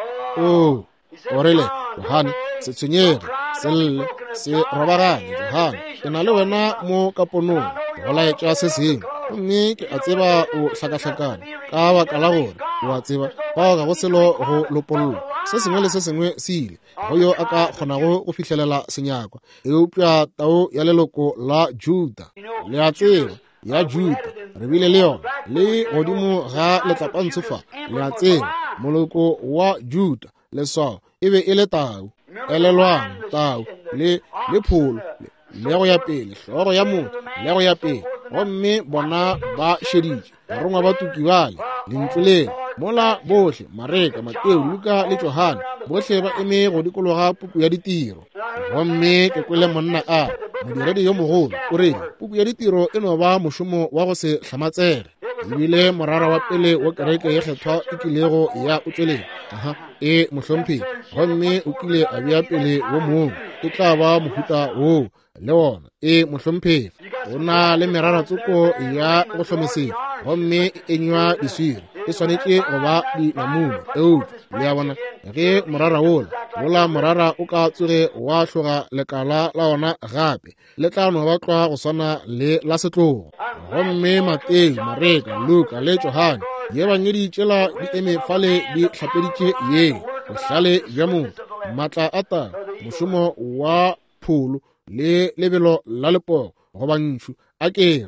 o rile Johane se tshwenyege se lle se robagane Johane ke na le wena mo kaponong go laetša se sengwe gomme ke a tseba o hlakahlakane ka baka la gore o a tseba bao ga go selo go lopollo se sengwe le se sengwe se ile go yo a ka kgonago go fitlhelela senyakwa eupša tau ya leloko la Juda le a tseba ya Juda re bile le yona le godimo ga letlapantshofa le a tseba moloko wa Juda leswao e be e le tau elelwang tau le pholo le go ya pele hloro ya motho le go ya pele gomme bona ba šeditše barongwa ba tuki bale lentšu lena mola bohle Mareka Mateo Luka le Johane bohle ba eme go dikologa pupu ya ditiro gomme ke kwele monna a modiredi yo mogolo o rile pupu ya ditiro e no ba mošomo wa go se hlamatsege ebile morara wa pele wa kereke ye kgethwa e kilego ya o tsweleng mohlomphegi gomme o kile a bea pele wo mongwe e tla ba mohuta woo le wona mohlomphegi o na le meraratsoko ya go hlomesega gomme e enywa diswiri e swanetše go ba dinamune le ya bona ge morara wola morara o ka tsoge wa hloga lekala la ona gape le tla no ba tloga go swana le la setlogo gomme Mateo Mareka Luka le Johane ye ba nyeditšela di eme fale di hlapeditše ye bohlale bja motho maatla a tau mošomo wa pholo le lebelo la lepogo go bantšu a kere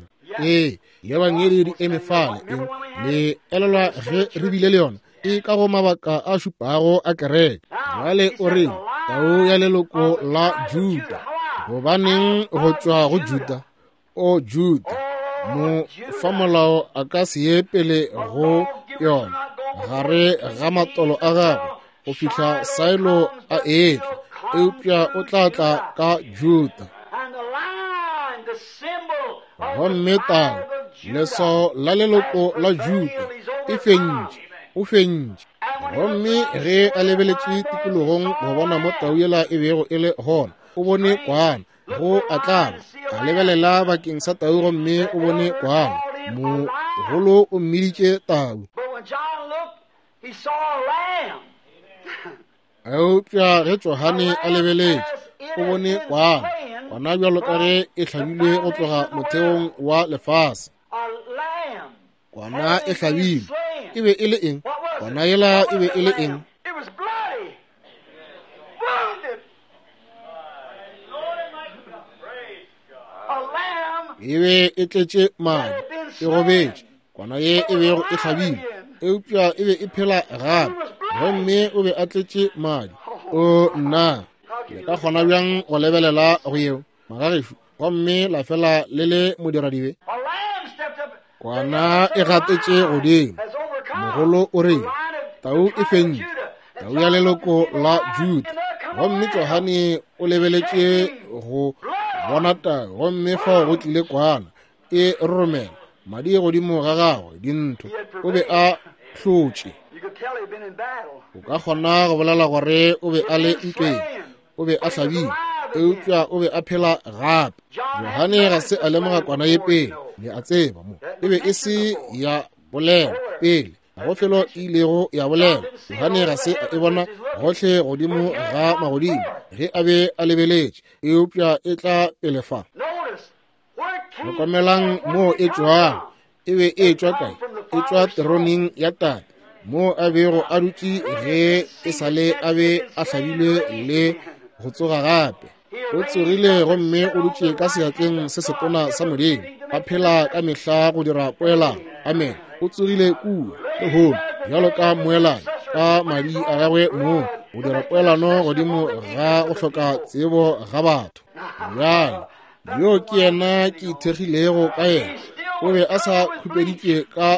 ye ba nyedi di eme fale le elelwa ge re bile le yona e ka go mabaka a šupago a kereke jale o rile tau ya leloko la Juda gobaneng go tšwa go Juda o Juda mo fa molao a ka se ye pele go yona gare ga matolo a gagwe go fihla saelo a etla eupša o tla tla ka Juda gomme tau leswao la leloko la Juda o fentše gomme ge a lebeletše tikologong go bona mo tau yela e bego e le gona o bone kwana go a tlaba a lebelela bakeng sa tau gomme o bone kwana mogolo o mmiditše tau eupša ge Johane a lebeletše o bone kwana bjalo ka ge e hlabilwe go tloga motheong wa lefase kwana e hlabilwe e be e le eng kwana yela e be e le eng e be e tletše madi e gobetše kwana ye e bego e hlabilwe eupša e be e phela gape gomme o be a tletše madi o nna le ka kgona bjang go lebelela go yeo magagešo gomme la fela le le modiradibe kwana e gatetše godimo mogolo o rile tau e fentše tau ya leloko la Juda gomme Johane o lebeletše go bona tau gomme fa go tlile kwana e romela madi godimo ga gagwe dintho o be a hlotše been in battle. o ka kgona go bolela gore o be a le ntweng o be a hlabile eupša o be a phela gape. Johane ga se a lemoga kwana ye pele le a tseba mo e be e se ya bolela pele go felo e ilego ya bolela. Johane ga se e bona gohle godimo ga magodimo ge a be a lebeletše eupša e tla pele fa. Hlokomelang mo e tšwang e be e tšwa kae, e tšwa teroning ya tate mo a bego a dutše ge e sale a be a hlabile le go tsoga gape. O tsogile gomme o dutše ka seatleng se setona sa Modimo, a phela ka mehla go dira poelano. Amen. O tsogile kua le home bjalo ka moelane ka madi a gagwe mo go dira poelano godimo ga go hloka tsebo ga batho. Bjale yo ke yena ke ithekgilego ka yena o be a sa khupeditše ka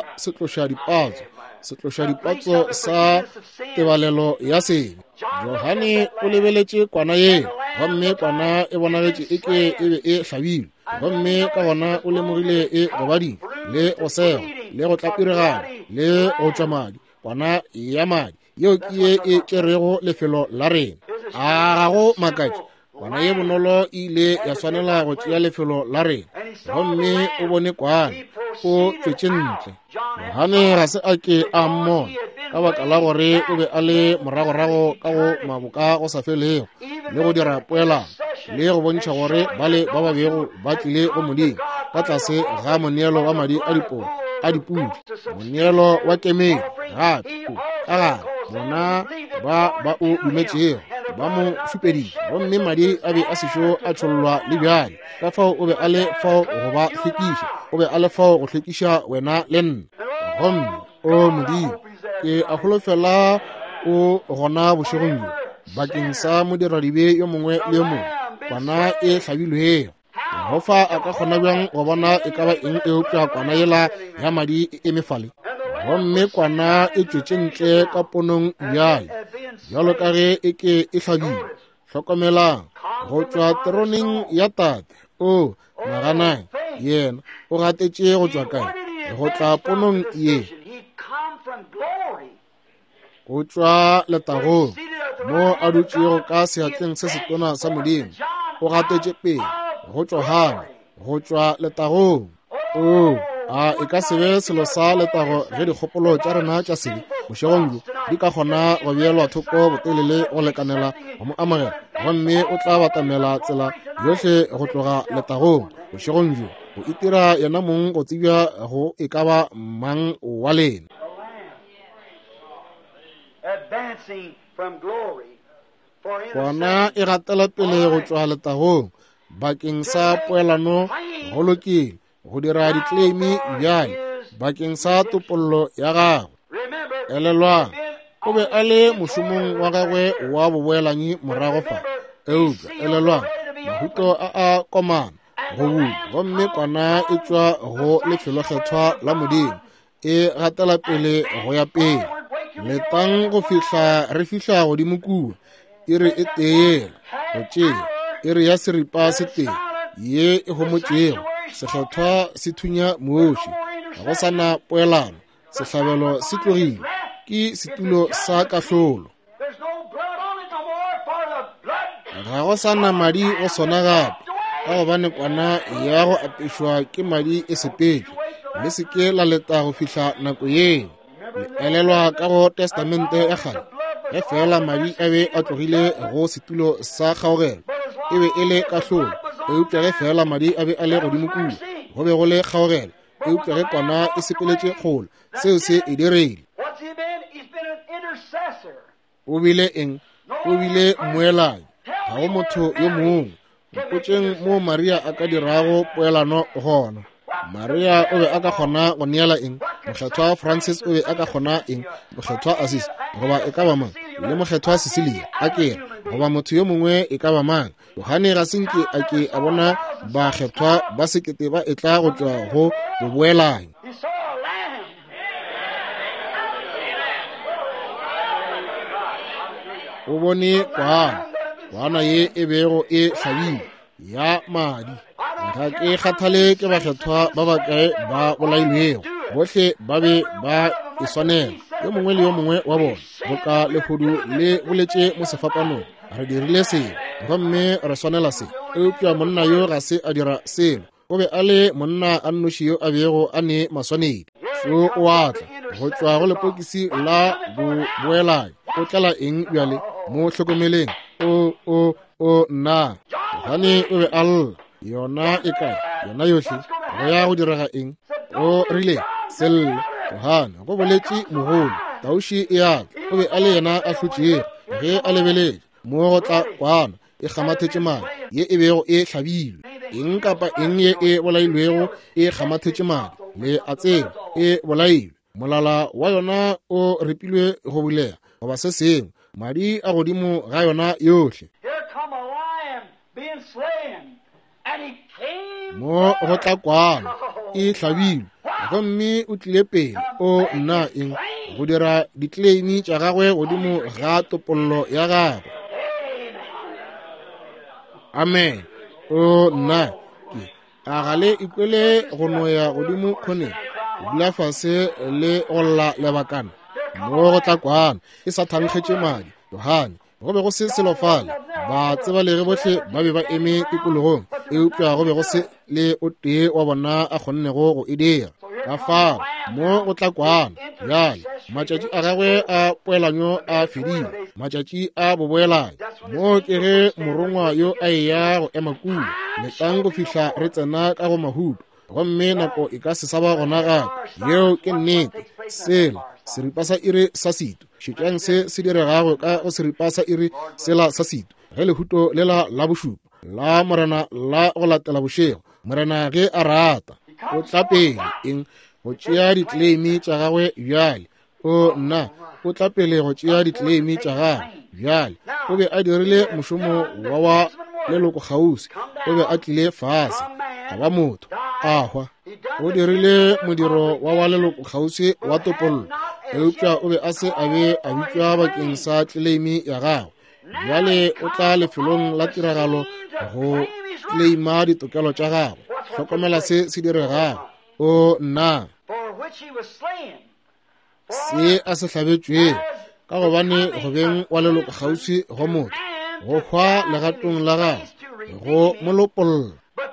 setloša dipatso sa tebalelo ya sebe. Johane o lebeletše kwana ye gomme kwana e bonagetše eke e be e hlabile gomme ka gona o lemogile e gobading le go sega le go tlapiregana le go tšwa madi. Kwana ya madi yeo ke ye e kerego lefelo la rena. A gago makatše kwana ye bonolo ile ya swanela go tšea lefelo la rena gomme o bone kwana o tšwetše ntle. Johane ga se a ke a mmona ka baka la gore o be a le moragorago ka go maboka go sa felego le go dira poelano le go bontšha gore bale ba babego ba tlile go Modimo ka tlase ga moneelo wa madi a dipudi, moneelo wa kemedi gape ka gare bona ba o dumetšego ba mo šupeditše gomme madi a be a sešo a tšhollwa le bjale ka fao o be a le fao go ba hlwekiša, o be a le fao go hlwekiša wena le nna. Gomme o Modimo ke a holofela o gona bošegong bjo bakeng sa modiradibe yo mongwe le yo mongwe kwana e hlabilwego. Yehova a ka kgona bjang go bona e ka ba eng eupša kwana yela ya madi e emefale gomme kwana e tšwetše ntle ka ponong bjale bjalo ka ge e ke e hlabile. Hlokomelang go tšwa teroning ya tate o naganae yena o gatetše go tšwa kae go tla ponong ye go tšwa letagong mo a dutšego ka seatleng se setona sa Modimo. O gatetše pele go tšwa Hana go tšwa letagong. E ka sebe selo sa letago ge dikgopolo tša rena tša sebe bošegong bjo di ka kgona go beelwa thoko botelele go lekanela go mo amogela gomme o tla batamela tsela yohle go tloga letagong bošegong bjo go itira yena mong go tsebja go e ka ba mang wa lena. Kwana e gatela pele go tšwa letagong bakeng sa poelano go lokile go dira ditleimi bjale bakeng sa topollo ya gagwe. Elelwang o be a le mošomong wa gagwe wa boboelanyi morago fa eupša elelwang mahuto a komana go bula gomme kwana e tšwa go lefelokgethwa la Modimo e gatela pele go ya pele letang go fihla re fihla godimo kua e re e teela go tšea e re ya seripa se teng ye e homotšego sekgethwa se thunya mooši ga go sana poelano sehlabelo se tlogile ke setulo sa kahlolo ga go sana madi go sona gape ka gobane kwana ya go apešwa ke madi e sepetše le seke la leta go fihla nako yeo. Le elelwa ka go testamente ya kgale ge fela madi a be a tlogile go setulo sa kgaogelo e be e le kahlolo eupša ge fela madi a be a le godimo kua go be go le kgaogelo eupša ge kwana e sepeletše kgolo seo se e direile. O bile eng? O bile moelanyi ga go motho yo mongwe mpotšeng mo Maria a ka dirago poelano gona. Maria o be a ka kgona go neela eng? Mokgethwa Francis o be a ka kgona eng? Mokgethwa Assis goba e ka ba mang? Le mokgethwa Cecilia a kere goba motho yo mongwe e ka ba mang? Yohane ga senke a ke a bona bakgethwa ba sekete ba e tla go tšwa go boboelanyi. O bone kwana ye e bego e hlabile ya madi. Ga ke kgathale ke bakgethwa ba bakae ba bolailwego bohle ba be ba e swanela yo mongwe le yo mongwe wa bona boka lehudu le boletše mo sefapanong re dirile selo gomme re swanela se eupša monna yo ga se a dira selo o be a le monna a nnoši yo a bego a ne maswanedi so o atla go tšwa go lepokisi la boelai o tlala eng bjale mo hlokomeleng o nna gane o be a lla yona e kae yona yohle go ya go direga eng o rile selle johana go boletše mogolo tauši e aka o be a le yena a hlotšere ge a lebeletše mo go tla kwana e gamathetše madi ye e bego e hlabilwe eng kapa eng ye e bolailwego e gamathetše madi le a tseba e bolailwe molala wa yona o repilwe go bulea goba se sengwe madi a godimo ga yona yohle mo go tla kwana e hlabilwe gomme o tlile pele o nna eng go dira ditleimi tša gagwe godimo ga topollo ya gagwe amen o nna ke a gale ikwele go noya godimo kgoneng go dula fase le go lla lebakana mo go tla kwana e sa thankgetše madi johane go be go se selofale ba tseba le ge bohle ba be ba eme tikologong eupša go be go se le o tee wa bona a kgonnego go e dira ka fao mo go tla kwana bjale matšatši a gagwe a poelanyo a fedile matšatši a boboelai mo ke ge morongwa yo a eya go ema kula letang go fihla re tsena ka go mahudu gomme nako e ka se saba gona gape yeo ke nnete sela seripa sa iri sa sito šitšang se diregago ka go seripa sa iri sela sa sito ge lehuto le la bošupa la morena la go latela bošego morena ge a rata o tla pele eng go tšea ditleimi tša gagwe bjale o nna o tla pele go tšea ditleimi tša gagwe bjale o be a dirile mošomo wa leloko kgausi o be a tlile fase a ba motho a hwa o dirile modiro wa leloko kgausi wa topollo eupša o be a se a be a bitšwa bakeng sa tleimi ya gagwe bjale o tla lefelong la tiragalo go tleima ditokelo tša gagwe hlokomela se diregago o nna se a se hlabetšwe ka gobane go beng wa leloko kgausi go motho go hwa legatong la gagwe go molopolola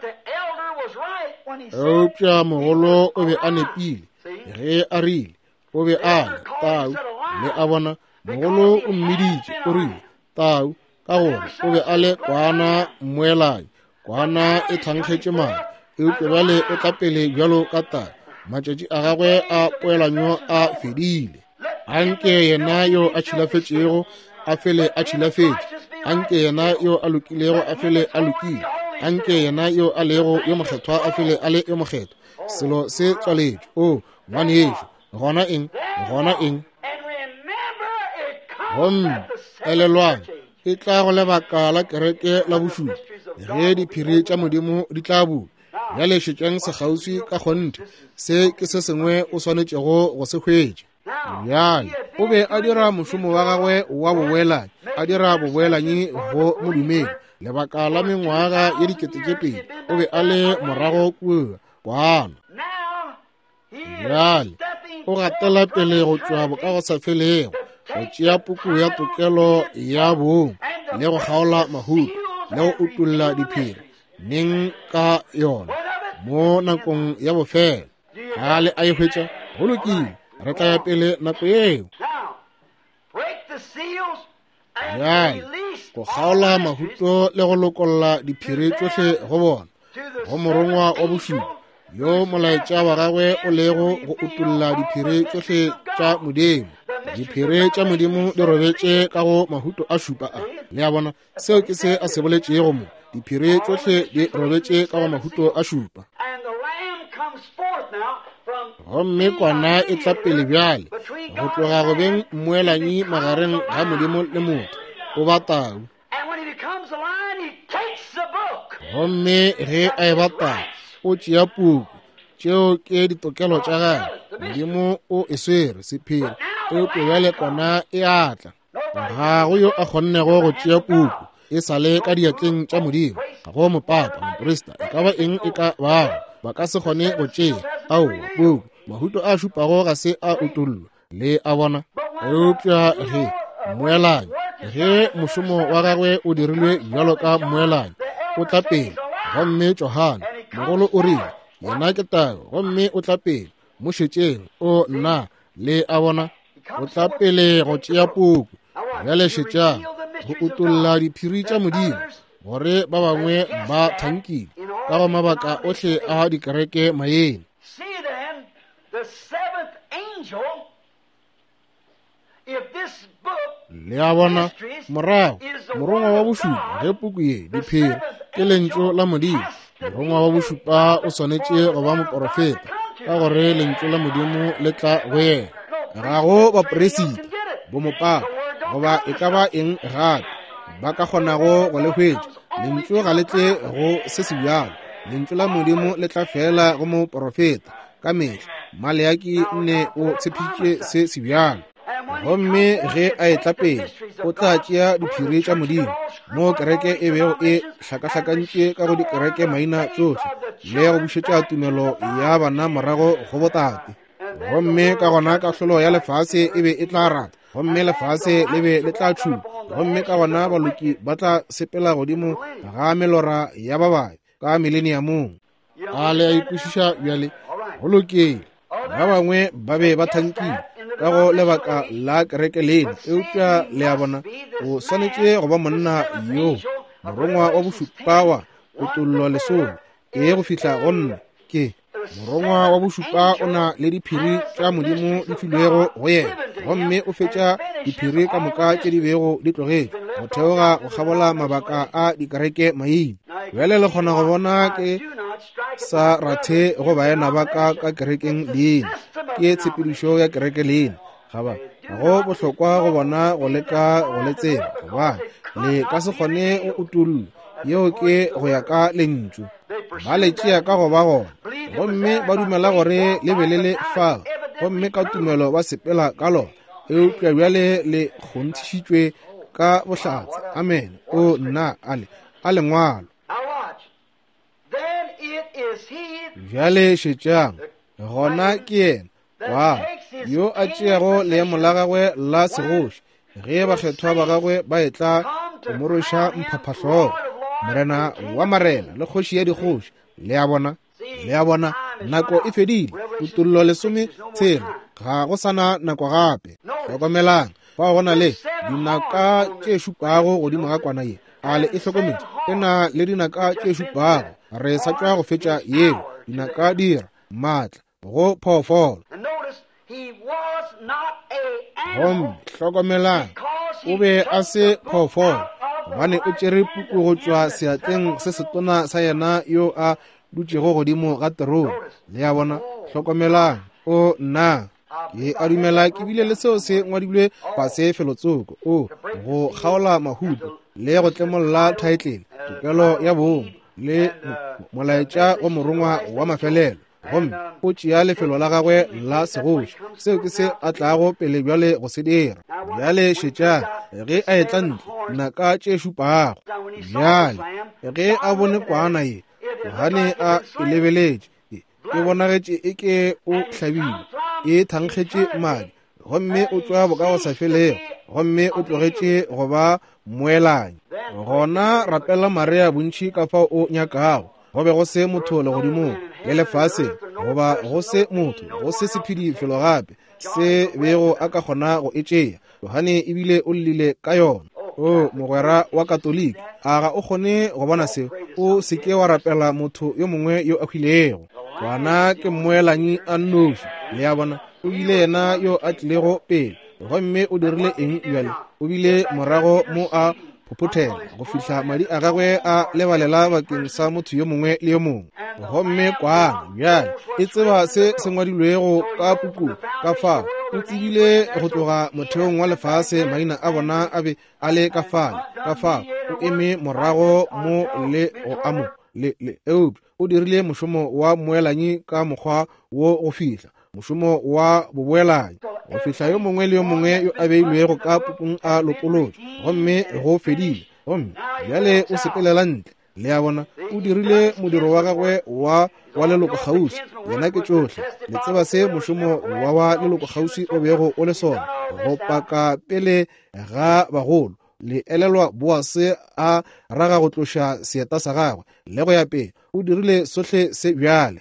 eupša mogolo o be a nepile ge a rile o be a le tau le a bona mogolo o mmiditše o rile tau ka gore o be a le kwana mmoelai kwana e thankgetše madi eupša bjale o tla pele bjalo ka tau matšatši a gagwe a poelanyo a fedile anke yena yo a tšhilafetšego a fele a tšhilafetše anke yena yo a lokilego a fele a lokile anke yena yo a lego yo mokgethwa a fele a le yo mokgethwa selo se tswaletše o ngwane yešo gona eng gomme elelwang e tla go lebaka la kereke la bošupa ge diphiri tša modimo di tla bula bjale šetšeng sekgauswi ka kgonte se ke se sengwe o swanetšego go se hwetše bjale o be a dira mošomo wa gagwe wa boboelanyi a dira boboelanyi go modumedi lebaka la mengwaga ye diketekepedi o be a le morago kua kwana bjale o gatela pele go tšwa boka go sa felego go tšea puku ya tokelo ya bong le go kgaola mahudu le go utulla diphiri neng ka yona mo nakong ya bofela gale a e hwetša go lokile re tla ya pele nako yeo bjale go kgaola mahuto le go lokolola diphiri tsohle go bona go morongwa wa bošupa yo molaetša wa gagwe o lego go utulla diphiri tsohle tša modimo diphiri tša modimo di robetše ka go mahuto a šupa a le a bona seo ke se a se boletšego mo diphiri tsohle di robetše ka go mahuto a šupa gomme kwana e tla pele bjale go tloga go beng mmoelanyi magareng ga modimo le motho o ba tau gomme ge a e ba tau o tšea puku tšeo ke ditokelo tša gagwe modimo o e swere sephiri eupša bjale kwana e atla ga go yo a kgonnego go tšea puku e sa le ka diatleng tša modimo ga go mopapa moprista e ka ba eng e ka bago ba ka se kgone go tšea ao puku mahuto a šupago ga se a utullwa le a bona eupša ge moelane ge mošomo wa gagwe o dirilwe bjalo ka moelane o tla pele gomme Johana mogolo o rile yena ke tayo gomme o tla pele mo šetšeng o nna le a bona o tla pele go tšea puku bjale šetšang go utolla diphiri tša Modimo gore ba bangwe ba thankile ka go mabaka ohle a dikereke maeng. See then, the seventh angel, if this book le a bona morago morongwa wa bošupa ge puku ye diphiri ke lentšu la Modimo morongwa wa bošupa o swanetše go ba moprofeta ka gore lentšu la Modimo le tla go yena ga go baporesiti bomopapa goba e ka ba eng gape ba ka kgonago go le hwetša lentšu ga le tle go se se bjalo lentšu la Modimo le tla fela go moprofeta ka mehla Maleaki nne o tshepitše se se bjalo gomme ge a etla pele o tla tšea diphiri tša Modimo mo kereke e bego e hlakahlakantše ka go dikereke maina tsohle le go bušetša tumelo ya bana morago go botate gomme ka gona kahlolo ya lefase e be e tla rata gomme lefase le be le tla tšhupa gomme ka gona baloki ba tla sepela godimo ga melora ya babae ka mileniamong a le a ikwešiša bjale go lokile ba bangwe ba be ba thankile ka go lebaka la kereke lena eupša le a bona o swanetše go ba monna yo morongwa wa bošupa wa utollo lesolo ke go fihla go nna ke morongwa wa bošupa o na le diphiri tša Modimo di filwego go yena gomme o fetša diphiri ka moka tše di bego di tlogetše go theoga go kgabola mabaka a dikereke maina bjale le kgona go bona ke sa rathe go baena ba ka kerekeng lena ke tshepedišo ya kereke lena gaba go bohlokwa go bona go leka go le tseba gobane le ka se kgone o utullo yeo ke go ya ka lentšu ba le tšea ka go ba gona gomme ba dumela gore le be le le fa gomme ka tumelo ba sepela ka lona eupša bjale le kgonthišitšwe ka bohlatse amen o nna a lengwalo bjale šetšang gona ke yena wa yo a tšeago leemo la gagwe la segoši ge bakgethwa ba gagwe ba etla go moroša mphaphahlogo morena wa marena le kgoši ya dikgoši le a bona nako e fedile utollo lesome tshela ga go sana nako gape hlokomelang fa go na le dinaka tše šupago godimo ga kwana ye a le e hlokomedi e na le dinaka tše šupago re sa tšwa go fetša yeo dinaka dira maatla go phoofolo gomme hlokomelang o be a se phoofolo gobane o tšere puku go tšwa seatleng se setona sa yena yo a dutšego godimo ga terone le a bona hlokomelang o nna ke a dumela ke bile le seo se ngwadilwe fase felotsoko o go kgaola mahuto le go tlemolola thaetlele tokelo ya bong le molaetša wa morongwa wa mafelelo gomme o tšea lefelo la gagwe la segoši seo ke se a tlago pele bjale go se dira bjale šetšang ge a etla ntle naka tše šupago bjale ge a bone kwana ye Johane a e lebeletše ke bonagetše e ke o hlabile e thankgetše madi gomme o tšwa boka go sa felego gomme o tlogetše go ba moelanye gona rapela Maria bontši ka fao o nyakago go be go se motho le godimong le lefase goba go se motho go se sephedi felo gape se bego a ka kgona go etšea Johane ebile o llele ka yona o mogwera wa katoliki aga o kgone go bona seo o seke wa rapela motho yo mongwe yo a hwilego gona ke moelanyi a nnoši le a bona o bile yena yo a tlilego pele gomme o dirile eng bjale o bile morago mo a phophothela go fihla madi a gagwe a lebalela bakeng sa motho yo mongwe le yo mongwe gomme kwana bjale e tseba se se ngwadilwego ka puku ka fao o tsebile go tloga motheong wa lefase maina a bona a be a le ka fao o eme morago mo le go amo le eupša o dirile mošomo wa moelanyi ka mokgwa wo go fihla mošomo wa boboelanyi go fihla yo mongwe le yo mongwe yo a beilwego ka pukung a lokolotšo gomme go fedile gomme bjale o sepelela ntle le a bona o dirile modiro wa gagwe wa leloko kgausi yena ke tsotlhe le tseba se mošomo wa leloko kgausi o bego o le sona go paka pele ga bagolo le elelwa boase a raga go tloša seeta sa gagwe le go ya pele o dirile sohle se bjale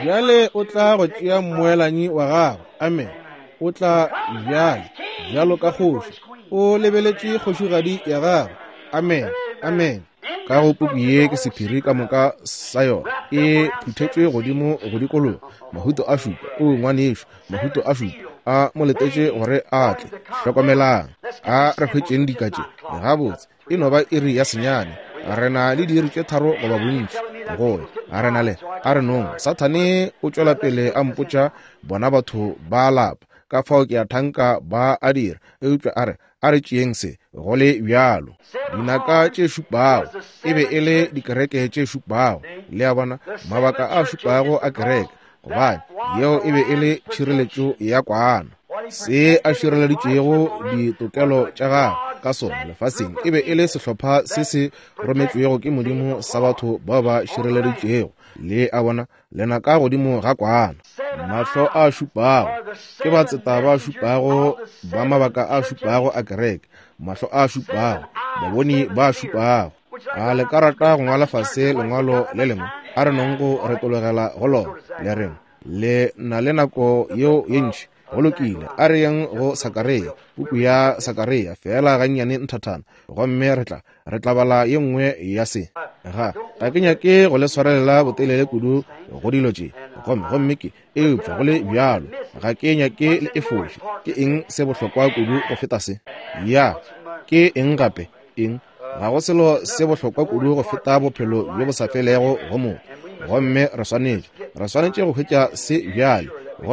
o tla go tšea mmoelanyi wa gagwe amen o tla bjalo ka kgoši o lebeletše kgošigadi ya gagwe amen amen ka go puku ye ke sephiri ka moka sa yona e phuthetšwe godimo go dikolong mahuto a šupa o ngwanešo mahuto a šupa a moletetše gore a tle hlokomelang a re hwetšeng dikatše gabotse e no ba iri ya senyane a rena le diiri tše tharo goba bontši goe a rena le a re nong sathane o tšwela pele a mpotša bona batho ba lapa ka fao ke a thanka ba a dira eupša a re tšeeng se go le bjalo dinaka tše šupago e be e le dikereke tše šupago le a bona mabaka a šupago a kereke gobane yeo e be e le tšhireletšo ya kwana se a šireleditšego ditokelo tša gagwe ka sona lefaseng e be e le sehlopha se se rometšwego ke modimo sa batho ba ba šireleditšego le a bona lena ka godimo ga kwana mahlo a šupago ke batseta ba šupago ba mabaka a šupago a kereke mahlo a šupago baboni ba šupago a le ka rata go ngwala fase lengwalo le lengwe a re nong go retologela go lona le reng le na le nako yeo ye ntši go lokile a re yang go Sakaria puku ya Sakaria fela gannyane nthathana gomme re tla bala ye nngwe ya se ga ke nyake go le swarelela botelele kudu go dilo tše gomme ke eupša go le bjalo ga ke nyake le efoši ke eng se bohlokwa kudu go feta se ya ke eng gape eng ga go selo se bohlokwa kudu go feta bophelo bjo bo sa felego go motho gomme re swanetše go hwetša se bjale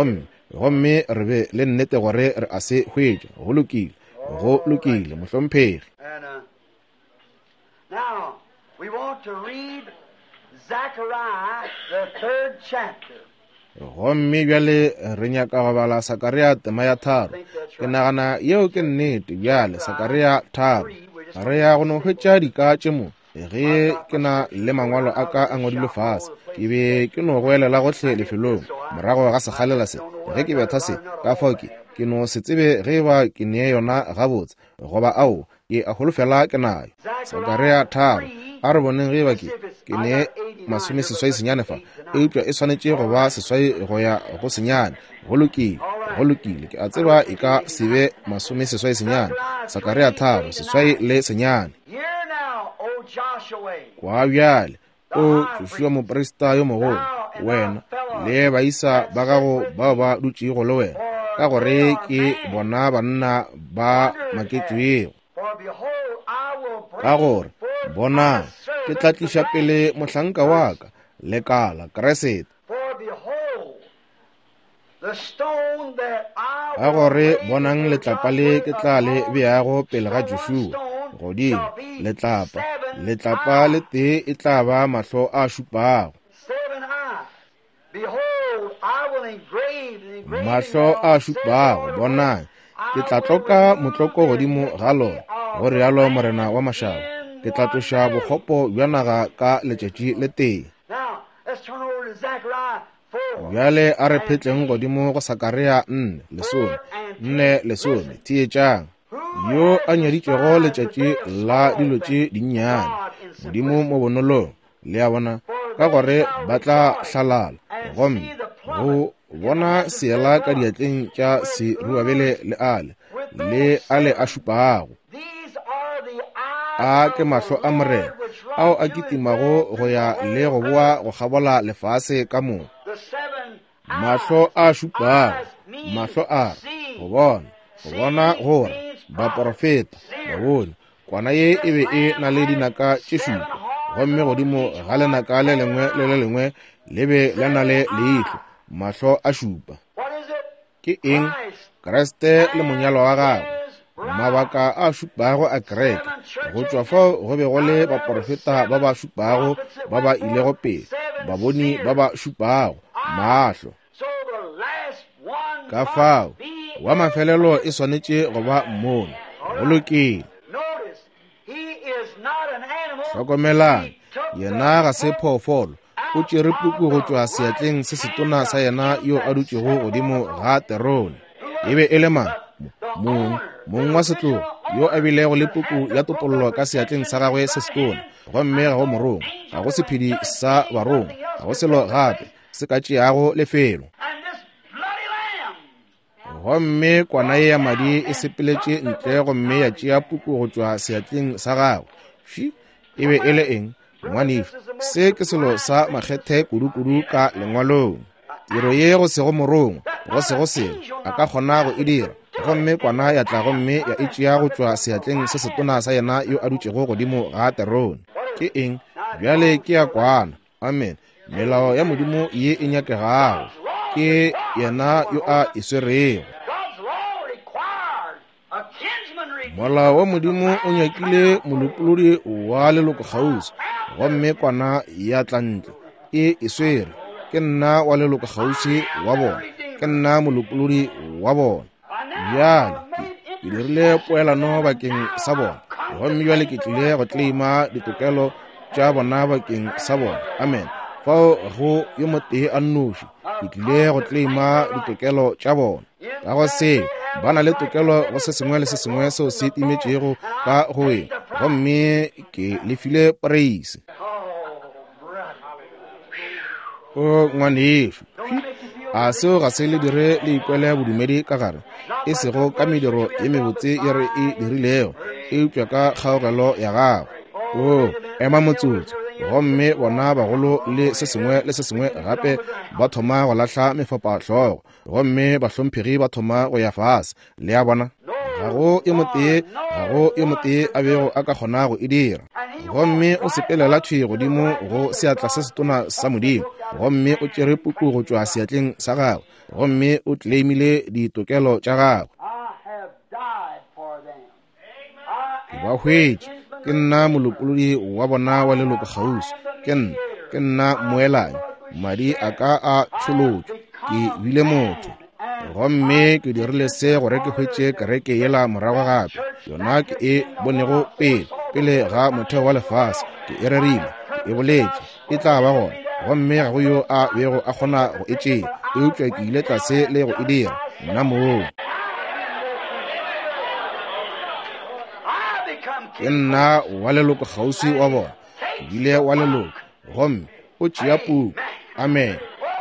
gomme re be le nnete gore re a se hwetša go lokile mohlomphegi. Now, we want to read Zechariah, the 3rd chapter. gomme bjale re nyaka go bala Sakaria tema ya 3 ke nagana yeo ke nnete bjale Sakaria 3 re ya go no hwetša dika tše mo ge ke na le mangwalo a ka a ngwadilwe fase ke be ke no go elela gohle lefelong morago ga sekgalela se ge ke betha se ka fao ke no se tsebe ge ba ke nee yona gabotse goba ao ke a holofela ke nayo Sakaria 3 a re boneng ge ba ke nee masome seswai senyane fa eupša e swanetše go ba seswai go ya go senyane go lokile ke a tseba e ka sebe masome seswai senyane Sakaria 3 seswai le senyane kwa bjale o Joshua mopresta yo mogolo wena le baisa ba gago bao ba dutšego le wena ka gore ke bona banna ba maketšwego ka gore bona ke tla tliša pele mohlanka wa ka lekala Keresete ka gore bonang letlapa le ke tla le beago pele ga Joshua godimo letlapa le tee e tla ba mahlo a šupago mahlo a šupago bonang ke tla tloka motloko godimo ga lona go rialo morena wa mašabo ke tla tloša bokgopo bja naga ka letšatši le tee bjale a re phetleng godimo go Sakaria 4:10 tietšang yo a nyaditšego letšatši la dilo tše dinnyane modimo mo bonolong le a bona ka gore ba tla hlalala gomme go bona seela ka diatleng tša seruabele le ale a šupago a ke mahlo a morena ao a kitimago go ya le go boa go gabola lefase ka moka mahlo a šupago mahlo a go bona gore baprofeta ba bone kwana ye e be e na le dinaka tše šupa gomme godimo ga lenaka le lengwe le be le na le leihlo mahlo a šupa ke eng Kriste le monyalo wa gagwe mabaka a šupago a kereke go tšwa fao go be go le baprofeta ba ba šupago ba ba ilego pele baboni ba ba šupago mahlo ka fao wa mafelelo e swanetše go ba mmone go lokile hlokomelang yena ga se phoofolo o tšere puku go tšwa seatleng se setona sa yena yo a dutšego godimo ga terone. E be e le mong wa setlogo yo a bilego le puku ya topollo ka seatleng sa gagwe se setona, gomme ga go morong, ga go sephedi sa barong, ga go selo gape se ka tšeago lefelo. Gomme kwana ye ya madi e sepeletše ntle gomme ya tšea puku go tšwa seatleng sa gagwe. E be e le eng ngwaneso? Se ke selo sa makgethe kudu-kudu ka lengwalong. Tiro ye go sego morong go sego selo a ka kgona go e dira, gomme kwana ya tla gomme ya e tšea go tšwa seatleng se setona sa yena yo a dutšego godimo ga terone. Ke eng? Bjale ke ya kwana. Amen. Melao ya Modimo ye e nyakegago ke yena yo a e swerego. Molao wa Modimo o nyakile molopolodi wa leloko kgauswi, gomme kwana ya tlantle e swere ke nna wa leloko kgauswi wa bona, ke nna molopolodi wa bona. Bjale ke dirile poelano bakeng sa bona, gomme bjale ke tlile go tleima ditokelo tša bona bakeng sa bona. Amen. Fao go yo motee a nnoši ke tlile go tleima ditokelo tša bona. Ka go se ba na le tokelo go se sengwe le se sengwe seo se timetšego ka go wena, gomme ke lefile praise. O ngwaneso, a seo ga se le dire le ikwele bodumedi ka gare, e sego ka mediro ye mebotse ye re e dirilego e upša ka kgaogelo ya gago. O ema motsotso, gomme bona bagolo le se sengwe gape ba thoma go lahla mefapahlogo, gomme bahlomphegi ba thoma go ya fase. Le ya bona ga go e motee a bego a ka kgona go e dira, gomme o sepelela thwi godimo go seatla se setona sa Modimo, gomme o tšere puku go tšwa seatleng sa gagwe, gomme o tleimile ditokelo tša gagwe. Ke ba hwetše ke nna molopolodi wa bona wa leloko kgauswi, ke nna moelanyi, madi a ka a tšholotšwe, ke bile motho, gomme ke dirile se gore ke hwetše kereke yela morago gape, yona ke e bonego pele ga motheo wa lefase. Ke e rerile, ke e boletše, e tla ba gona, gomme ga go yo a bego a kgona go e tšea. E upša ke ile tlase le go e dira nna moo. Ke nna wa leloko kgauswi wa bona, ke bile wa leloko, gomme o tšea puku. Amen.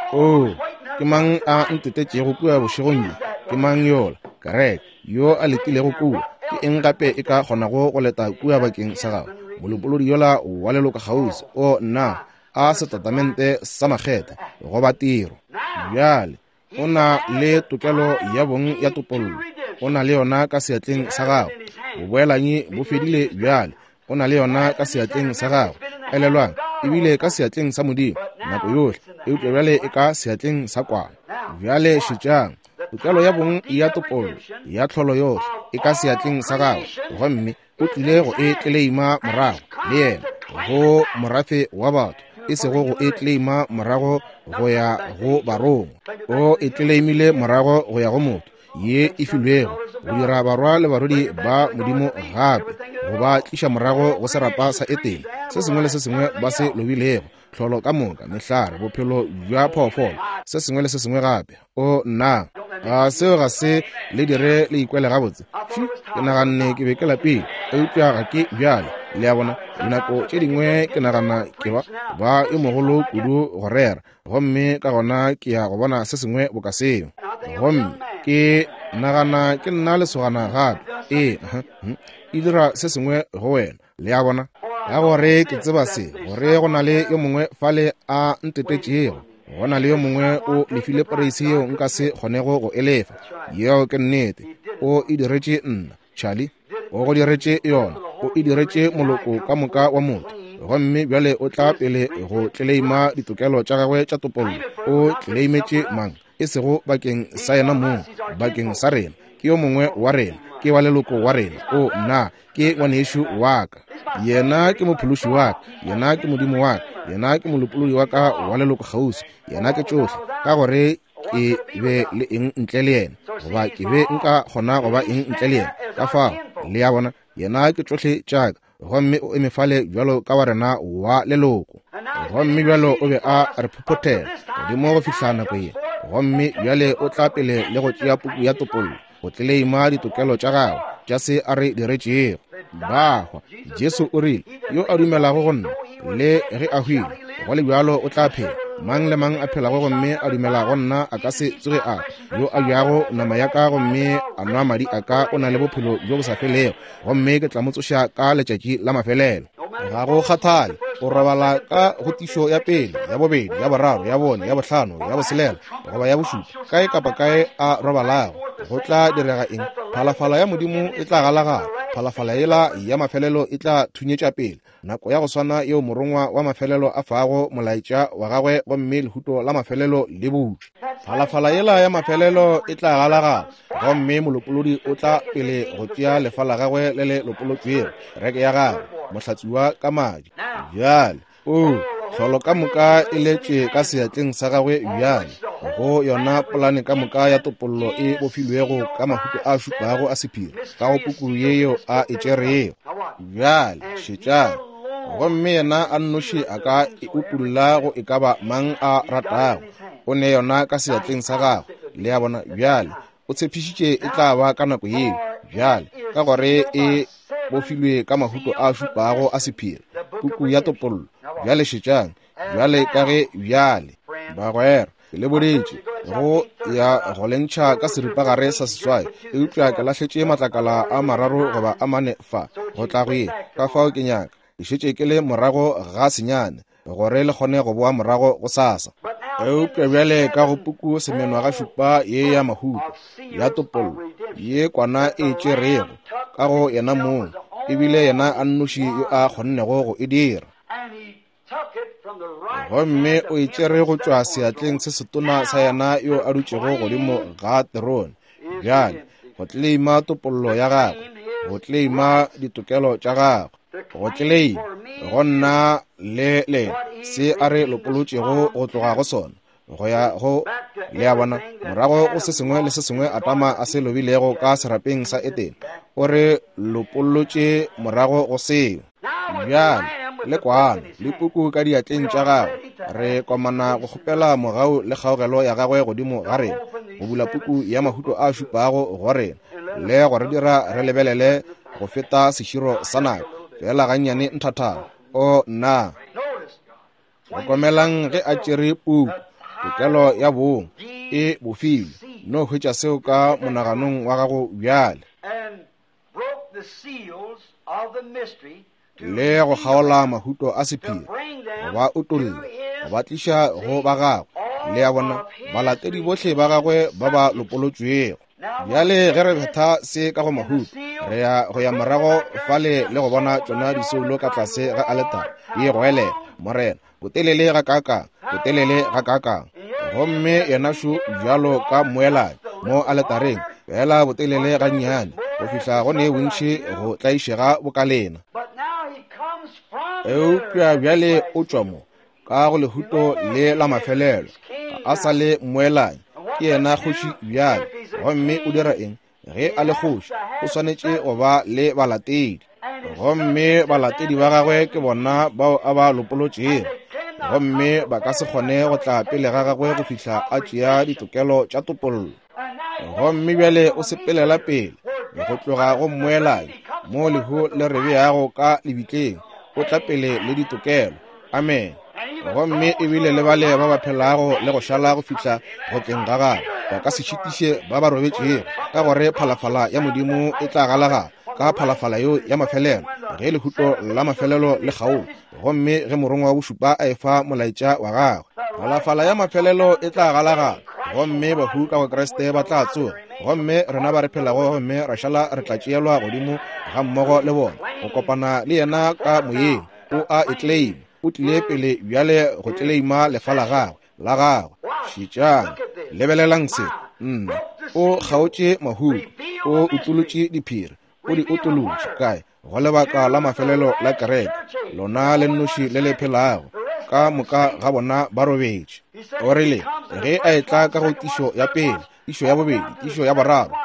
O ke mang a ntetetšego kua bošegong? Ke mang yola kereke yo a letilego kua? Ke eng gape e ka kgonago go leta kua bakeng sa gago? Molopolodi yola wa leloko kgauswi o nna a setatamente sa makgethe go ba tiro. Bjale o na le tokelo ya bong ya topollo, o na le yona ka seatleng sa gago. Boboelanyi bo fedile bjale, o na le yona ka seatleng sa gago. Elelwang ebile ka seatleng sa Modimo nako yohle, e utlwe bjale e ka seatleng sa kwana. Bjale šitšang tokelo ya bong ya topollo ya tlholo yohle e ka seatleng sa gago, gomme o tlile go e tleima morago le yena go morafe wa batho, e sego go e tleima morago go ya go barong. O e tleimile morago go ya go motho ye e filwego go dira barwa le barodi ba Modimo gape, go ba tliša morago go serapa sa etele se sengwe le se sengwe ba se lobilego, tlholo ka moka, mehlare, bophelo bja phoofolo, se sengwe le se sengwe gape. O nna ga seo ga se le dire le ikwele gabotse. Ke naganne ke be ke lapile, e upša ga ke bjale. Le ya bona dinako tše dingwe ke nagana ke ba e mogolo kudu go rera, gomme ka gona ke ya go bona se sengwe boka seo, gomme ke nagana ke nna lesogana gape. E dira se sengwe go wena. Le ya bona ya gore ke tseba se gore go na le yo mongwe fale a ntetetšego, go na le yo mongwe o lefile praise yeo nka se kgonego go elefa. Yeo ke nnete, o e diretše nna Charlie, o go diretše yona, o e diretše moloko ka moka wa motho, gomme bjale o tla pele go tleima ditokelo tša gagwe tša topollo. O tleimetše mang? E sego bakeng sa yena mong, bakeng sa rena, ke yo mongwe wa rena, ke wa leloko wa rena. O nna ke ngwanešo wa ka, yena ke mophološi wa ka, yena ke Modimo wa ka, yena ke molopolodi wa ka wa leloko kgauswi, yena ke tšohle, ka gore ke be le eng ntle le yena, goba ke be nka kgona goba eng ntle le yena ka fao. Le ya bona yena ke tšohle tšaka, gomme o emefale jalo ka wa rena wa leloko gomme bjalo o be a re phophothela godimo go fihla nako ye gomme bjale o tla pele le go tšea puku ya topollo go tleima ditokelo tša gagwe tša se a re diretšego bahwa Jesu o rile yo a dumelago go nna le ge a hwile go le bjalo o tla phela mang le mang a phelago gomme a dumela go nna a ka se tsoge a yo a jago nama ya ka gomme a nwa madi a ka o na le bophelo jo bo sa felego gomme ke tla mo tsoša ka letšatši la mafelelo ga go kgathale o robala ka go tišo ya pele ya bobedi ya boraro ya bone ya bohlano ya boselela goba ya bošupa kae kapa kae a robalago go tla direga eng phalafala ya modimo e tla galagala phalafala yela ya mafelelo e tla thunyetša pele nako ya go swana yeo morongwa wa mafelelo a faago molaetša wa gagwe gomme lehuto la mafelelo le butše phalafala yela ya mafelelo e tla galagala gomme molopolodi o tla pele go tšea lefa la gagwe le le lopolotšwego reke ya gagwe mohlatsiwa ka madi bjale tlholo ka moka e letše ka seatleng sa gagwe bjale go yona polane ka moka ya topollo e bofilwego ka mahuto a šupago a sephiri ka go puku yeo a e tšerego bjale šetšang gomme yena a nnoši a ka e utulla go e ka ba mang a ratago o ne yona ka seatleng sa gagwe le ya bona bjale o tshepišitše e tla ba ka nako yeo bjale ka gore e bofilwe ka mahuto a šupago a sephiri puku ya topollo bjale šetšang bjale ka ge bjale bagwera le boditše go ya go lentšha ka seripagare sa seswai e utlwa ke lahletše matlakala a mararo goba a mane fa go tla go ye ka fao ke nyaka e šetše ke le morago ga senyane gore le kgone go boa morago go sasa eupša bjale ka go puku semenwa ga šupa ye ya mahuto ya topollo ye kwana e tšerego ka go yena moo ebile yena a nnoši yo a kgonnego go e dira gomme o e tšere go tšwa seatleng se setona sa yena yo a dutšego godimo ga terone bjale go tleima topollo ya gagwe go tleima ditokelo tša gagwe go tleima go nna le se a re lopolotšego go tloga go sona go ya go le ya bona morago go se sengwe le se sengwe a tama a se lobilego ka serapeng sa Etene o re lopolotše morago go seo bjale le kwana le puku ka diatleng tša gagwe re komana go kgopela mogau le kgaogelo ya gagwe godimo ga rena go bula puku ya mahuto a šupago go rena le go re dira re lebelele go feta seširo sa nako fela gannyane nthathana o na go komelang ge a tšere puku tokelo ya bong e bofilwe no hwetša seo ka monaganong wa gago bjale le go kgaola mahuto a sephiri goba o tolle goba tliša go ba gagwe le ya bona balatedi bohle ba gagwe ba ba lopolotšwego bjale ge re betha se ka go mahuto re ya go ya morago fale le go bona tšona disoulo ka tlase ga aletara ye goele morena botelele ga kakang botelele ga kakang gomme yena šo bjalo ka moelane mo aletareng fela botelele ga nnyane go fihla go ne bontšhi go tlaišega bokalena eupša bjale o tšwa mo ka go lehuto le la mafelelo a sa le moelane ke yena kgoši bjale gomme o dira eng ge a le kgoši o swanetše go ba le balatedi gomme balatedi ba gagwe ke bona bao a ba lopolotšego gomme ba ka se kgone go tla pele ga gagwe go fihla a tšea ditokelo tša topollo gomme bjale o sepelela pele go tloga go moelane mo lehu le re beago ka lebitleng o tla pele le ditokelo amen gomme ebile le bale ba ba phelago le go šala go fihla go tleng ga gagwe ba ka se šitiše ba ba robetšego ka gore phalafala ya modimo e tla galagala ka phalafala yo ya mafelelo ge lehuto la mafelelo le kgaolo gomme ge morongwa wa bošupa a efa molaetša wa gagwe phalafala ya mafelelo e tla galagala gomme bahu ka go Kriste ba tla tsoga gomme rena ba re phelago gomme ra šala re tla tšeelwa godimo ga mmogo le bona go kopana le yena ka moyeng o a etleima o tlile pele bjale go tleima lefa la gagwe šitšang lebelelang se o kgaotše mahuto o utolotše diphiri o di utolotše kae go lebaka la mafelelo la kereke lona le nnoši le le phelago ka moka ga bona ba robetše o rile ge a etla ka go tišo ya pele tišo ya bobedi tišo ya boraro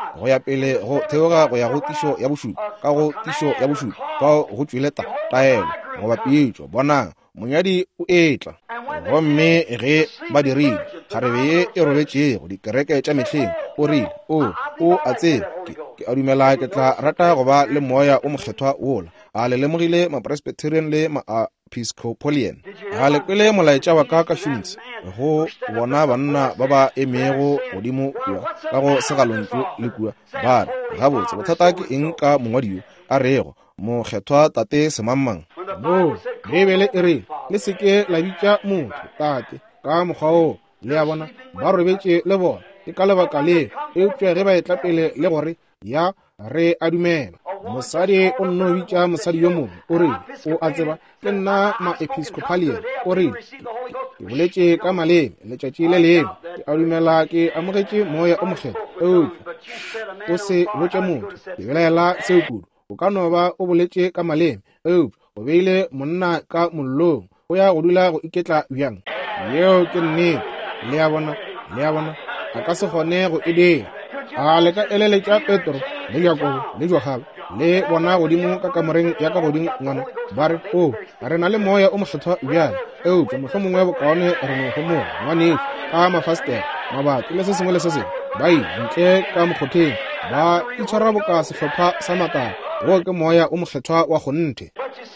go ya pele go theoga go ya go tišo ya bošupa ka go tišo ya bošupa ka go tšwele taelo go bapitšo bonang monyadi o etla gomme ge ba dirile kgarebe ye e robetšego dikereke tša mehleng o rile o a tseba ke a dumela ke tla rata go ba le moya o mokgethwa wola a le lemogile ma-presbyterian le ma-episcopalian a le kwele molaetša wa ka šontši go bona banna ba ba emego godimo kua ka go segalontšu le kua ba re gabotse bothata ke eng ka mongwadio a rego mokgethwa tate semammang mo bebele e re le seke la bitša motho tate ka mokgwa o le a bona ba robetše le bona ke ka lebaka le eupša ge ba etla pele le gore ya re a dumela mosadi o nno bitša mosadi yo mongwe o rile o a tseba ke nna ma-episcopalian o rile ke boletše ka maleme letšatši le lengwe ke a dumela ke amogetše moya o mokgetho eupša o se botše motho ke belaela seo kudu o ka no ba o boletše ka maleme eupša o beile monna ka mollong o ya go dula go iketla bjang yeo ke nnete le a bona a ka se kgone go edela a le ka eleletša petro le jakobo le johabe le bona godimo ka kamoreng ya ka godimo ngwana ba re re na le moya o mokgethwa bjale eupša mohlomongwe bokaone re no gomoga ngwanetšo ka mafastera mabato le se sengwe le se sengwe ba ntle ka mokgotheng ba itshwara boka sehlopha sa matala go ke moya o mokgethwa wa go nthe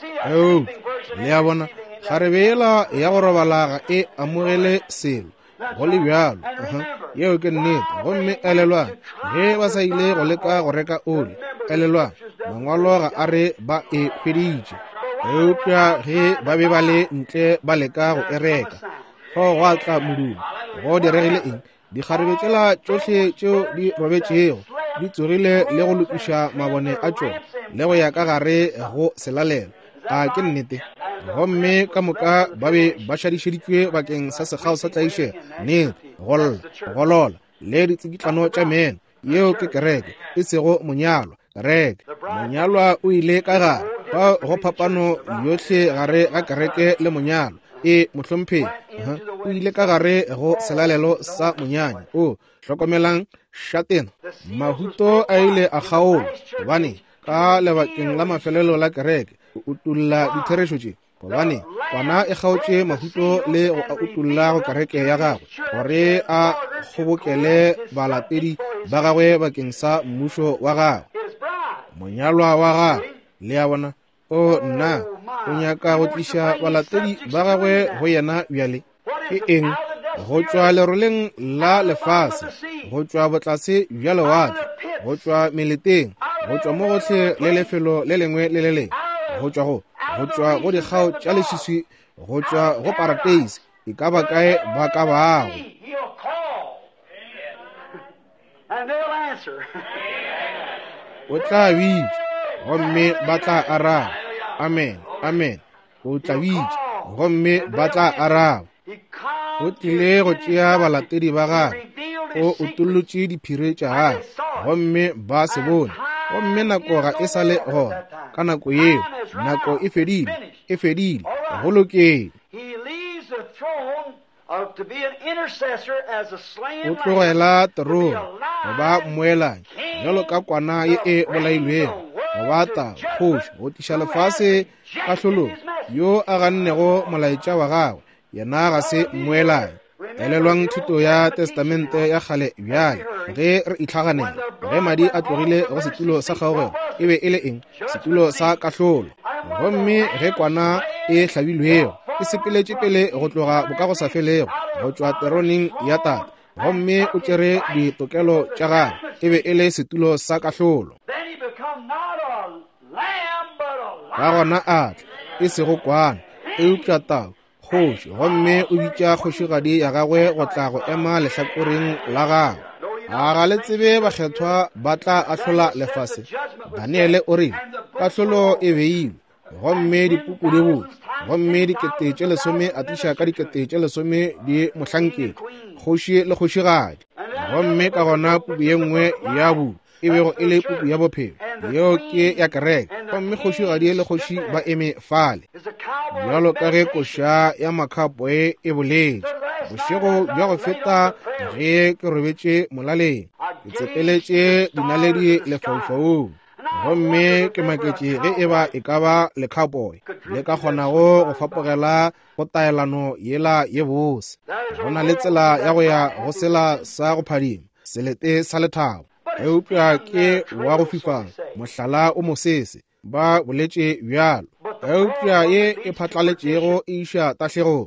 le a bona kgarebe yela ya go robalaga e amogele selo go le bjalo yeo ke nnete gomme elelwa ge ba sa ile go leka go reka oli elelwa mangwalo ga a re ba e hweditše eupša ge ba be ba le ntle ba leka go e reka go go atla modumo go diregile eng dikgarebe tsela tšohle tšeo di robetšego di tsogile le go lokiša mabone a tšona le go ya ka gare go selalela a ke nnete gomme ka moka ba be ba šadišeditšwe bakeng sa sekgao sa tlaišega nnete golola le ditsikitlano tša meno yeo ke kereke e sego monyalwa kereke monyalwa o ile ka gare ba go phapano yohle gare ga kereke le monyalwa mohlompheng o ile ka gare go selalelo sa monyanya o hlokomelang shatena mahuto a ile a kgaolo gobane ka lebakeng la mafelelo la kereke o utulla ditherešo tše gobane gona e kgaotše mahuto le go a utulla go kereke ya gagwe gore a kgobokele balatedi ba gagwe bakeng sa mmušo wa gagwe monyalwa wa gagwe le a bona nna o nyaka go tliša balatedi ba gagwe go yena bjale ke eng go tšwa leroleng la lefase go tšwa botlase bja lewatle go tšwa meleteng go tšwa mo gohle le lefelo le lengwe le le lengwe go tšwa go dikgao tša lešiswi go tšwa go parateise e ka ba kae ba ka bago o tla bitša gomme ba tla araba amen o tla bitša gomme ba tla araba o tlile go tšea balatedi ba gagwe o utullotše diphiri tša gagwe gomme ba se bone gomme nako ga e sa le gona ka nako yeo nako e fedile go lokile o tlogela terong go ba mmoelanye jalo ka kwana ye e bolailwego go bata kgoši go tiša lefase ka hlolong yo a gannego molaetša wa gagwe yena ga se mmoelanye elelwang thuto ya testamente ya kgale bjale ge re itlhaganela ge madi a tlogile go setulo sa kgaogelo e be e le eng setulo sa kahlolo gomme ge kwana e hlabilwego e sepeletše pele go tloga boka go sa felego go tšwa teroneng ya tata gomme o tšere ditokelo tša gagwe e be e le setulo sa kahlolo ka gona atla e sego kwana eupša tao kgoši gomme o bitša kgošigadi ya gagwe go tla go ema lehlakoreng la gagwe a ga le tsebe bakgethwa ba tla ahlola lefase daniele o rile kahlolo e beilwe gomme dipuku di botse gomme dikete tše lesome a tiša ka dikete tše lesome di mohlankedi kgoši le kgošigadi gomme ka gona puku ye nngwe ya buku e bego e le puku ya bophelo yeo ke ya kereke gomme kgošigadi le kgoši ba eme fale bjalo ka ge koša ya makgapo e boletše bošego bja go feta ge ke robetše molaleng ke tsepeletše dinaledi lefaufaung, gomme ke maketše ge e ba e ka ba lekhapoe le ka kgonago go fapogela go taelano yela ye bose. Go na le tsela ya go ya go sela sa go phadima, selete sa lethabo. Eupša ke wa go fifa mohlala o mosese, ba boletše bjalo. Eupša ye e phatlaletšego e iša tahlegong,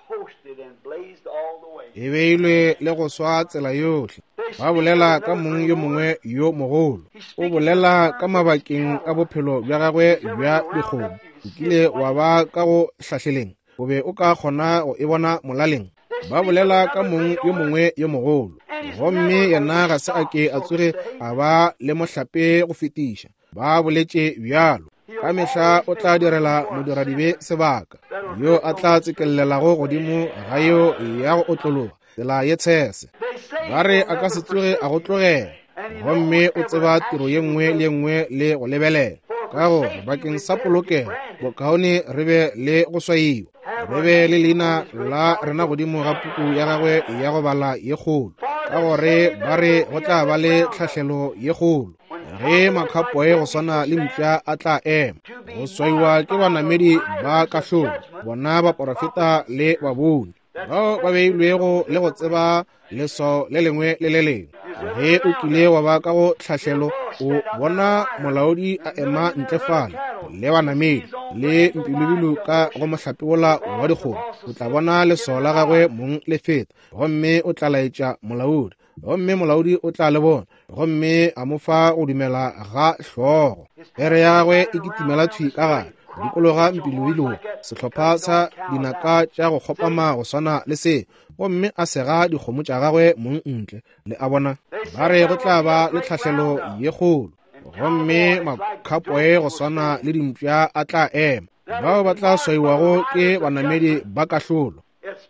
e beilwe le go swa tsela yohle. Ba bolela ka mong yo mongwe yo mogolo, o bolela ka mabakeng a bophelo bja gagwe bja dikgomo. O kile wa ba ka go hlahleleng, o be o ka kgona go e bona molaleng. Ba bolela ka mong yo mongwe yo mogolo, gomme yena ga se a ke a tsoge a ba le mohlape go fetiša. Ba boletše bjalo, ka mehla o tla direla modiradibe sebaka, yo a tla tsekelelago godimo ga yo ya go otlologa tsela ye tshese. Ba re a ka se tsoge a go tlogela, gomme o tseba tiro ye nngwe le nngwe le go lebelela. Ka gore bakeng sa polokelo bokaone re be le go swaiwa, re be le leina la rena godimo ga puku ya gagwe ya go bala ye kgolo. Ka gore ba re go tla ba le tlhahlelo ye kgolo, ge makhapoe go swana le mpša a tla ema, go swaiwa ke banamedi ba kahlolo, bona baporofeta le baboni, bao ba beilwego le go tseba leso le lengwe le le lengwe. Ge o kile wa ba ka go tlhahlelo, o bona molaodi a ema ntlefala le banamedi le mpilubilu ka go mohlapeola wa dikgomo, o tla bona leso la gagwe mong le feta, gomme o tla laetša molaodi, gomme molaodi o tla le bona, gomme a mo fa go dumela ga hlogo. Pere ya gagwe e kitimela thwi ka gare, dikologa mpilubilu, sehlopha sa dinaka tša go kgopama go swana le se, gomme a sega dikgomo tša gagwe mong ntle le a bona. Ba re go tla ba le tlhahlelo ye kgolo, gomme makhapoe go swana le dimpša a tla ema, bao ba tla swaiwago ke banamedi ba kahlolo,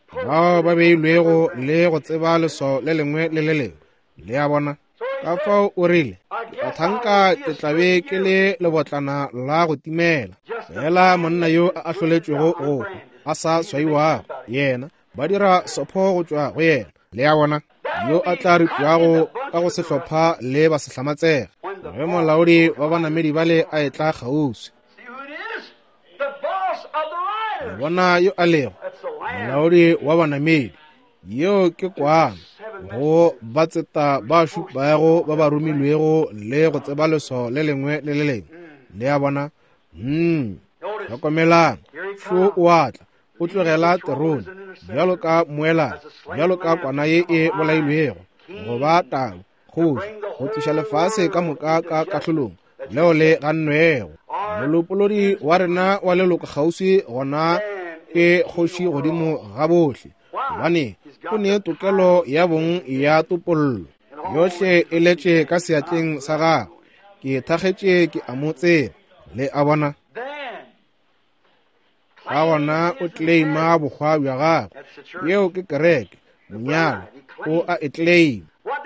bao ba beilwego le go tseba leso le lengwe le le lengwe le a bona. Ka fao o rile, ka thanka ke tlabe ke le lebotlana la go timela. Fela monna yo a hloletšwego go a sa swaiwago, yena ba dira sopho go tšwa go yena le a bona, yo a tla rutwago ka go sehlopha le ba sehlamatsega, ge molaodi wa banamedi bale a etla kgauswi. Le bona yo a lego molaodi wa banamedi, yo ke kwana go ba tseta ba šupago ba ba romilwego le go tseba leso le lengwe le le lengwe le a bona. Hlokomelang, šo o atla o tlogela terone, bjalo ka moelana, bjalo ka kwana ye e bolailwego, go ba tau kgoši, go tliša lefase ka moka ka kahlolong leo le gannwego. Molopolodi wa rena wa leloko kgauswi gona ke kgoši godimo ga bohle, gobane o ne tokelo ya bong ya topollo yohle e letše ka seatleng sa gagwe. Ke thagetše ke a mo tseba le a bona. Ka gona o tleima bokgwa bja gagwe, yeo ke kereke, monyalo o a e tleima.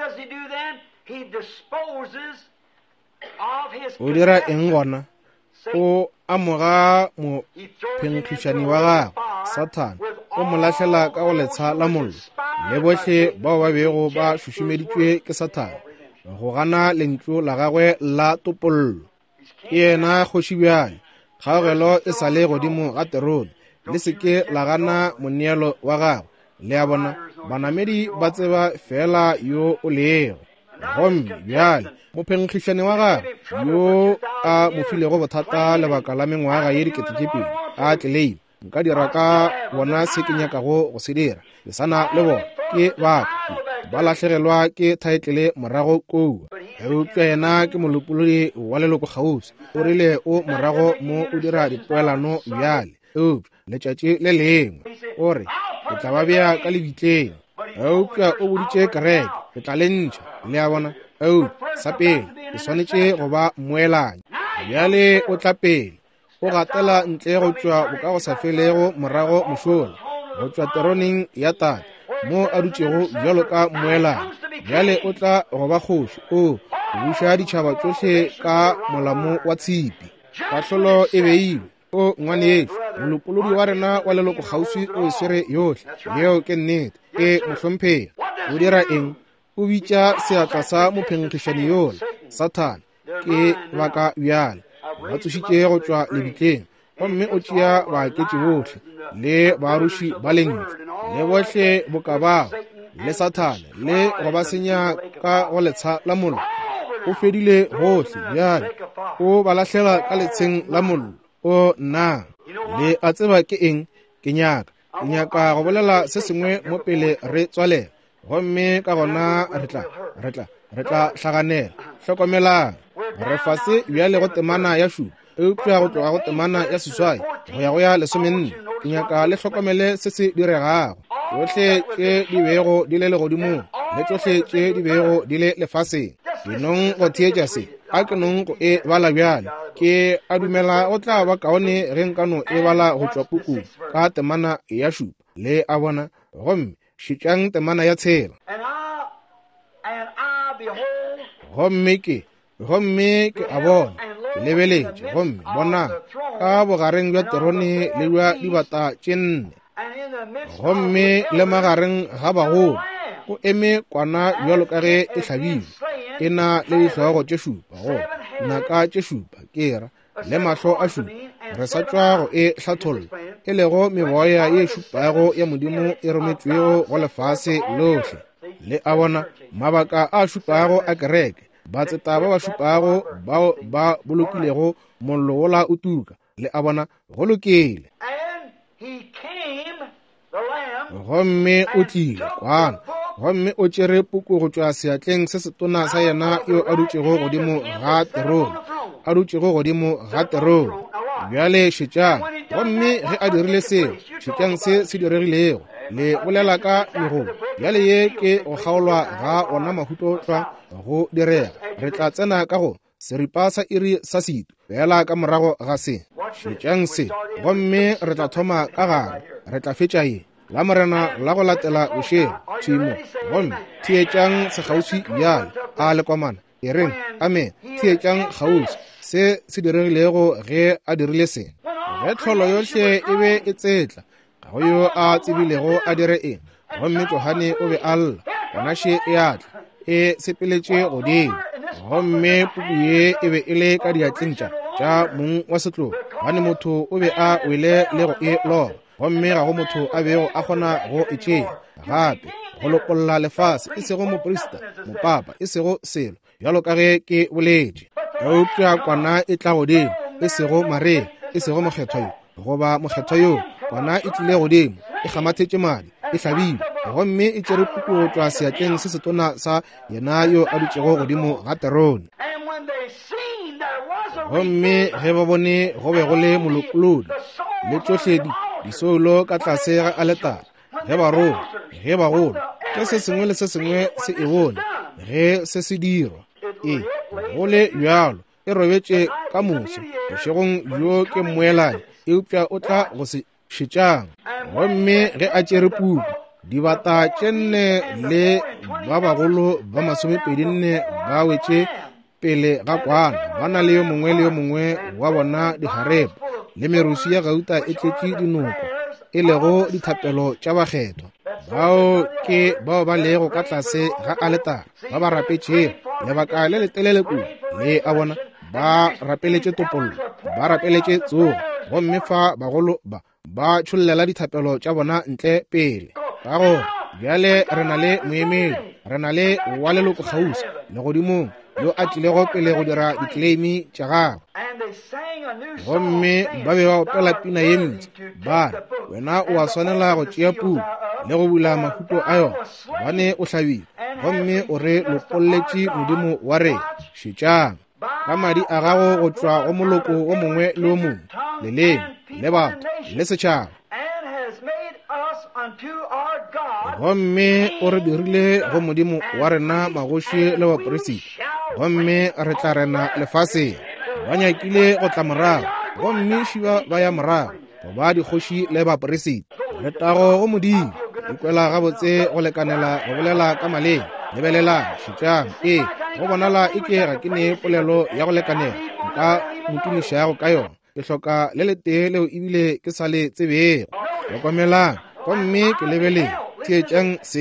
O dira eng gona? O amoga mophenkgišani wa gagwe Satan, o mo lahlela ka go letsha la mollo, le bohle bao ba bego ba šušumeditšwe ke Satan go gana lentšu la gagwe la topollo. Ke yena kgoši bjale, kgaogelo e sa le godimo ga terone, le seke la gana moneelo wa gagwe le a bona. Banamedi ba tseba fela yo o leego, gomme bjale mophenkgišani wa gagwe yo a mo filego bothata lebaka la mengwaga ye 2,000 a tleile. Nka dira ka bona se ke nyakago go se dira, ke sana le bona ke batho ba lahlegelwa ke thaetlele morago koua. Eupša yena ke molopolodi wa leloko kgauswi, o rile o morago mo o dira dipoelano bjale. Eupša letšatši le lengwe o re ke tla ba bea ka lebitleng. Eupša o boditše kereke, ke tla le ntšha le a bona. Eupša sa pele ke swanetše go ba moelanya, bjale o tla pele o gatela ntle go tšwa boka go sa felego morago mošola, go tšwa teroneng ya tate mo a dutšego bjalo ka moelana. Bjale o tla go ba kgoši o buša ditšhaba tšohle ka molamo wa tshipi. Kahlolo e beilwe o ngwane yešo, molopolodi wa rena wa leloko kgauswi o e swere yohle, leo ke nnete e mohlomphega. O dira eng? o bitša seatla sa mophenkgišani yola Satan ke baka bjale ba tsošitše go tšwa lebitleng, gomme o tšea baaketši bohle le baruši ba lentšu le bohle boka bago le Satane le go ba senya ka go letsha la mollo. O fedile gohle bjale, o ba lahlela ka letsheng la mollo o nna. Le a tseba ke eng ke nyaka go bolela se sengwe mo pele re tswalela, gomme ka gona re tla hlaganela. Hlokomelang, re fase bjale go temana ya šupa, eupša go tloga go temana ya seswai go ya 14. Ke nyaka le hlokomele se se diregago, tšohle tše di bego di le legodimong le tšohle tše di bego di le lefaseng. Ke nong go theetša se, a ke nong go e bala bjale, ke a dumela go tla ba kaone ge nkano e bala go tšwa pukung ka temana ya šupa le a bona, gomme šitšang temana ya tshela. Gomme ke a bona, ke lebeletše, gomme bona ka bogareng bja terone le bja dibata tše 4, gomme le magareng ga bagolo go eme kwana bjalo ka ge e hlabilwe, e na le dihlogo tše 7, go naka tše 7 kera le mahlo a 7. Re sa tšwa go e hlatholla, e lego meboya ye 7 ya modimo e rometšwego go lefase lohle. Le a bona mabaka a 7 a kereke, ba tseta ba 7 bao ba bolokilego mollo wola o tuka. Le a bona go lokile. Gomme o tlile kwana, gomme o tšere puku go tšwa seatleng se setona sa yena yo a dutšego godimo ga terone. Bjale šetšang, gomme ge a dirile seo, šetšang se diregilego le bolela ka megobo. Bjale ye ke go kgaolwa ga ona mahuto tšwa go direga. Re tla tsena ka go seripa sa iri sa sito fela ka morago ga se šetšang se, gomme re tla thoma ka gare, re tla fetša ye la morena la go latela bošego tšhimo. Gomme theetšang sekgauswi bjale a lekomana e reng amen, theetšang kgauswi se diregilego ge a dirile se. Ge tlholo yohle e be e tsetla, ga go yo a tsebilego a dire eng. Gomme Johane o be a lla, gona she e atla e sepeletše godimo, gomme puku ye e be e le ka diatleng tša mong wa setlogo, gane motho o be a wele le go e loba, gomme ga go motho a bego a kgona go e tšea gape go lokolola lefase, e sego moprista mopapa, e sego selo bjalo ka ge ke boletše. Eupša kwana e tla godimo, e sego Maria, e sego mokgethwa yo, goba mokgethwa yo kwana e tlile godimo, e gamathetše madi, e hlabile, gomme e tšere puku go tšwa seatleng se setona sa yena yo a dutšego godimo ga terone. Gomme ge ba bone go be go le molokolodi le tšohle disolo ka tlase ga aletara, ge bagolo ke se sengwe le se sengwe se e bone ge se se dirwa, go le bjalo e robetše ka moso bošegong bjo ke mmoelane. Eupša o tla go se šetšang, gomme ge a tšere puku, dibata tše 4 le ba bagolo ba 24 ba wetše pele ga kwana, ba na le yo mongwe wa bona diharepa le merusi ya gauta e tletše dinoko, e lego dithapelo tša bakgethwa. Bao ke bao ba lego ka tlase ga aletara, ba ba rapetšego lebaka le letelele kudu. Le a bona ba rapeletše topollo, ba rapeletše tsogo, gomme fa bagolo ba tšhollela dithapelo tša bona ntle pele. Ka gore bjale re na le moemedi, re na le wa leloko kgauswi legodimong yo a tlilego pele go dira dikleimi tša gagwe. Gomme ba be ba opela pina ye ntši, ba re wena o a swanela go tšea puku le go bula mahuto a yona, gobane o hlabile, gomme o re lokolletše modimo wa re šetšang ka madi a gago go tšwa go moloko o mongwe le o mongwe, leleme le batho le setšhaba. Gomme o re dirile go modimo wa rena magoši le baporositi, gomme re tla rena lefaseng. Ba nyakile go tla morago, gomme šiba ba ya morago go ba dikgoši le baporositi. Re tago go modimo, ikwela gabotse go lekanela go bolela ka maleng. Lebelela šetšang, go bonala e ke ga ke ne polelo ya go lekanela nka motunišago ka yona. Ke hloka le letee leo ebile ke sa le tsebego. Hlokomelang, gomme ke lebeleng theetšang se,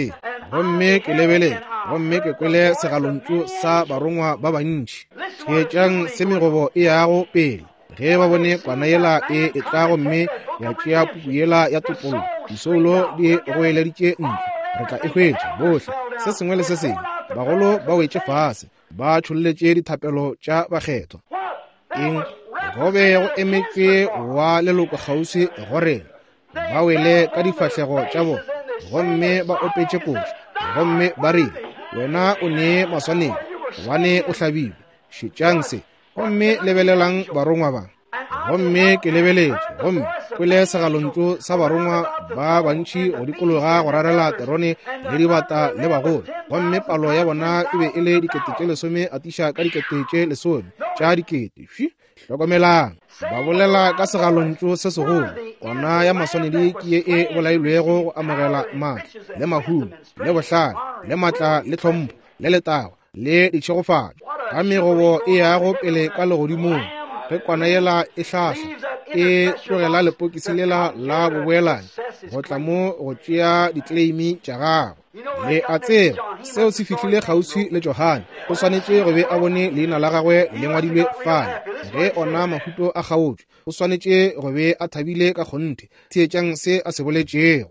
gomme ke lebeletse gomme ke kwele segalontso sa barongwa ba bantši theetšang se megobo e yago pele ge ba bone kwana yela e tla gomme ya tšea puku yela ya topolo disolo di goeleditše ntle re tla e hwetša bohle se sengwe le se sengwe bagolo ba wetše fase ba tšholletše dithapelo tša bakgethwa eng go be go emetšwe wa leloko kgauswi gore ba wele ka difahlego tša bona gomme ba opetše koši gomme ba rile wena o nee maswaneng gobane o hlabilwe šetšang se gomme lebelelang barongwa ba gomme ke lebeletše gomme kwele segalontso sa barongwa ba bantši go dikologa go rarela terone le dibata le bagolo gomme palo ya bona e be e le 10,000 atiša ka 10,000 tša dikete hlokomelang ba bolela ka segalontso se segolo gona ya maswanedi ke ye e bolailwego go amogela maatla le mahumo le bohlale le maatla le tlhompho le letago le ditšhegofatšo ka megobo e yago pele ka legodimong ge kwana yela e hlahla e tlogela lepokisi lela la boboelane go tla mo go tšea ditleimi tša gago le a tseba seo se fihlile kgauswi le Johane o swanetše go be a bone leina la gagwe le ngwadilwe fane ge ona mahuto a kgaotšwe o swanetše go be a thabile ka kgonthe theetšang se a se boletšego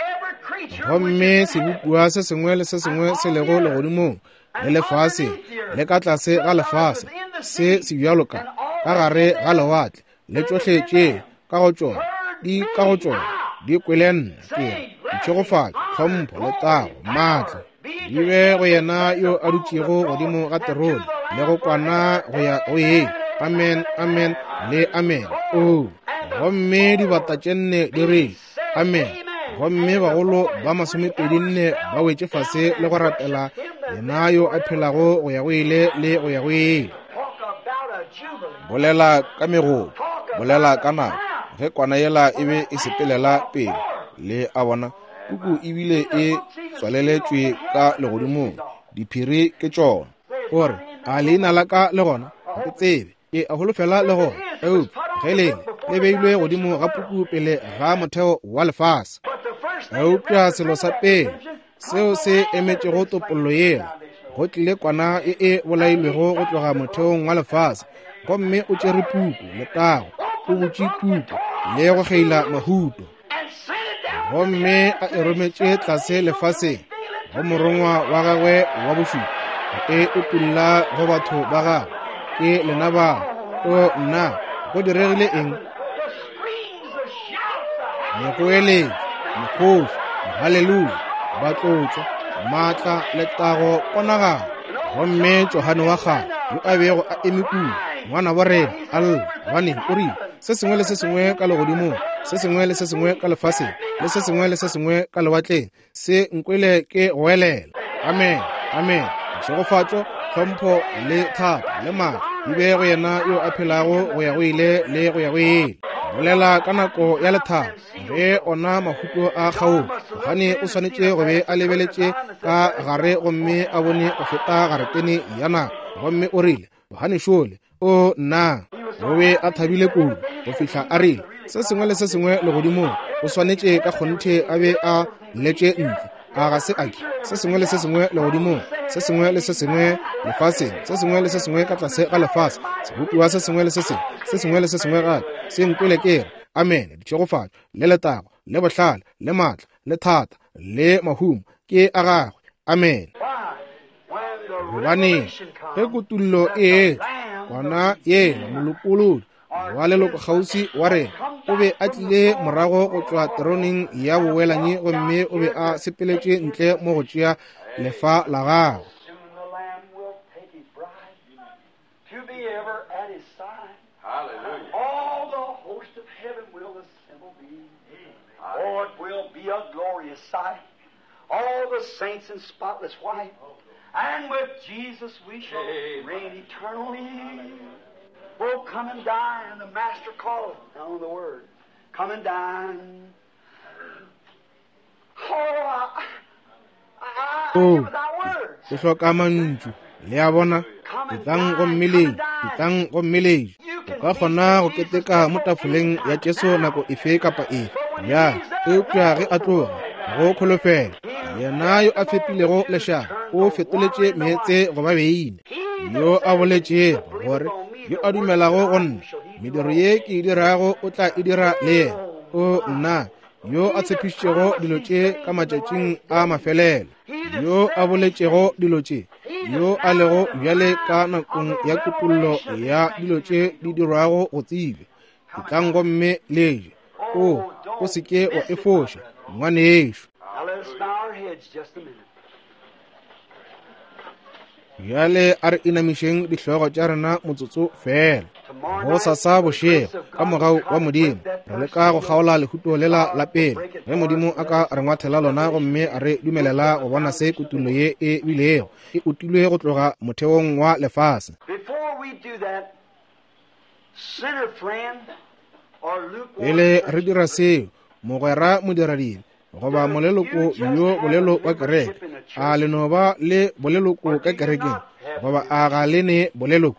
gomme sebopua se sengwe le se sengwe se lego legodimong le lefase le ka tlase ga lefase se se bjalo ka gare ga lewatle le tšohle tše ka go tšona di kwelenne ke ditšhegofatšo tlhompho le tago maatla di be go yena yo a dutšego godimo ga terone le go kwana go ya go ye amen amen le amen o gomme dibata tše nne di re amen gomme bagolo ba 24 ba wetše fase le go rapela yena yo a phelago go ya go ile le go ya go ye bolela ka megobo bolela ka nako ge kwana yela e be e sepelela pele le a bona puku e bile e tswaleletšwe ka legodimong diphiri ke tšona gore a leina la ka le gona ke tsebe ke a holofela le gona ge lene le beilwe godimo ga puku pele ga motheo wa lefase eupša selo sa pele seo se emetšego topollo yela go tlile kwana e bolailwego go tloga motheong wa lefase gomme o tšere puku le tago o botše puku le go geila mahuto gomme a e rometše tlase lefaseng go morongwa wa gagwe wa bošupa e utulla go batho ba gagwe ke lenaba o nna go diregile eng megoeletši mekgoši haleluya ba tlotšwa maatla le tago ponagalo gomme Johane wa gagwe yo a bego a eme kudu ngwana borena alla baneng o rile se sengwe le se sengwe ka legodimong se sengwe le se sengwe ka lefaseng le se sengwe le se sengwe ka lewatleng se nkwele ke go elela amen amen tšhegofatšo tlhompho le thata le maatla di be go yena yo a phelago go ya go ile le go ya go ile bolela ka nako ya lethabo ge ona mahuto a kgaolo Johane o swanetše go be a lebeletše ka gare gomme a bone go feta garetene ya nako gomme o rile Johane šole o nna o be a thabile kudu go fihla a rile se sengwe le se sengwe legodimong o swanetše ka kgonthe a be a letše ntle a ga se aki se sengwe le se sengwe legodimong se sengwe le se sengwe lefaseng se sengwe le se sengwe ka tlase ga lefase sebopiwa se sengwe le se sengwe se sengwe le se sengwe gape se nkwele ke re amen ditšhegofatšo le letago le bohlale le maatla le thata le mahumo ke a gagwe amen gobaneng ge kutullo e gona ye molopolodi wa leloko kgauswi wa rena o be a tlile morago go tšwa teroneng ya bowelanyi gomme o be a sepeletše ntle mo go tšea lefa la gagwe all the saints in spotless white, and with Jesus we shall reign eternally. Oh, come and dine, the Master calleth on the word. Come and dine. Oh, I without words. Ke hloka mantšu le a bona ditlang go mmeledi o ka kgona go keteka mo tafoleng ya Jesu nako efe kapa efe ya eupša ge a tloga go kholofela yena yo a fepilego lešaka o fetoletše meetse go ba beine, yo a boletšego gore yo a dumelago go nna mediro ye ke e dirago o tla e dira le yena, o nna yo a tshepišitšego dilo tše ka matšatšing a mafelelo, yo a boletšego dilo tše, yo a lego bjale ka nakong ya kutullo ya dilo tše di dirwago go tsebe, ke tlang gomme leje o se ke wa efoša ngwane yešo. Bjale a re inamišeng dihlogo tša rena motsotso fela, go sasa bošego ka mogau wa Modimo re leka go kgaola lehuto lela la pele, ge Modimo a ka re ngwathela lona gomme a re dumelela go bona se kutullo ye e bilego e utilwe go tloga motheong wa lefase. Pele re dira seo, mogwera moderadile goba moleloko yo bolelo wa kereke a leno ba le boleloko ka kerekeng goba a ga lene boleloko.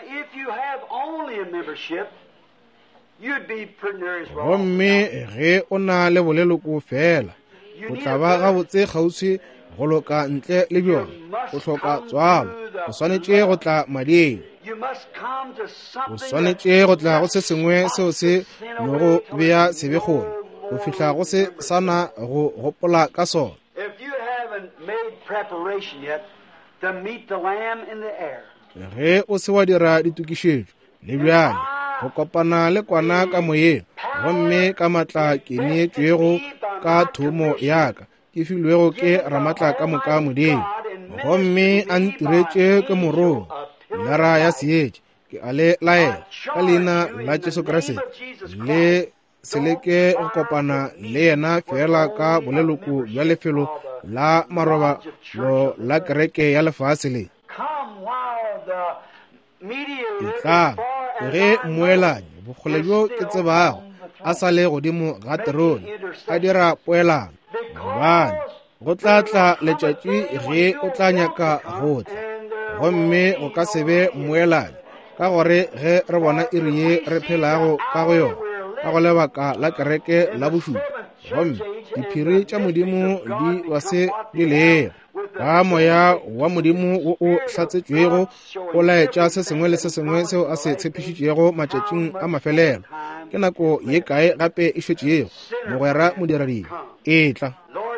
Gomme ge o na le boleloko fela o tla ba gabotse kgauswi go loka ntle le bjona, o hloka tswalo, o swanetše go tla madieng, o swanetše go tla go se sengwe seo se no go bea sebegong go fihla go se sana go gopola ka sona. Ge o se wa dira ditukišetšo le bjale go kopana le kwana ka moyeng, gomme ka matla ke neetšwego ka thomo yaka ke filwego ke ramatla ka moka Modimo, gomme a ntiretše ke morong lara ya seetše ke a le laela ka leina la Jesu Kriste le seleke go kopana le yena fela ka boleloko bja lefelo la marobalo la kereke ya lefase le. Etla ge moelanyi bogole bjo ke tsebago a sa le godimo ga terone a dira poelano, gobane go tla tla letšatši ge o tla nyaka go tla, gomme go ka se be moelanyi ka gore ge re bona iri ye re phelago ka go yona ka go lebaka la kereke la bošupa, gomme diphiri tša Modimo di wa se di lego ka moya wa Modimo wo o hlatsetšwego o laetša se sengwe le se sengwe seo a se tshepišitšego matšatšing a mafelelo. Ke nako ye kae gape e šetšego mogwera moderadile e tla.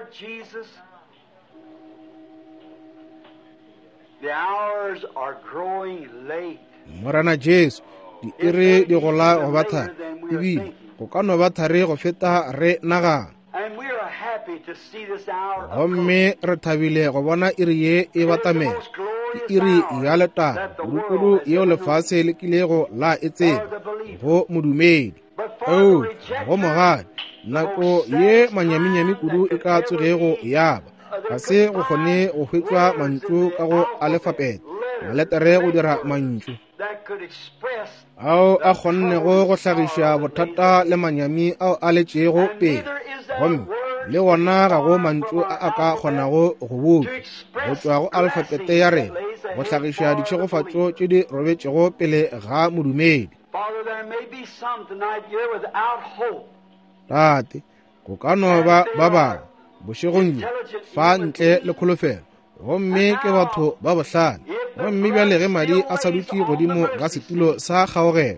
Morana Jesu, di iri di gola go ba thari, ebile go ka no ba thari go feta re nagana, gomme re thabile go bona iri ye e batamela, ke iri ya letala kudu yeo lefase le kilego la e tseba go modumedi. Go mogadi nako ye manyami kudu e ka tsogego yaba ga se go kgone go hwetšwa mantšu ka go alefapete maletere go dira mantšu ao a kgonnego go hlagiša bothata le manyami ao a letšego pele, gomme le gona ga go mantšu a ka kgonago go botšwa go tšwa go alfabete ya rena go hlagiša ditšhegofatšo tše di robetšego pele ga modumedi. Tate, go ka no ba bangwe bošegong fa ntle le kholofelo, gomme ke batho ba bohlale, gomme bjale ge madi a sa dutše godimo ga setulo sa kgaogelo,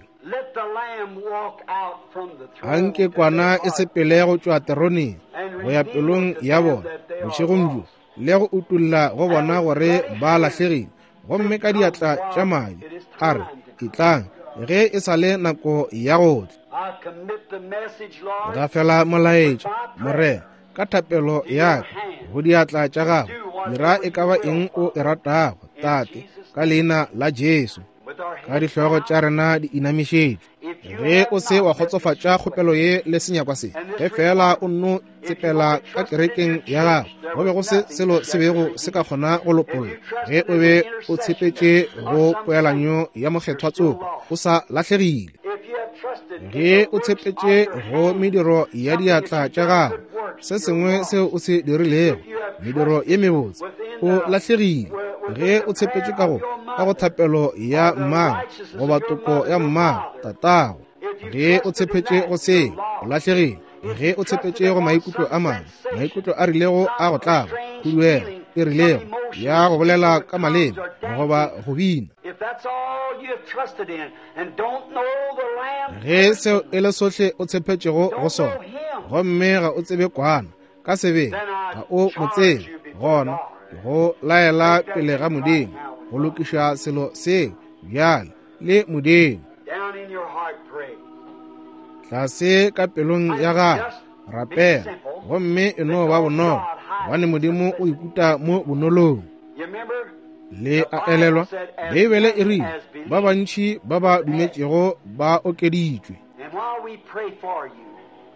anke kwana e sepele go tšwa teroneng go ya pelong ya bona bošegong bjo le go utulla go bona gore ba lahlegile, gomme ka diatla tša madi a re itlang ge e sa le nako ya go tla. Ga fela molaetša morena ka thapelo yaka go diatla tša gago, dira e ka ba eng o e ratago Tate ka leina la Jesu. Ka dihlogo tša rena di inamišetšwe, ge o se wa kgotsofatša kgopelo ye le senyakwa se, ge fela o nno tsepela ka kerekeng ya gago go be go se selo se bego se ka kgona go lopolla, ge o be o tshepetše go poelanyo ya mokgethwa tsoka o sa lahlegile, ge o tshepetše go mediro ya diatla tša gago, se sengwe seo o se dirilego mediro ye mebotse o lahlegile, ge o tshepetše ka go thapelo ya mmago goba toko ya mmago tatago, ge o tshepetše go se o lahlegile, ge o tshepetše go maikutlo a mangwe, maikutlo a rilego a go tlago, huduela e rilego ya go bolela ka maleme goba go bina. If that's all you have trusted in and don't know the Lamb, ge seo e le sohle o tshepetšego go sona gomme ga o tsebe kwana ka sebe ga o mo tsebe gona ke go laela pele ga Modimo go lokiša selo seo bjale le Modimo. down in your heart pray. tlase ka pelong ya gago rapela gomme e no ba bonolo gobane Modimo o ikuta mo bonolong. You remember? le a elelwa Bibele e rile ba bantši ba ba dumetšego ba okeditšwe. And while we pray for you,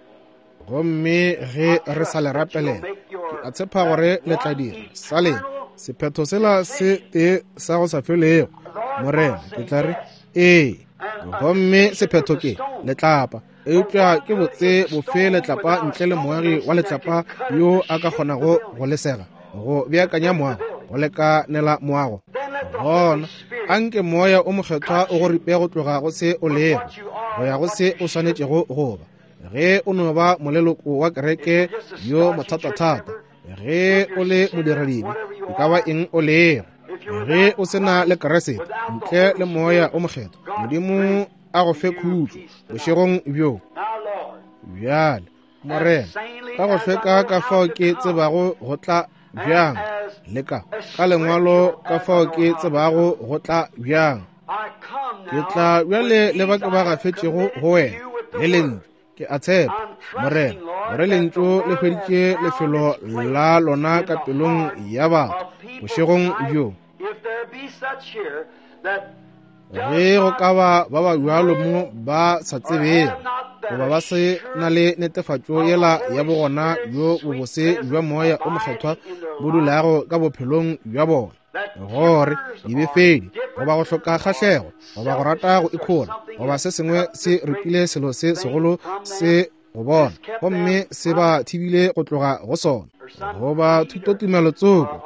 gomme ge re sa le rapelela ke a tshepa gore le tla dira sa le sephetho sela se tee sa go sa felego. Morena ke tla re ee, gomme sephetho ke letlapa eupša ke botse bofe letlapa ntle le moagi wa letlapa yo a ka kgonago go lesega go beakanya moago go lekanela moago. gona anke moya o mokgethwa o go ripe go tloga go se o lego go ya go se o swanetšego goba. ge o no ba moleloko wa kereke yo mathata-thata, ge o le modiradibe e ka ba eng o lego, ge o sena le keresete ntle le moya o mokgethwa, Modimo a go fe khutšo bošegong bjo. now Lord, bjale Morena ka go hlweka ka fao ke tsebago go tla bjang le ka lengwalo ka fao ke tsebago go tla bjang, I come ke now tla bjale le ba ke ba gafetšego go wena le lentšu. ke a tshepa Morena gore lentšu le hweditše lefelo la lona ka pelong ya batho bošegong bjo. if there be such here that ge go ka ba bjalo mo ba sa tsebeng goba ba se na le netefatšo yela ya bogona bjo bobose bja moya o mokgethwa bo dulago ka bophelong bja bona, gore dibefedi goba go hloka kgahlego goba go rata go ikgola goba se sengwe se ripile selo se segolo se go bona gomme se ba thibile go tloga go sona, goba thutotumelo tsoko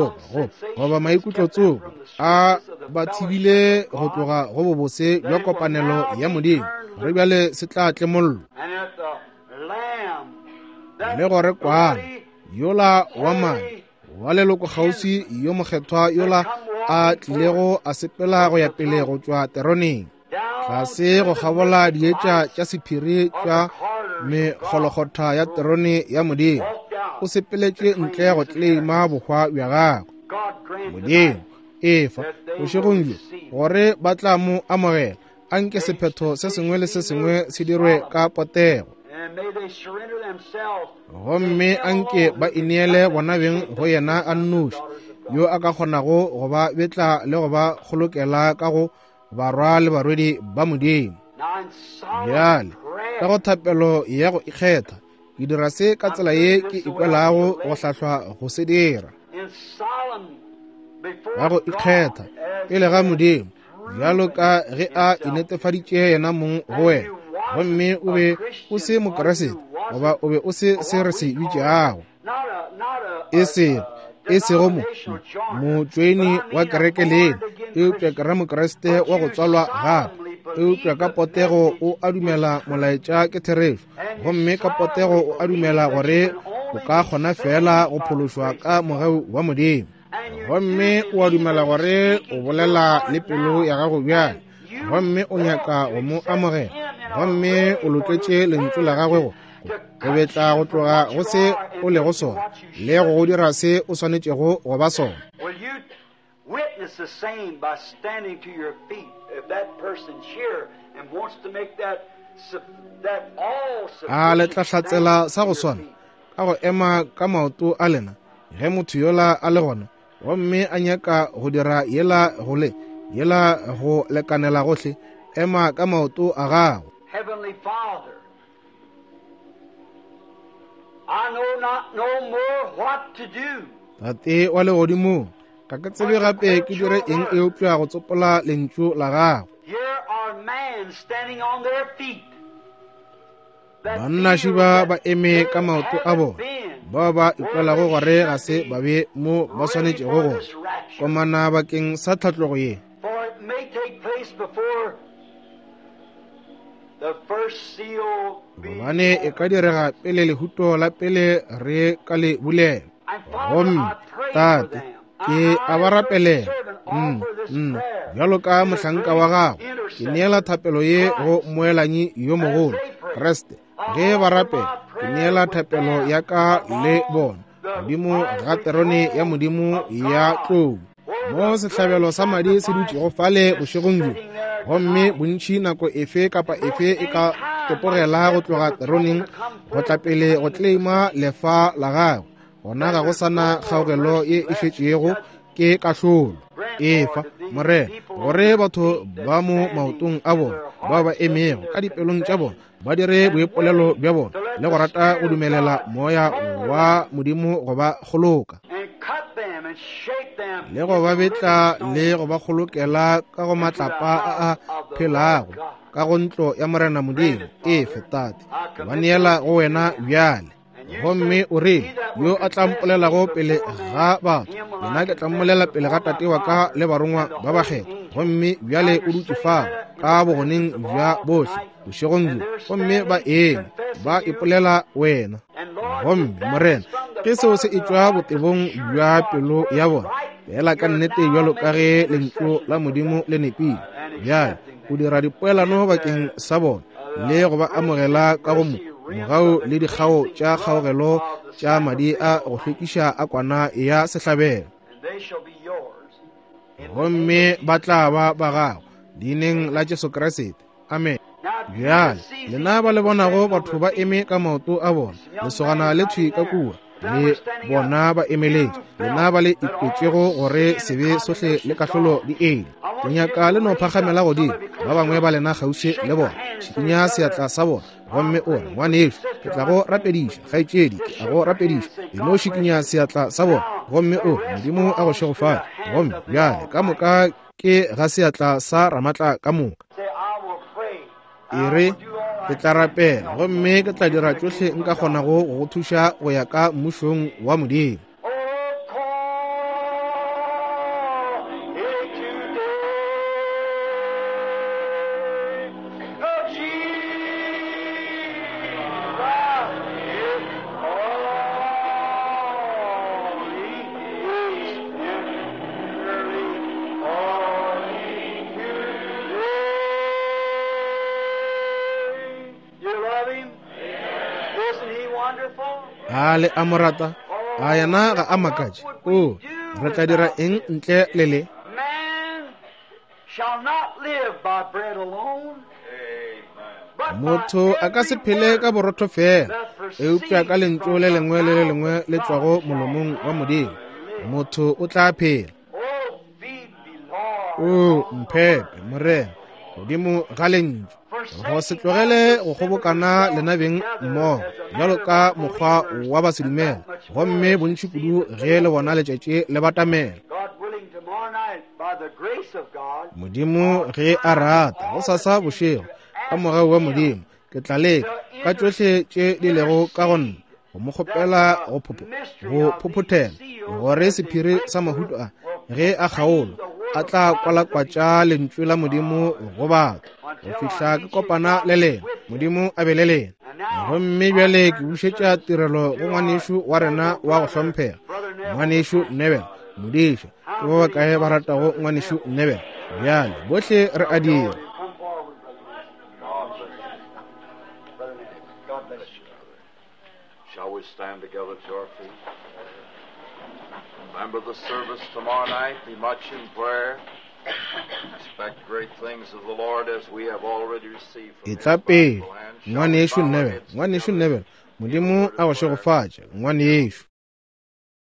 goba maikutlo tsoko a ba thibile go tloga go bobose bja kopanelo ya Modimo, re bjale se tla tle mollo. and if the Lamb that le gore kwana yola wa mae wa leloko kgauswi yo mokgethwa yola a tlilego a sepela go ya pele go tšwa teroneng ga se go gabola dietša tša sephiri tša megologotha ya terone ya Modimo, o sepeletše ntle go tleima bokgwa bja gago. God grant Modimo efa bošegong bjo gore ba tla mo amogela anke sephetho se sengwe le se sengwe se dirwe ka potego, and may they surrender themselves gomme anke ba ineele bona beng go yena a nnoši yo a ka kgonago go ba betla le go ba kgolokela ka go barwa le barwedi ba Modimo. now in solemn bjale ka prayer. go thapelo ya go ikgetha ke dira se ka tsela ye ke ikwelago go hlahlwa go se dira In solemn before ya go God, ikgetha as pele ga Modimo bjalo ka ge a inetefaditše yena mong go wena, gomme o be o se mokeresete goba o be o se se re se bitšeago e sego motsweni wa kereke lena eupša ke ramokeresete wa go tswalwa gape eupša ka potego o a dumela molaetša ke therešo, gomme ka potego o a dumela gore o ka kgona fela go phološwa ka mogeu wa Modimo, gomme o a dumela gore o bolela le pelo ya gago bjale, gomme o nyaka go mo amogela, gomme o loketše lentšu la gagwe go betla go tloga go se o le go sona le go dira se o swanetšego go ba sona. Will you witness the same by standing to your feet? If that person's here and wants to make that all a le tla hlatsela sa go swana ka go ema ka maoto a lena ge motho yola a le gona, gomme a nyaka go dira yela go lekanela gohle, ema ka maoto a gago. Heavenly Father, I know not no more what to do. Tate wa legodimo ka ke tsebe gape ke dire eng eupša go tsopola lentšu la gago. Here are men standing on their feet. Banna šiba ba eme ka maoto a bona, ba ba ikwelago gore ga se ba be mo ba swanetšego go komana bakeng sa tlhatlogo ye. For it may take place before the first seal be Gobane e ka direga pele lehuto la pele re ka le bulela. gomme tate ke a ba rapelela bjalo ka mohlanka wa gago ke neela thapelo ye go moelanyi yo mogolo kreste ge ba rapela ke neela thapelo ya ka le bona modimo ga terone ya modimo ya tlou mo sehlabelo sa madi se dutse go fale bošegong jo gomme bontši nako efe kapa efe e ka topogela go tloga teroneng go tla pele go tleima lefa la gagwe gona ga go sana kgaogelo ye e šetšego ke kahlolo efa morena gore batho ba mo maotong a bona ba ba emego ka dipelong tša bona ba dire boipolelo bja bona le go rata go dumelela moya wa modimo go ba goloka le go ba betla le go ba golokela ka go matlapa a phelago ka go ntlo ya morena modimo efe tate ba neela go wena bjale gomme o re yo a tla mpolelago pele ga batho yena ke tla mmolela pele ga tate wa ka le barongwa ba bakgetho gomme bjale o dutse fao ka bogoneng bja bohle bošegong jo gomme ba eme ba ipolela wena gomme morena ke seo se etšwa botebong bja pelo ya bona fela ka nnete bjalo ka ge lentlo la modimo le nepile bjale go dira dipoelano bakeng sa bona le go ba amogela ka go mogao le dikgao tša kgaogelo tša madi a go hlwekiša a kwana ya sehlabelo gomme ba tla ba gago leineng la Jesu Kriste amen bjale lena ba le bonago batho ba eme ka maoto a bona lesogana le thwi ka kua le bona ba emeletše lena ba le ikwetšego gore sebe sohle le kahlolo di ele ke nyaka le no phagamela godimo ba bangwe ba lena gauši le bona šikinya seatla sa bona gomme o re ngwaneso ke tla go rapediša kgaetšedi ke a go rapediša eno šikinya seatla sa bona gomme o re modimo a go šegofale gomme bjale ka moka ke ga seatla sa ramatla ka moka e re ke tla rapela gomme ke tla dira tšohle nka kgonago go thuša go ya ka mmušong wa modimo a le a morata a yana ga a makatše o re tla dira eng ntle le le motho a ka se phele ka borotho fela eupša ka lentso le lengwe le le lengwe le tšwago molomong wa modimo motho o tla phela o mphepe morena godimo ga lentso go se tlogele go kgobokana lenabeng mmogo bjalo ka mokgwa wa basedumela gomme bontši kudu ge le bona letšatši le batamela modimo ge a rata go sasa bošego ka mogau wa modimo ke tla leka ka tšohle tše di lego ka go nna go mo kgopela go phophothela gore sephiri sa mahuto a ge a kgaolo a tla kwalakwatša lentswe la modimo go batho go fihla ke kopana le lena modimo a be le lena gomme bjale ke bušetša tirelo go ngwanešo wa rena wa go hlomphega ngwanešo Neville modiša ke ba bakae ba ratago ngwanešo Neville bjale bohle re a dira Shall we stand together to our feet? Remember the service tomorrow night. Be much in prayer. Expect great things of the Lord as we have already received from His Itape faithful hand. ngwanešo Neville modimo a go šegofatša ngwanešo